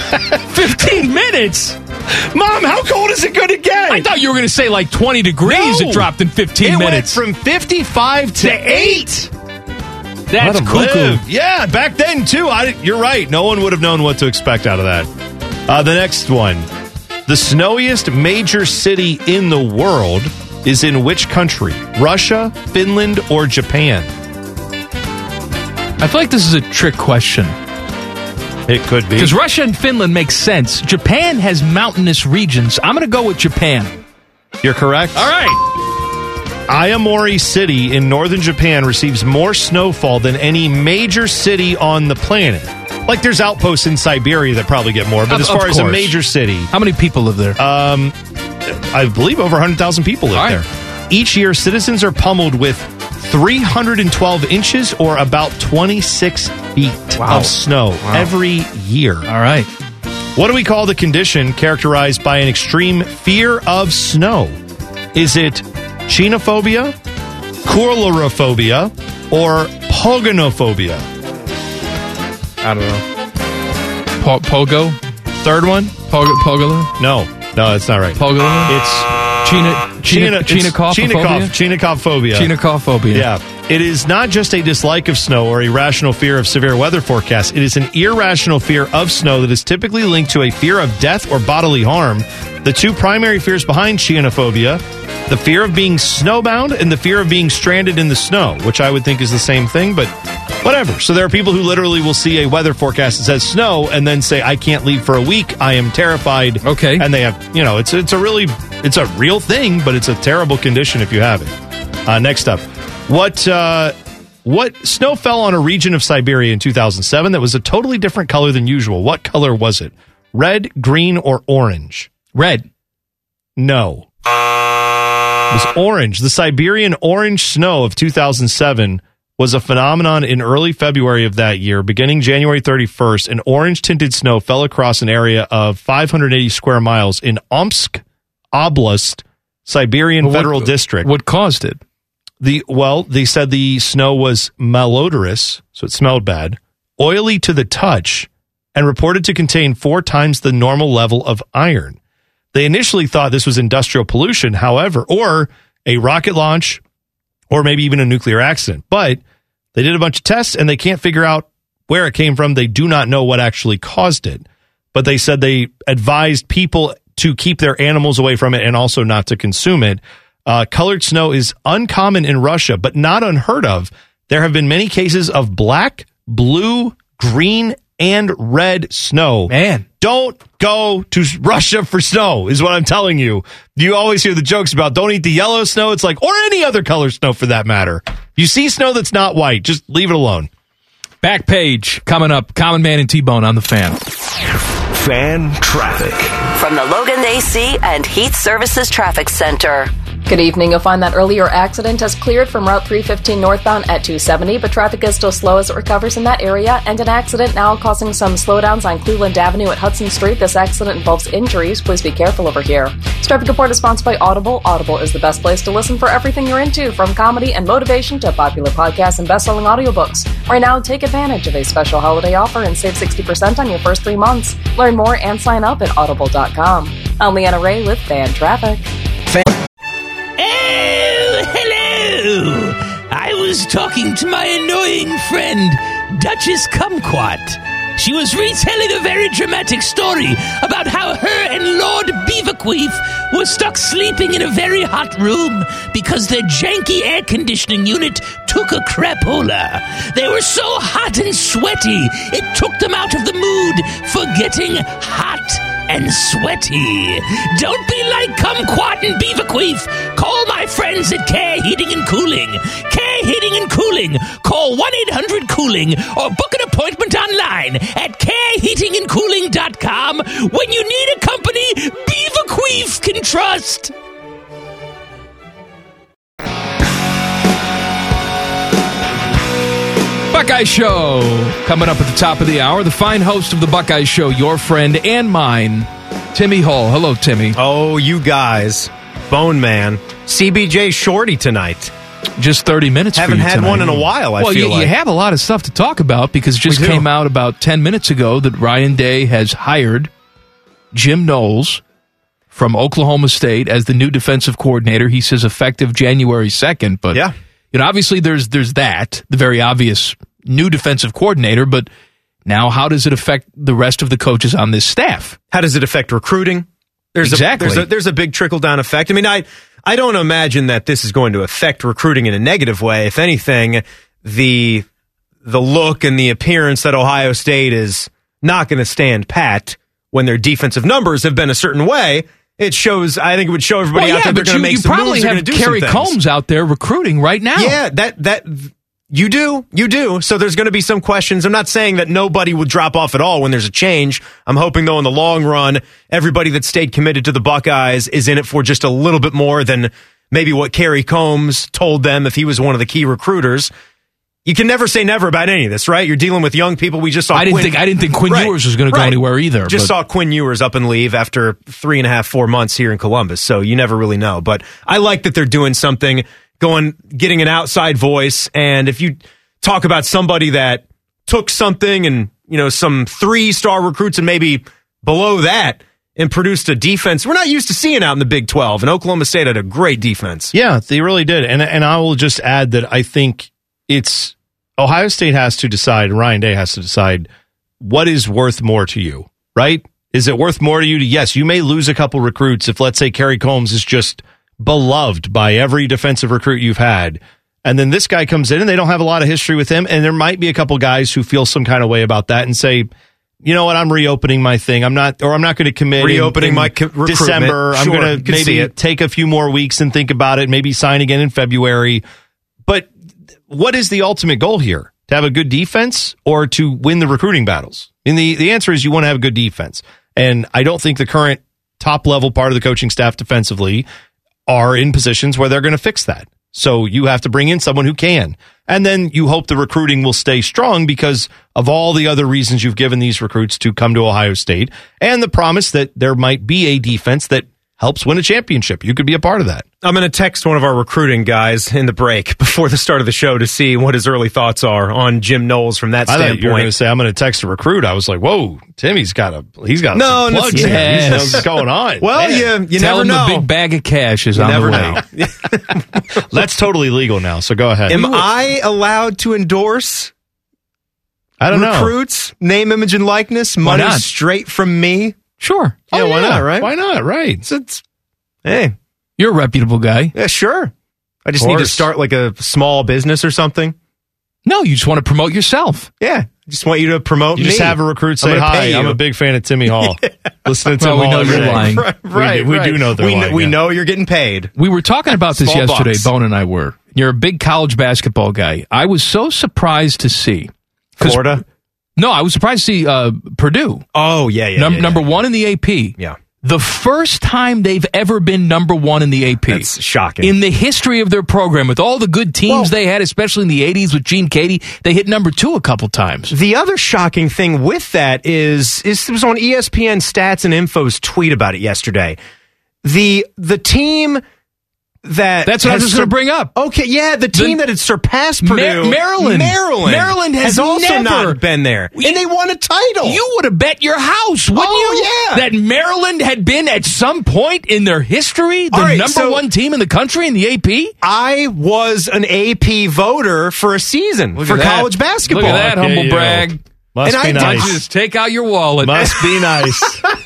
15 minutes. Mom, how cold is it going to get? I thought you were going to say like 20 degrees. No. It dropped in 15 minutes. It went from 55 to 8. That's cuckoo. Yeah, back then, too. You're right. No one would have known what to expect out of that. The next one. The snowiest major city in the world is in which country? Russia, Finland, or Japan? I feel like this is a trick question. It could be. Because Russia and Finland make sense. Japan has mountainous regions. I'm going to go with Japan. You're correct. All right. Ayamori City in northern Japan receives more snowfall than any major city on the planet. Like there's outposts in Siberia that probably get more, but as far as a major city. How many people live there? I believe over 100,000 people live there. Each year, citizens are pummeled with 312 inches or about 26 feet of snow every year. All right. What do we call the condition characterized by an extreme fear of snow? Is it chinophobia, coulrophobia, or Pogonophobia. I don't know. Pogo? Third one? Pogola? No, that's not right. Pogola? It's Chinacophobia. Chinacophobia. Yeah. It is not just a dislike of snow or a rational fear of severe weather forecasts. It is an irrational fear of snow that is typically linked to a fear of death or bodily harm. The two primary fears behind chinophobia, the fear of being snowbound and the fear of being stranded in the snow, which I would think is the same thing, but whatever. So there are people who literally will see a weather forecast that says snow and then say, I can't leave for a week. I am terrified. Okay. And they have, it's a real thing, but it's a terrible condition if you have it. Next up, what snow fell on a region of Siberia in 2007 that was a totally different color than usual? What color was it? Red, green, or orange? Red. No. It was orange. The Siberian orange snow of 2007 was a phenomenon in early February of that year. Beginning January 31st, an orange-tinted snow fell across an area of 580 square miles in Omsk Oblast, Siberian Federal District. What caused it? They said the snow was malodorous, so it smelled bad, oily to the touch, and reported to contain 4 times the normal level of iron. They initially thought this was industrial pollution, however, or a rocket launch, or maybe even a nuclear accident. But they did a bunch of tests, and they can't figure out where it came from. They do not know what actually caused it. But they said they advised people to keep their animals away from it and also not to consume it. Colored snow is uncommon in Russia, but not unheard of. There have been many cases of black, blue, green, and red snow. Man. Don't go to Russia for snow, is what I'm telling you. You always hear the jokes about don't eat the yellow snow. It's like, or any other color snow for that matter. You see snow that's not white, just leave it alone. Back page coming up. Common Man and T-Bone on the Fan. Fan traffic. From the Logan AC and Heat Services Traffic Center. Good evening. You'll find that earlier accident has cleared from Route 315 northbound at 270, but traffic is still slow as it recovers in that area, and an accident now causing some slowdowns on Cleveland Avenue at Hudson Street. This accident involves injuries. Please be careful over here. This traffic report is sponsored by Audible. Audible is the best place to listen for everything you're into, from comedy and motivation to popular podcasts and best-selling audiobooks. Right now, take advantage of a special holiday offer and save 60% on your first 3 months. Learn more and sign up at audible.com. I'm Leanna Ray with Fan Traffic. Oh, hello! I was talking to my annoying friend, Duchess Kumquat. She was retelling a very dramatic story about how her and Lord Beaverqueef were stuck sleeping in a very hot room because their janky air conditioning unit took a crapola. They were so hot and sweaty, it took them out of the mood for getting hot and sweaty. Don't be like Kumquat and Beaverqueef. Call my friends at Care Heating and Cooling. Care Heating and Cooling. Call 1-800-COOLING or book an appointment online at careheatingandcooling.com when you need a company Beaverqueef can trust. Buckeye Show coming up at the top of the hour. The fine host of the Buckeye Show, your friend and mine, Timmy Hall. Hello, Timmy. Oh, you guys. Bone Man. CBJ Shorty tonight. Just 30 minutes Haven't for you had tonight. one in a while, I feel like. You have a lot of stuff to talk about because it just came out about 10 minutes ago that Ryan Day has hired Jim Knowles from Oklahoma State as the new defensive coordinator. He says effective January 2nd. But yeah. Obviously there's that, the very obvious new defensive coordinator, but now how does it affect the rest of the coaches on this staff? How does it affect recruiting? Exactly. There's a big trickle-down effect. I mean, I don't imagine that this is going to affect recruiting in a negative way. If anything, the look and the appearance that Ohio State is not going to stand pat when their defensive numbers have been a certain way. I think it would show everybody out there they're going to make some moves. You probably have Kerry Combs out there recruiting right now. Yeah, that you do. So there's going to be some questions. I'm not saying that nobody will drop off at all when there's a change. I'm hoping, though, in the long run, everybody that stayed committed to the Buckeyes is in it for just a little bit more than maybe what Kerry Combs told them if he was one of the key recruiters. You can never say never about any of this, right? You're dealing with young people. We just saw I didn't think Quinn Ewers was going to go anywhere either. Saw Quinn Ewers up and leave after 3.5, 4 months here in Columbus, so you never really know. But I like that they're doing something, getting an outside voice, and if you talk about somebody that took something and, some 3-star recruits and maybe below that and produced a defense we're not used to seeing out in the Big 12. And Oklahoma State had a great defense. Yeah, they really did. And I will just add that I think it's Ohio State has to decide, Ryan Day has to decide what is worth more to you, right? Is it worth more to you yes, you may lose a couple recruits if, let's say, Kerry Combs is just beloved by every defensive recruit you've had. And then this guy comes in and they don't have a lot of history with him. And there might be a couple guys who feel some kind of way about that and say, you know what, I'm reopening my thing. I'm not going to commit reopening my December. Sure, I'm going to maybe take a few more weeks and think about it, maybe sign again in February. But what is the ultimate goal here? To have a good defense or to win the recruiting battles? And the answer is you want to have a good defense. And I don't think the current top level part of the coaching staff defensively are in positions where they're going to fix that. So you have to bring in someone who can. And then you hope the recruiting will stay strong because of all the other reasons you've given these recruits to come to Ohio State and the promise that there might be a defense that helps win a championship. You could be a part of that. I'm going to text one of our recruiting guys in the break before the start of the show to see what his early thoughts are on Jim Knowles from that standpoint. I thought you were going to say, I'm going to text a recruit. I was like, whoa, Timmy's got some plugs here. Yes. He knows what's going on. Well, you Tell never him know. a big bag of cash is on the way. That's totally legal now, so go ahead. Am I allowed to endorse I don't recruits, name, image, and likeness, money not? straight from me? Sure. Yeah, why not, right? Why not, right? Hey. You're a reputable guy. Yeah, sure. I just need to start like a small business or something. No, you just want to promote yourself. Yeah. I just want you to promote You me. just have a recruit say, I'm gonna hi, pay you. I'm a big fan of Timmy Hall. Listening to Well, him we all know every you're day. lying. Right. We do know they're lying. We yeah. know you're getting paid. We were talking about this Small yesterday, bucks. Bone and I were. You're a big college basketball guy. I was so surprised to see. Florida? No, I was surprised to see Purdue. Oh, yeah. Number one in the AP. Yeah. The first time they've ever been number one in the AP. That's shocking. In the history of their program, with all the good teams they had, especially in the 80s with Gene Katie, they hit number 2 a couple times. The other shocking thing with that is it was on ESPN Stats and Info's tweet about it yesterday. The team That's what I was just going to bring up. Okay, yeah, the team that had surpassed Purdue. Maryland. Maryland has also never not been there. And they won a title. You would have bet your house, wouldn't you? Yeah. That Maryland had been at some point in their history the number one team in the country in the AP? I was an AP voter for a season for college basketball. Look at that, humble brag. Must be nice. Just take out your wallet. Must be nice.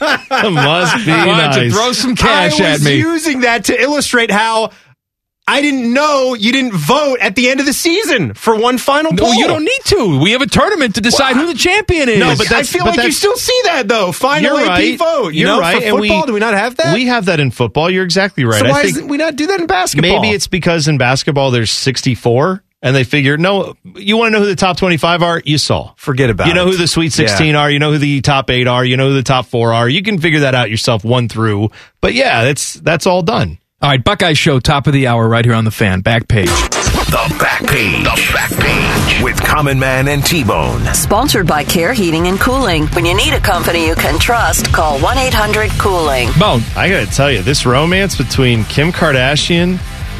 Must be Why don't nice. you throw some cash I at was me? using that to illustrate how I didn't know you didn't vote at the end of the season for one final No, poll. you don't need to. We have a tournament to decide who the champion is. No, but I feel like you still see that, though. Final You're AP right. vote. You're right. For football, do we not have that? We have that in football. You're exactly right. So I why think does we not do that in basketball? maybe it's because in basketball there's 64, and they figure, no, you want to know who the top 25 are? You saw. Forget about it. You know who the Sweet 16 are. You know who the top 8 are. You know who the top 4 are. You can figure that out yourself 1 through. But yeah, that's all done. All right, Buckeye Show, top of the hour, right here on the Fan. Back page. The Back Page. The Back Page with Common Man and T-Bone. Sponsored by Care Heating and Cooling. When you need a company you can trust, call 1-800-COOLING. Bone. I got to tell you, this romance between Kim Kardashian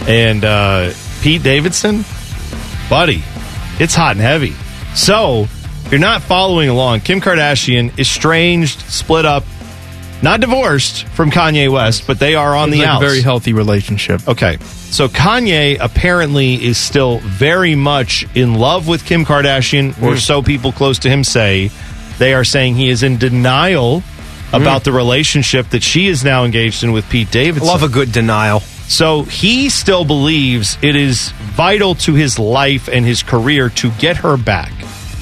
and Pete Davidson, buddy, it's hot and heavy. So, if you're not following along, Kim Kardashian, estranged, split up, not divorced from Kanye West, but they are on the outs. A very healthy relationship. Okay. So Kanye apparently is still very much in love with Kim Kardashian, or so people close to him say. They are saying he is in denial about the relationship that she is now engaged in with Pete Davidson. Love a good denial. So he still believes it is vital to his life and his career to get her back.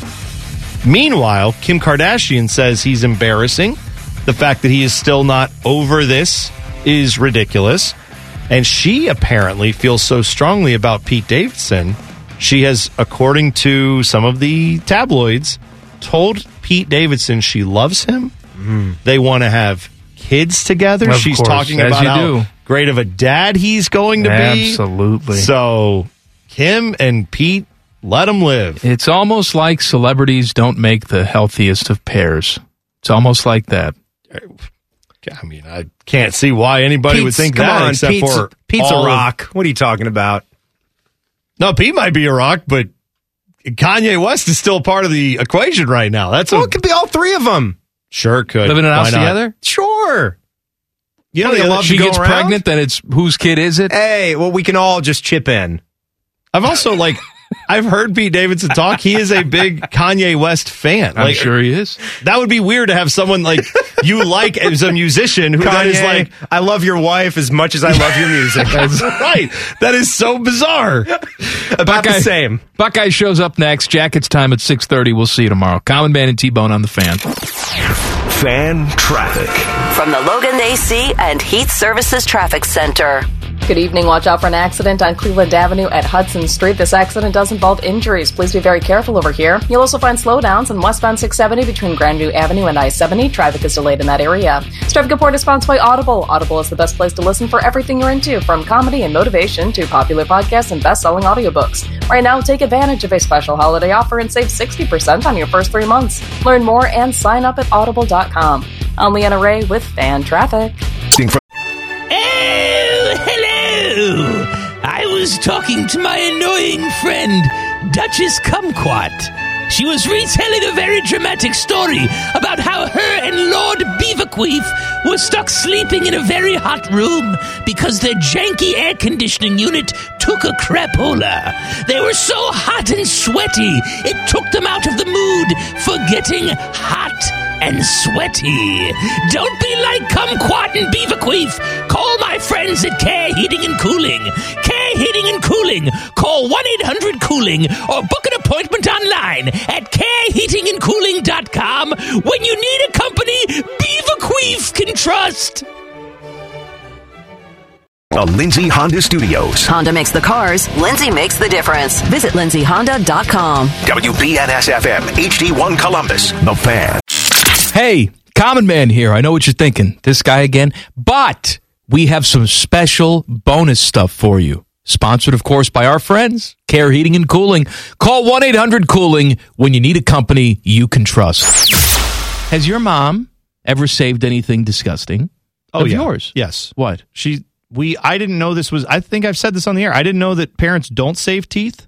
Meanwhile, Kim Kardashian says he's embarrassing. The fact that he is still not over this is ridiculous. And she apparently feels so strongly about Pete Davidson. She has, according to some of the tabloids, told Pete Davidson she loves him. They want to have kids together. Of She's course, talking as about you how do. great of a dad he's going to be. Absolutely. So Kim and Pete, let them live. It's almost like celebrities don't make the healthiest of pairs. It's almost like that. I mean, I can't see why anybody would think that, except for Pete's all a rock. What are you talking about? No, Pete might be a rock, but Kanye West is still part of the equation right now. It could be all three of them. Sure could. Living in a house together? Sure. You know, they love she to go gets around? pregnant, then it's whose kid is it? Hey, well, we can all just chip in. I've also, I've heard Pete Davidson talk. He is a big Kanye West fan. I'm sure he is. That would be weird to have someone you like as a musician who then is like, I love your wife as much as I love your music. That's right. That is so bizarre. About the same. Buckeye shows up next. Jackets time at 6:30. We'll see you tomorrow. Common Man and T-Bone on the Fan. Fan traffic. From the Logan AC and Heat Services Traffic Center. Good evening. Watch out for an accident on Cleveland Avenue at Hudson Street. This accident does involve injuries. Please be very careful over here. You'll also find slowdowns on westbound 670 between Grandview Avenue and I-70. Traffic is delayed in that area. This traffic report is sponsored by Audible. Audible is the best place to listen for everything you're into, from comedy and motivation to popular podcasts and best-selling audiobooks. Right now, take advantage of a special holiday offer and save 60% on your first 3 months. Learn more and sign up at audible.com. I'm Leanna Ray with Fan Traffic. I was talking to my annoying friend, Duchess Kumquat. She was retelling a very dramatic story about how her and Lord Beaverqueef were stuck sleeping in a very hot room because their janky air conditioning unit took a crapola. They were so hot and sweaty, it took them out of the mood for getting hot and sweaty. Don't be like Kumquat and Beaverqueef. Call my friends at Care Heating and Cooling. Care Heating and Cooling. Call 1-800-COOLING or book an appointment online at careheatingandcooling.com when you need a company Beaverqueef can trust. The Lindsay Honda Studios. Honda makes the cars. Lindsay makes the difference. Visit lindsayhonda.com. WBNS-FM, HD1 Columbus, The Fan. Hey, Common Man here. I know what you're thinking. This guy again. But we have some special bonus stuff for you. Sponsored, of course, by our friends, Care Heating and Cooling. Call 1-800-COOLING when you need a company you can trust. Has your mom ever saved anything disgusting of yours? Yes. What? I didn't know this was, I think I've said this on the air. I didn't know that parents don't save teeth.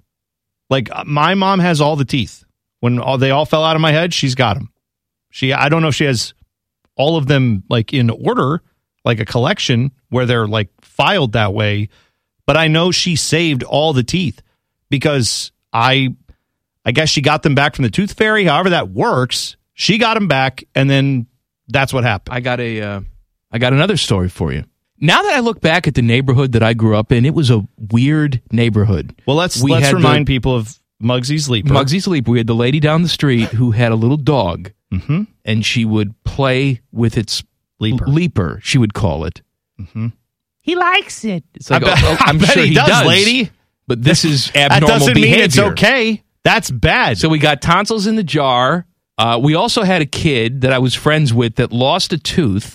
My mom has all the teeth. When they all fell out of my head, she's got them. I don't know if she has all of them in order, like a collection where they're filed that way, but I know she saved all the teeth because I guess she got them back from the tooth fairy. However that works, she got them back, and then that's what happened. I got another story for you. Now that I look back at the neighborhood that I grew up in, it was a weird neighborhood. Well, let's remind people of Muggsy's Leaper. Muggsy's Leaper. We had the lady down the street who had a little dog, and she would play with its leaper, she would call it. Mm-hmm. He likes it. It's like, I'm bet sure he does, lady. But this is abnormal that doesn't behavior. mean it's okay. That's bad. So we got tonsils in the jar. We also had a kid that I was friends with that lost a tooth,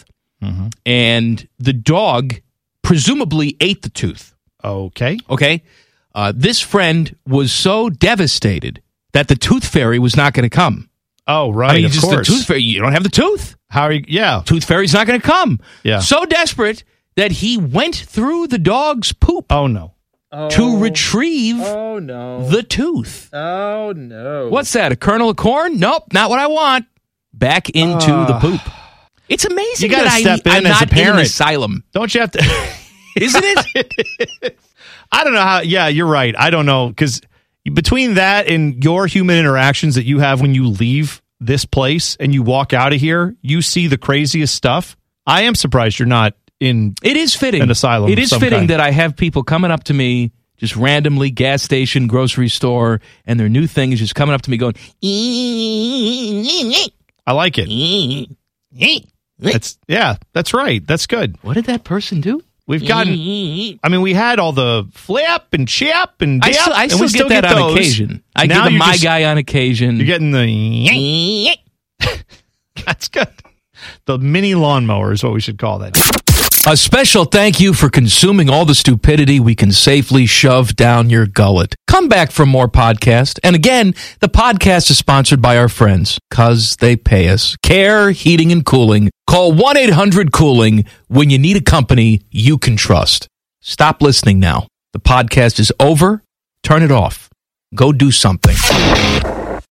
and the dog presumably ate the tooth. Okay. This friend was so devastated that the tooth fairy was not going to come. Oh, right. I mean, of just course. the tooth fairy. You don't have the tooth. How are you? Yeah. Tooth fairy's not going to come. Yeah. So desperate that he went through the dog's poop. Oh, no. To retrieve the tooth. Oh, no. What's that, a kernel of corn? Nope, not what I want. Back into the poop. It's amazing You gotta that step in I'm as not a parent. in an asylum. Don't you have to? Isn't it? I don't know how. Yeah, you're right. I don't know, because between that and your human interactions that you have when you leave this place and you walk out of here, you see the craziest stuff. I am surprised you're not in. It is fitting. An asylum. It is fitting that I have people coming up to me just randomly, gas station, grocery store, and their new thing is just coming up to me going, I like it. That's right. That's good. What did that person do? We've gotten, we had all the flip and chip and dip. I still and we get that those. on occasion. I Now give you're my just- guy on occasion. You're getting the. That's good. The mini lawnmower is what we should call that. A special thank you for consuming all the stupidity we can safely shove down your gullet. Come back for more podcast. And again, the podcast is sponsored by our friends, because they pay us. Care Heating and Cooling. Call 1-800-COOLING when you need a company you can trust. Stop listening now. The podcast is over. Turn it off. Go do something.